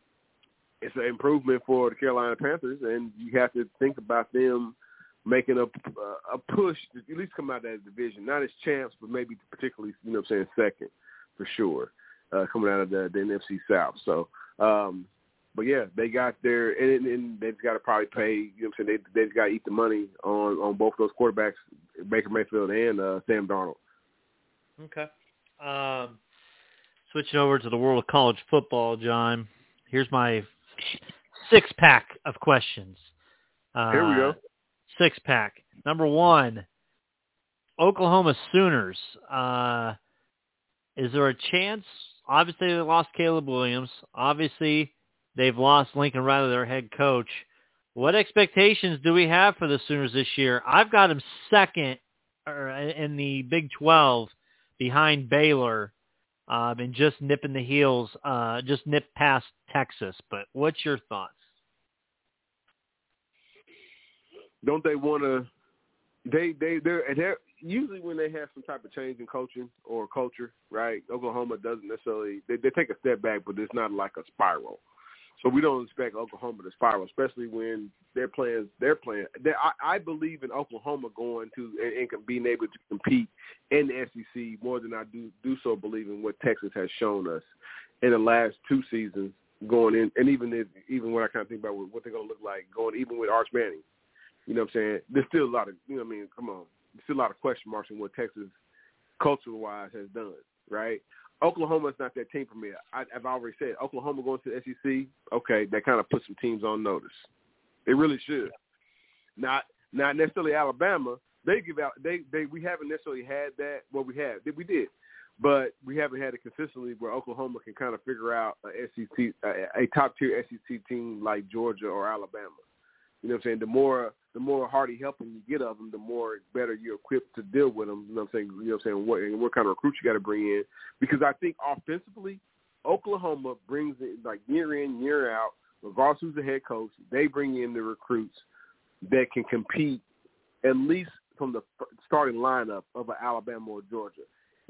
it's an improvement for the Carolina Panthers, and you have to think about them making a a push to at least come out of that division, not as champs, but maybe particularly, you know what I'm saying, second for sure, uh, coming out of the, the N F C South. So, um, but yeah, they got their, and, and they've got to probably pay, you know what I'm saying, they, they've got to eat the money on, on both those quarterbacks, Baker Mayfield and uh, Sam Darnold. Okay. Um, switching over to the world of college football, John, here's my six-pack of questions. Uh, Here we go. Six-pack. Number one, Oklahoma Sooners. Uh, is there a chance? Obviously, they lost Caleb Williams. Obviously, they've lost Lincoln Riley, their head coach. What expectations do we have for the Sooners this year? I've got them second or in the Big twelve behind Baylor um, and just nipping the heels, uh, just nip past Texas. But what's your thoughts? Don't they want to? They they they're, they're usually when they have some type of change in coaching or culture, right? Oklahoma doesn't necessarily they, they take a step back, but it's not like a spiral. So we don't expect Oklahoma to spiral, especially when they're playing. They're playing. They're, I, I believe in Oklahoma going to and, and being able to compete in the S E C more than I do do so believe in what Texas has shown us in the last two seasons going in, and even if, even when I kind of think about what they're going to look like going even with Arch Manning. You know what I'm saying? There's still a lot of, you know what I mean, come on. There's still a lot of question marks on what Texas, culture-wise, has done, right? Oklahoma's not that team for me. I, I've already said, Oklahoma going to the S E C, okay, that kind of puts some teams on notice. It really should. Not not necessarily Alabama. They give out, they, they we haven't necessarily had that. Well, we have. We did. But we haven't had it consistently where Oklahoma can kind of figure out a S E C, a, a top-tier S E C team like Georgia or Alabama. You know what I'm saying? The more the more hearty helping you get of them, the more better you're equipped to deal with them. You know what I'm saying? You know what I'm saying? What, and what kind of recruits you got to bring in? Because I think offensively, Oklahoma brings it like year in, year out. Regardless who's the head coach, they bring in the recruits that can compete at least from the starting lineup of an Alabama or Georgia.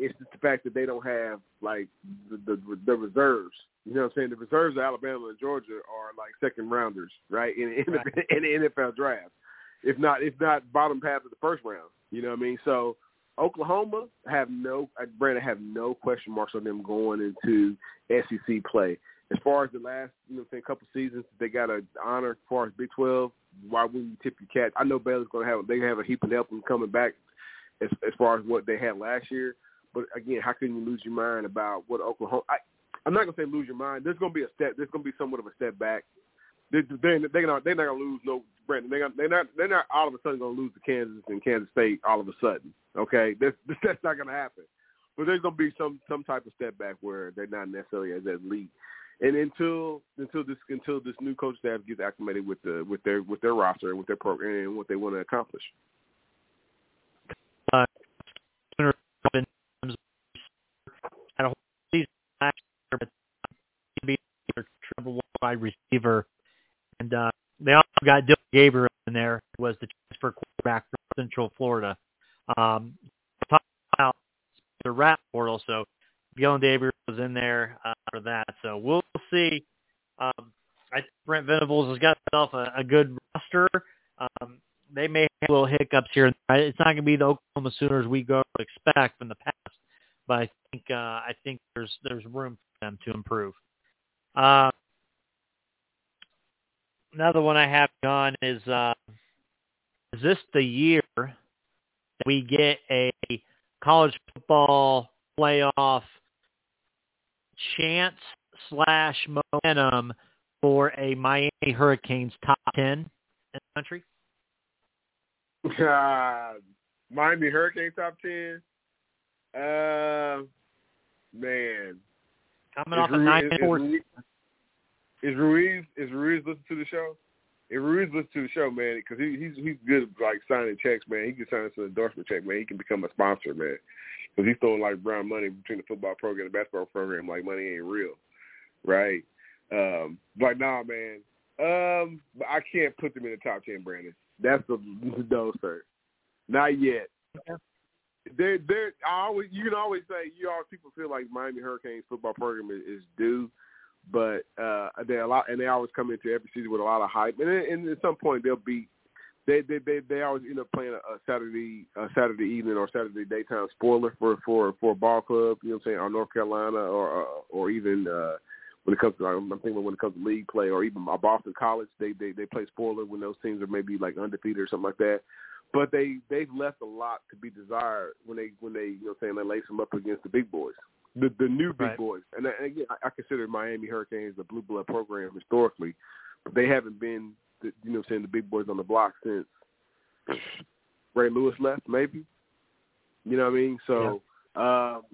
It's just the fact that they don't have like the the, the reserves. You know what I'm saying? The reserves of Alabama and Georgia are like second rounders, right? In, in, right. The, in the N F L draft, if not if not bottom half of the first round. You know what I mean? So Oklahoma have no, Brandon, have no question marks on them going into S E C play. As far as the last, you know, saying couple seasons, they got an honor as far as Big twelve. Why wouldn't you tip your cap? I know Baylor's going to have, they have a heap of help them coming back as, as far as what they had last year. But again, how can you lose your mind about what Oklahoma? I, I'm not going to say lose your mind. There's going to be a step. There's going to be somewhat of a step back. They, they, they're not. They're not going to lose no. Brandon. They're, they're not. They're not all of a sudden going to lose to Kansas and Kansas State all of a sudden. Okay, that's that's not going to happen. But there's going to be some some type of step back where they're not necessarily as elite. And until until this until this new coach staff gets acclimated with the with their with their roster and with their program and what they want to accomplish. Uh, had a season last year, but he'd be their triple wide receiver, and uh, they also got Dylan Gabriel in there, who was the transfer quarterback from Central Florida. Um, talk about the rat portal, so Dylan Gabriel was in there uh, for that. So we'll see. Um, I think Brent Venables has got himself a, a good roster. Um, they may have little hiccups here. It's not going to be the Oklahoma Sooners we go to expect from the past, but I think uh, I think there's there's room for them to improve. Uh, another one I have on is uh, is this the year that we get a college football playoff chance slash momentum for a Miami Hurricanes top ten in the country? Uh, Miami Hurricane top ten. Uh, man, coming off a nine and four. Is Ruiz is Ruiz listening to the show? If Ruiz listens to the show, man, because he, he's he's good at, like signing checks, man. He can sign us an endorsement check, man. He can become a sponsor, man. Because he's throwing like brown money between the football program and the basketball program, like money ain't real, right? Um, but nah, man. Um, but I can't put them in the top ten, Brandon. That's the no, sir. Not yet. Okay. They're, they're, I always, you can always say, you all people feel like Miami Hurricanes football program is, is due, but uh, they a lot, and they always come into every season with a lot of hype, and, and at some point they'll beat. They they they, they always end up playing a, a Saturday a Saturday evening or Saturday daytime spoiler for for for a ball club. You know what I'm saying, or North Carolina, or uh, or even. Uh, When it comes to, I'm thinking when it comes to league play, or even my Boston College, they, they they play spoiler when those teams are maybe like undefeated or something like that. But they they've left a lot to be desired when they when they you know saying they lace them up against the big boys, the the new big right. boys. And, and again, I, I consider Miami Hurricanes a blue blood program historically, but they haven't been the, you know saying the big boys on the block since Ray Lewis left, maybe. You know what I mean? So. Yeah. Um,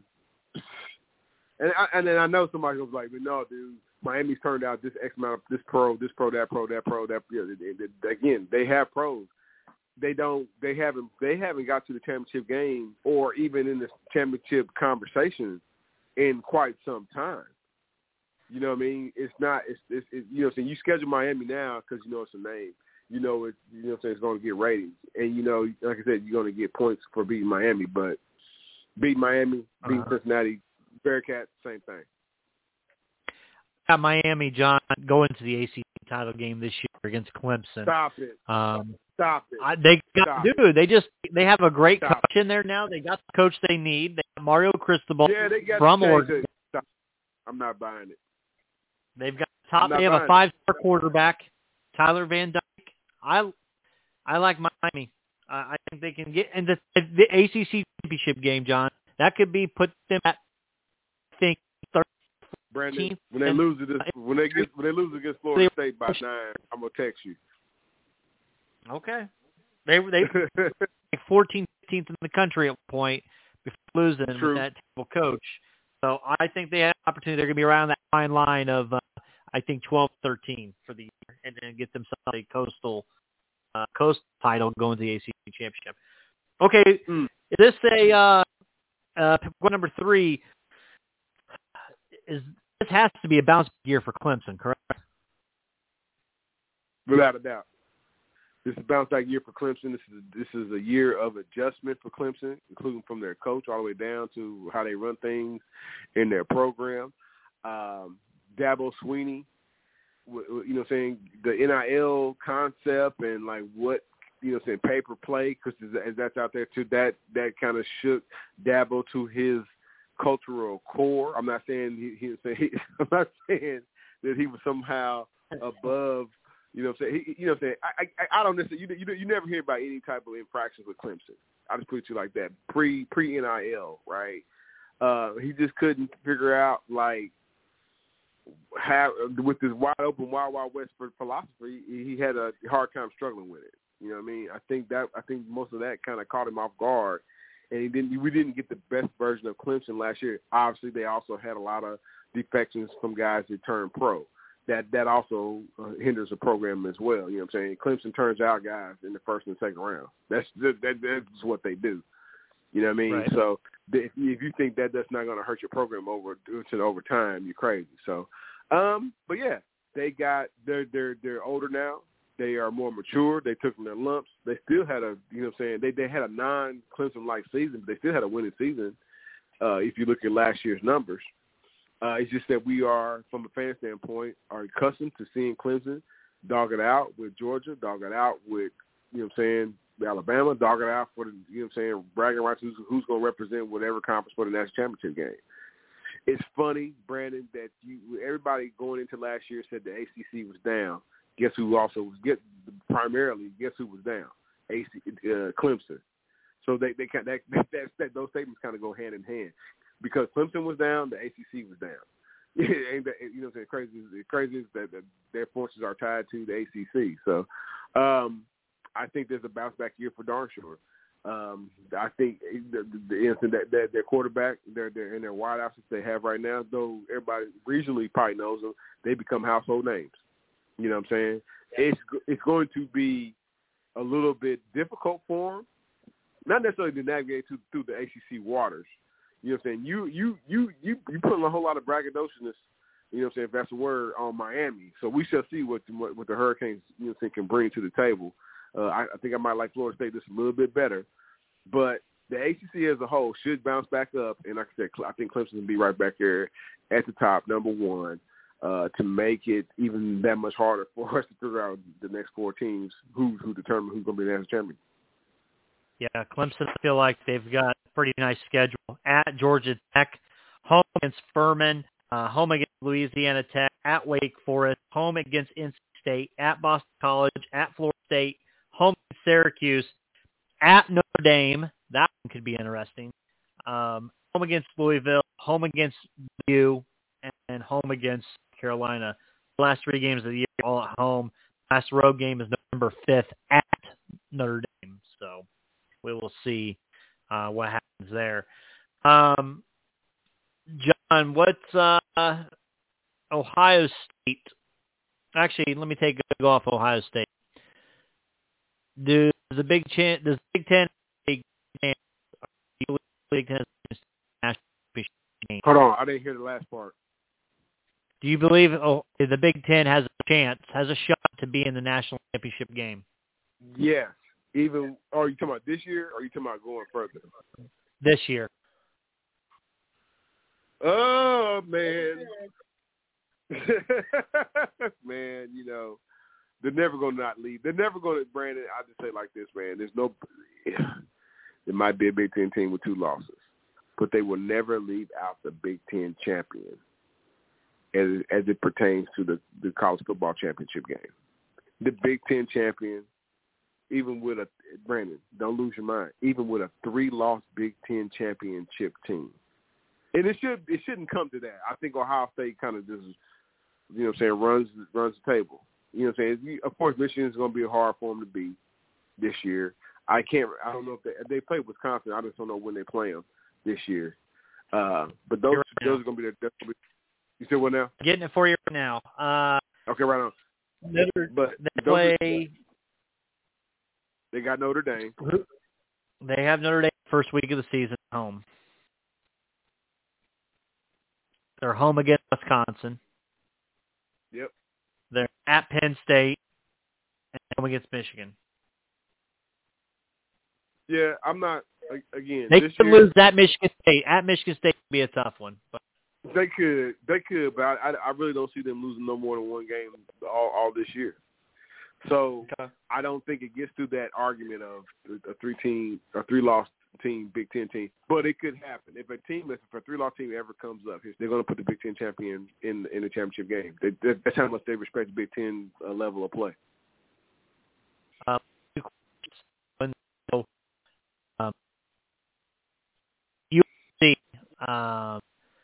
And I, and then I know somebody was like, but no, dude, Miami's turned out this X amount of this pro, this pro, that pro, that pro, that. You know, they, they, again, they have pros. They don't. They haven't. They haven't got to the championship game or even in the championship conversation in quite some time. You know what I mean? It's not. It's. it's, it's you know, so you schedule Miami now because you know it's a name. You know it's. You know, what I'm saying it's going to get ratings, and you know, like I said, you're going to get points for beating Miami, but beat Miami, beat uh-huh. Cincinnati. Bearcats, same thing. Got Miami, John, going to the A C C title game this year against Clemson. Stop it. Um, Stop it. I, they got, Stop dude, it. they just they have a great Stop coach in there now. They got the coach they need. They got Mario Cristobal yeah, they got from Oregon. Stop. I'm not buying it. They've got top. They have a five-star quarterback, Tyler Van Dyke. I I like Miami. Uh, I think they can get in the the A C C championship game, John. That could be put them at. Think Brandon, when they lose to this, when they get when they lose against Florida State by nine, I'm gonna text you. Okay, they they like fourteenth, fifteenth in the country at one point before losing True. with that terrible coach. So I think they have an opportunity. They're gonna be around that fine line of uh, I think twelve, thirteen for the year, and then get themselves a coastal uh, coast title going to the A C C championship. Okay, mm. is this a uh, uh, number three? Is this has to be a bounce year for Clemson, correct? Without a doubt. this is a bounce back year for Clemson. This is this is a year of adjustment for Clemson, including from their coach all the way down to how they run things in their program. Um, Dabo Swinney, you know, what I'm saying the N I L concept and like what you know, what I'm saying paper play because as that's out there too. That that kind of shook Dabo to his cultural core. I'm not saying he, he, he I'm not saying that he was somehow above. You know what I'm saying? He, you know what I'm saying? I, I, I don't necessarily, you, you, you never hear about any type of infractions with Clemson. I just put it to you like that. Pre, pre-N I L, right? Uh, he just couldn't figure out, like, how, with this wide open, wild, wild west philosophy, he had a hard time struggling with it. You know what I mean? I think that, I think most of that kind of caught him off guard. And he didn't, we didn't get the best version of Clemson last year. Obviously, they also had a lot of defections from guys that turned pro. That that also uh, hinders the program as well. You know what I'm saying? Clemson turns out guys in the first and second round. That's that, that that's what they do. You know what I mean? Right. So if, if you think that that's not going to hurt your program over to over time, you're crazy. So, um, but yeah, they got they're they're they're older now. They are more mature. They took from their lumps. They still had a you know what I'm saying they they had a non-Clemson like season, but they still had a winning season. Uh, if you look at last year's numbers. Uh, it's just that we are, from a fan standpoint, are accustomed to seeing Clemson dog it out with Georgia, dog it out with, you know what I'm saying, Alabama, dog it out for the, you know what I'm saying, bragging rights, who's, who's going to represent whatever conference for the national championship game. It's funny, Brandon, that you everybody going into last year said the A C C was down. Guess who also was, get, primarily, guess who was down? A C, uh, Clemson. So they, they, that, that, that, that, those statements kind of go hand in hand. Because Clemson was down, the A C C was down. Ain't that, you know what I'm saying? Crazy, crazy is that, that their forces are tied to the A C C. So um, I think there's a bounce back year for darn sure. Um, I think the, the, the, that, that their quarterback, their, their and their wide outs they have right now, though everybody regionally probably knows them, they become household names. You know what I'm saying? It's it's going to be a little bit difficult for them, not necessarily to navigate to, through the A C C waters. You know what I'm saying? You you you you you putting a whole lot of braggadociousness, you know what I'm saying, if that's a word, on Miami. So we shall see what what, what the Hurricanes, you know, think can bring to the table. Uh, I, I think I might like Florida State just a little bit better. But the A C C as a whole should bounce back up. And like I said, I think Clemson will be right back there at the top, number one, uh, to make it even that much harder for us to figure out the next four teams who who determine who's going to be the national champion. Yeah, Clemson, I feel like they've got a pretty nice schedule. At Georgia Tech, home against Furman, uh, home against Louisiana Tech, at Wake Forest, home against N C State, at Boston College, at Florida State, home against Syracuse, at Notre Dame. That one could be interesting. Um, home against Louisville, home against U U, and, and home against Carolina. The last three games of the year all at home. Last road game is November fifth at Notre Dame. So we will see uh, what happens there. Um, John, what's uh, Ohio State? Actually, let me take a go off Ohio State. Do the Big Ten, does Big Ten, Big Ten, Big Ten national championship game? Hold on, I didn't hear the last part. Do you believe oh, the Big Ten has a chance, has a shot to be in the national championship game? Yes. Even, are you talking about this year, or are you talking about going further? This year. Oh, man. Man, you know, they're never going to not leave. They're never going to, Brandon, I'll just say it like this, man. There's no, it might be a Big Ten team with two losses, but they will never leave out the Big Ten champion as, as it pertains to the, the college football championship game. The Big Ten champion, even with a, Brandon, don't lose your mind, even with a three-loss Big Ten championship team. And it should it shouldn't come to that. I think Ohio State kind of just, you know what I'm saying, runs runs the table. You know what I'm saying? Of course, Michigan is going to be hard for them to beat this year. I can't, I don't know if they, they play Wisconsin. I just don't know when they play them this year. Uh, but those, right those are going to be their, you said what now? Getting it for you right now. Uh, okay, right on. Notre, but they play. They got Notre Dame. They have Notre Dame first week of the season at home. They're home against Wisconsin. Yep. They're at Penn State and home against Michigan. Yeah, I'm not. Again, They this could year, lose at Michigan State. At Michigan State would be a tough one. But. They could, they could, but I, I really don't see them losing no more than one game all, all this year. So okay. I don't think it gets through that argument of a three-team, a three-loss team, Big Ten team. But it could happen if a team, if a three-loss team ever comes up, they're going to put the Big Ten champion in in the championship game. They, that's how much they respect the Big Ten uh, level of play. Um, um, U S C. Um,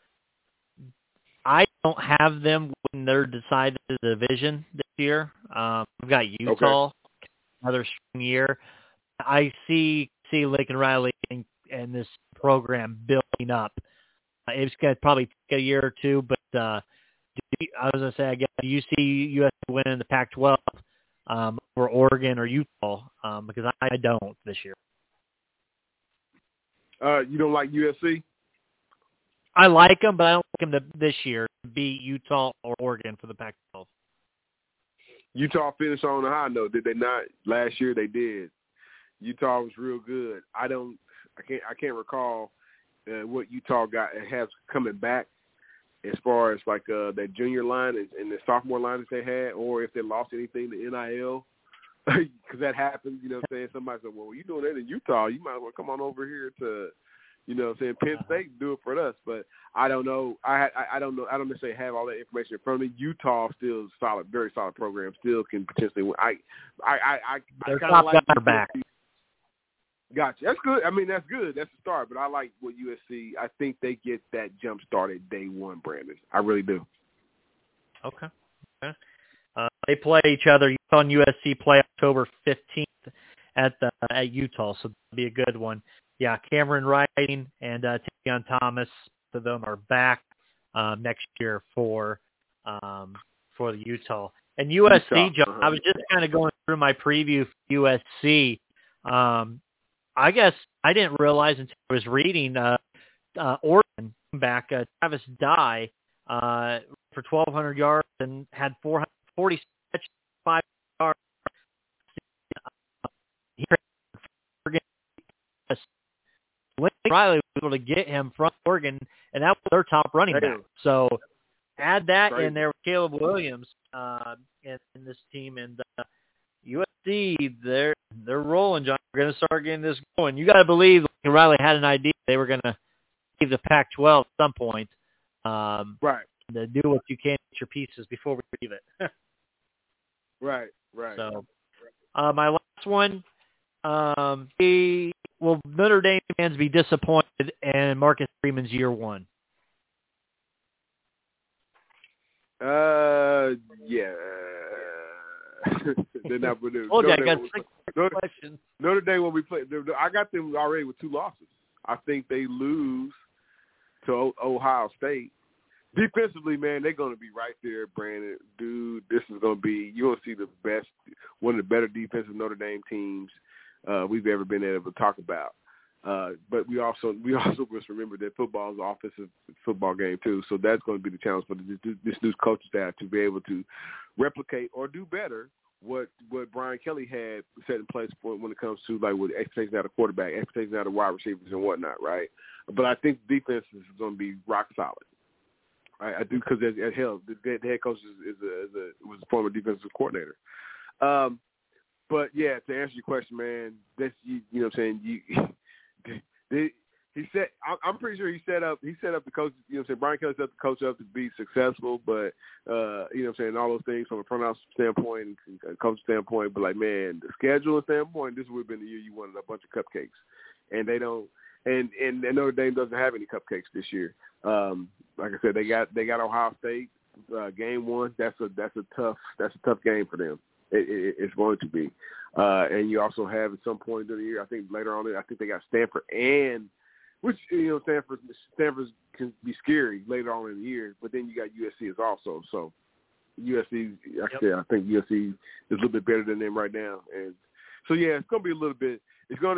I don't have them when they're decided the division this year. Um, I've got Utah, okay. Another strong year. I see see Lincoln Riley and, and this program building up. Uh, it's going to probably take a year or two, but uh, you, I was going to say, I guess, do you see U S C winning the Pac twelve um, or Oregon or Utah? Um, because I, I don't this year. Uh, you don't like U S C? I like them, but I don't like them to, this year to beat Utah or Oregon for the Pac twelve. Utah finished on a high note, did they not? Last year they did. Utah was real good. I don't, I can't, I can't recall uh, what Utah got has coming back as far as like uh, that junior line and, and the sophomore line that they had, or if they lost anything to N I L, because that happens. You know what I'm saying? Somebody said, "Well, you're doing that in Utah. You might as well come on over here to." You know what I'm saying? Penn State do it for us, but I don't know. I, I I don't know. I don't necessarily have all that information in front of me. Utah still is solid, very solid program. Still can potentially win. I I I I, I kind of like U S C. Back. Gotcha. That's good. I mean, that's good. That's the start. But I like what U S C. I think they get that jump started day one, Brandon. I really do. Okay. Okay. Uh, they play each other. Utah and U S C play October fifteenth at the at Utah, so that'll be a good one. Yeah, Cameron Writing and uh, Tavion Thomas, both of them are back uh, next year for um, for the Utah. And U S C, Utah, John, uh-huh. I was just kind of going through my preview for U S C. Um, I guess I didn't realize until I was reading uh, uh, Oregon back. Uh, Travis Dye uh, for twelve hundred yards and had four hundred forty catches, five yards. He Lincoln Riley was able to get him from Oregon, and that was their top running back. So add that Crazy. in there with Caleb Williams uh, in, in this team, and uh, U S C, they're they're rolling, John. We're going to start getting this going. You got to believe Lincoln Riley had an idea they were going to leave the Pac twelve at some point. Um, right. To do what you can with your pieces before we leave it. right. Right. So uh, my last one. Um, he, will Notre Dame fans be disappointed in Marcus Freeman's year one? Uh, yeah. They're not going to. Oh, I got Dame, six Notre, questions. Notre Dame will be playing. I got them already with two losses. I think they lose to Ohio State. Defensively, man, they're going to be right there, Brandon. Dude, this is going to be, you're going to see the best, one of the better defensive Notre Dame teams uh, we've ever been able to talk about. Uh, but we also we also must remember that football is an offensive football game, too. So that's going to be the challenge for this, this new coaching staff to be able to replicate or do better what what Brian Kelly had set in place for when it comes to, like, with expectations out of quarterback, expectations out of wide receivers and whatnot, right? But I think defense is going to be rock solid. I, I do, because at, at hell, the, the head coach is, is, a, is a was a former defensive coordinator. Um, but yeah, to answer your question, man, that's you, you know what I'm saying. You, they, he said, I'm pretty sure he set up he set up the coach. You know what I'm saying. Brian Kelly set up the coach up to be successful, but uh, you know what I'm saying, all those things from a front office standpoint and coach standpoint. But like, man, the scheduling standpoint, this would have been the year you wanted a bunch of cupcakes, and they don't. And, and and Notre Dame doesn't have any cupcakes this year. Um, like I said, they got they got Ohio State uh, game one. That's a that's a tough that's a tough game for them. It, it, it's going to be. Uh, and you also have at some point during the year, I think later on, I think they got Stanford and which you know Stanford Stanford can be scary later on in the year. But then you got U S C as also. So U S C, like I said, I think U S C is a little bit better than them right now. And so yeah, it's going to be a little bit. It's going to.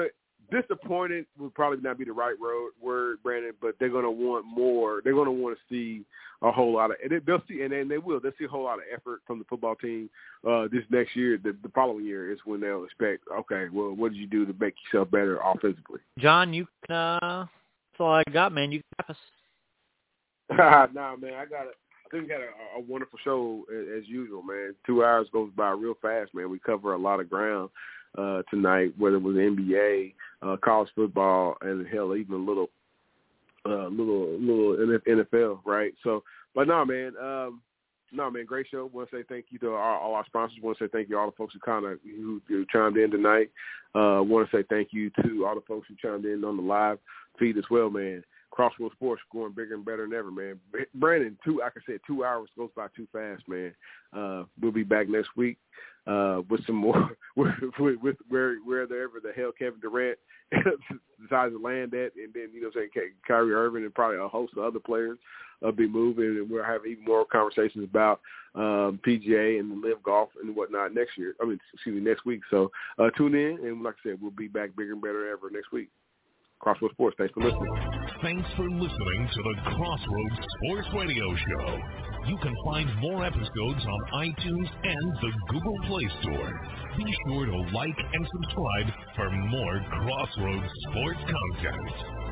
disappointed would probably not be the right road, word, Brandon, but they're going to want more. They're going to want to see a whole lot of, and they'll see, and then they will. They'll see a whole lot of effort from the football team uh, this next year. The, the following year is when they'll expect, okay, well, what did you do to make yourself better offensively? John, you can, uh, that's all I got, man. You got us. Nah, man, I got it. I think we had a, a wonderful show as, as usual, man. Two hours goes by real fast, man. We cover a lot of ground uh, tonight, whether it was N B A, uh, college football, and hell, even a little, uh, little, little N F L, right? So, but no, man, um, no, man, great show. Want to say thank you to our, all our sponsors. Want to say thank you to all the folks who kind of who, who chimed in tonight. Uh, want to say thank you to all the folks who chimed in on the live feed as well, man. Crossroads Sports going bigger and better than ever, man. Brandon, two, like I said, two hours goes by too fast, man. Uh, we'll be back next week uh, with some more, with, with, with where, wherever the hell Kevin Durant decides to land at, and then, you know what I'm saying, Kyrie Irving and probably a host of other players will be moving, and we'll have even more conversations about um, P G A and Live Golf and whatnot next year. I mean, excuse me, next week. So uh, tune in, and like I said, we'll be back bigger and better than ever next week. Crossroads Sports, thanks for listening. Thanks for listening to the Crossroads Sports Radio Show. You can find more episodes on iTunes and the Google Play Store. Be sure to like and subscribe for more Crossroads Sports content.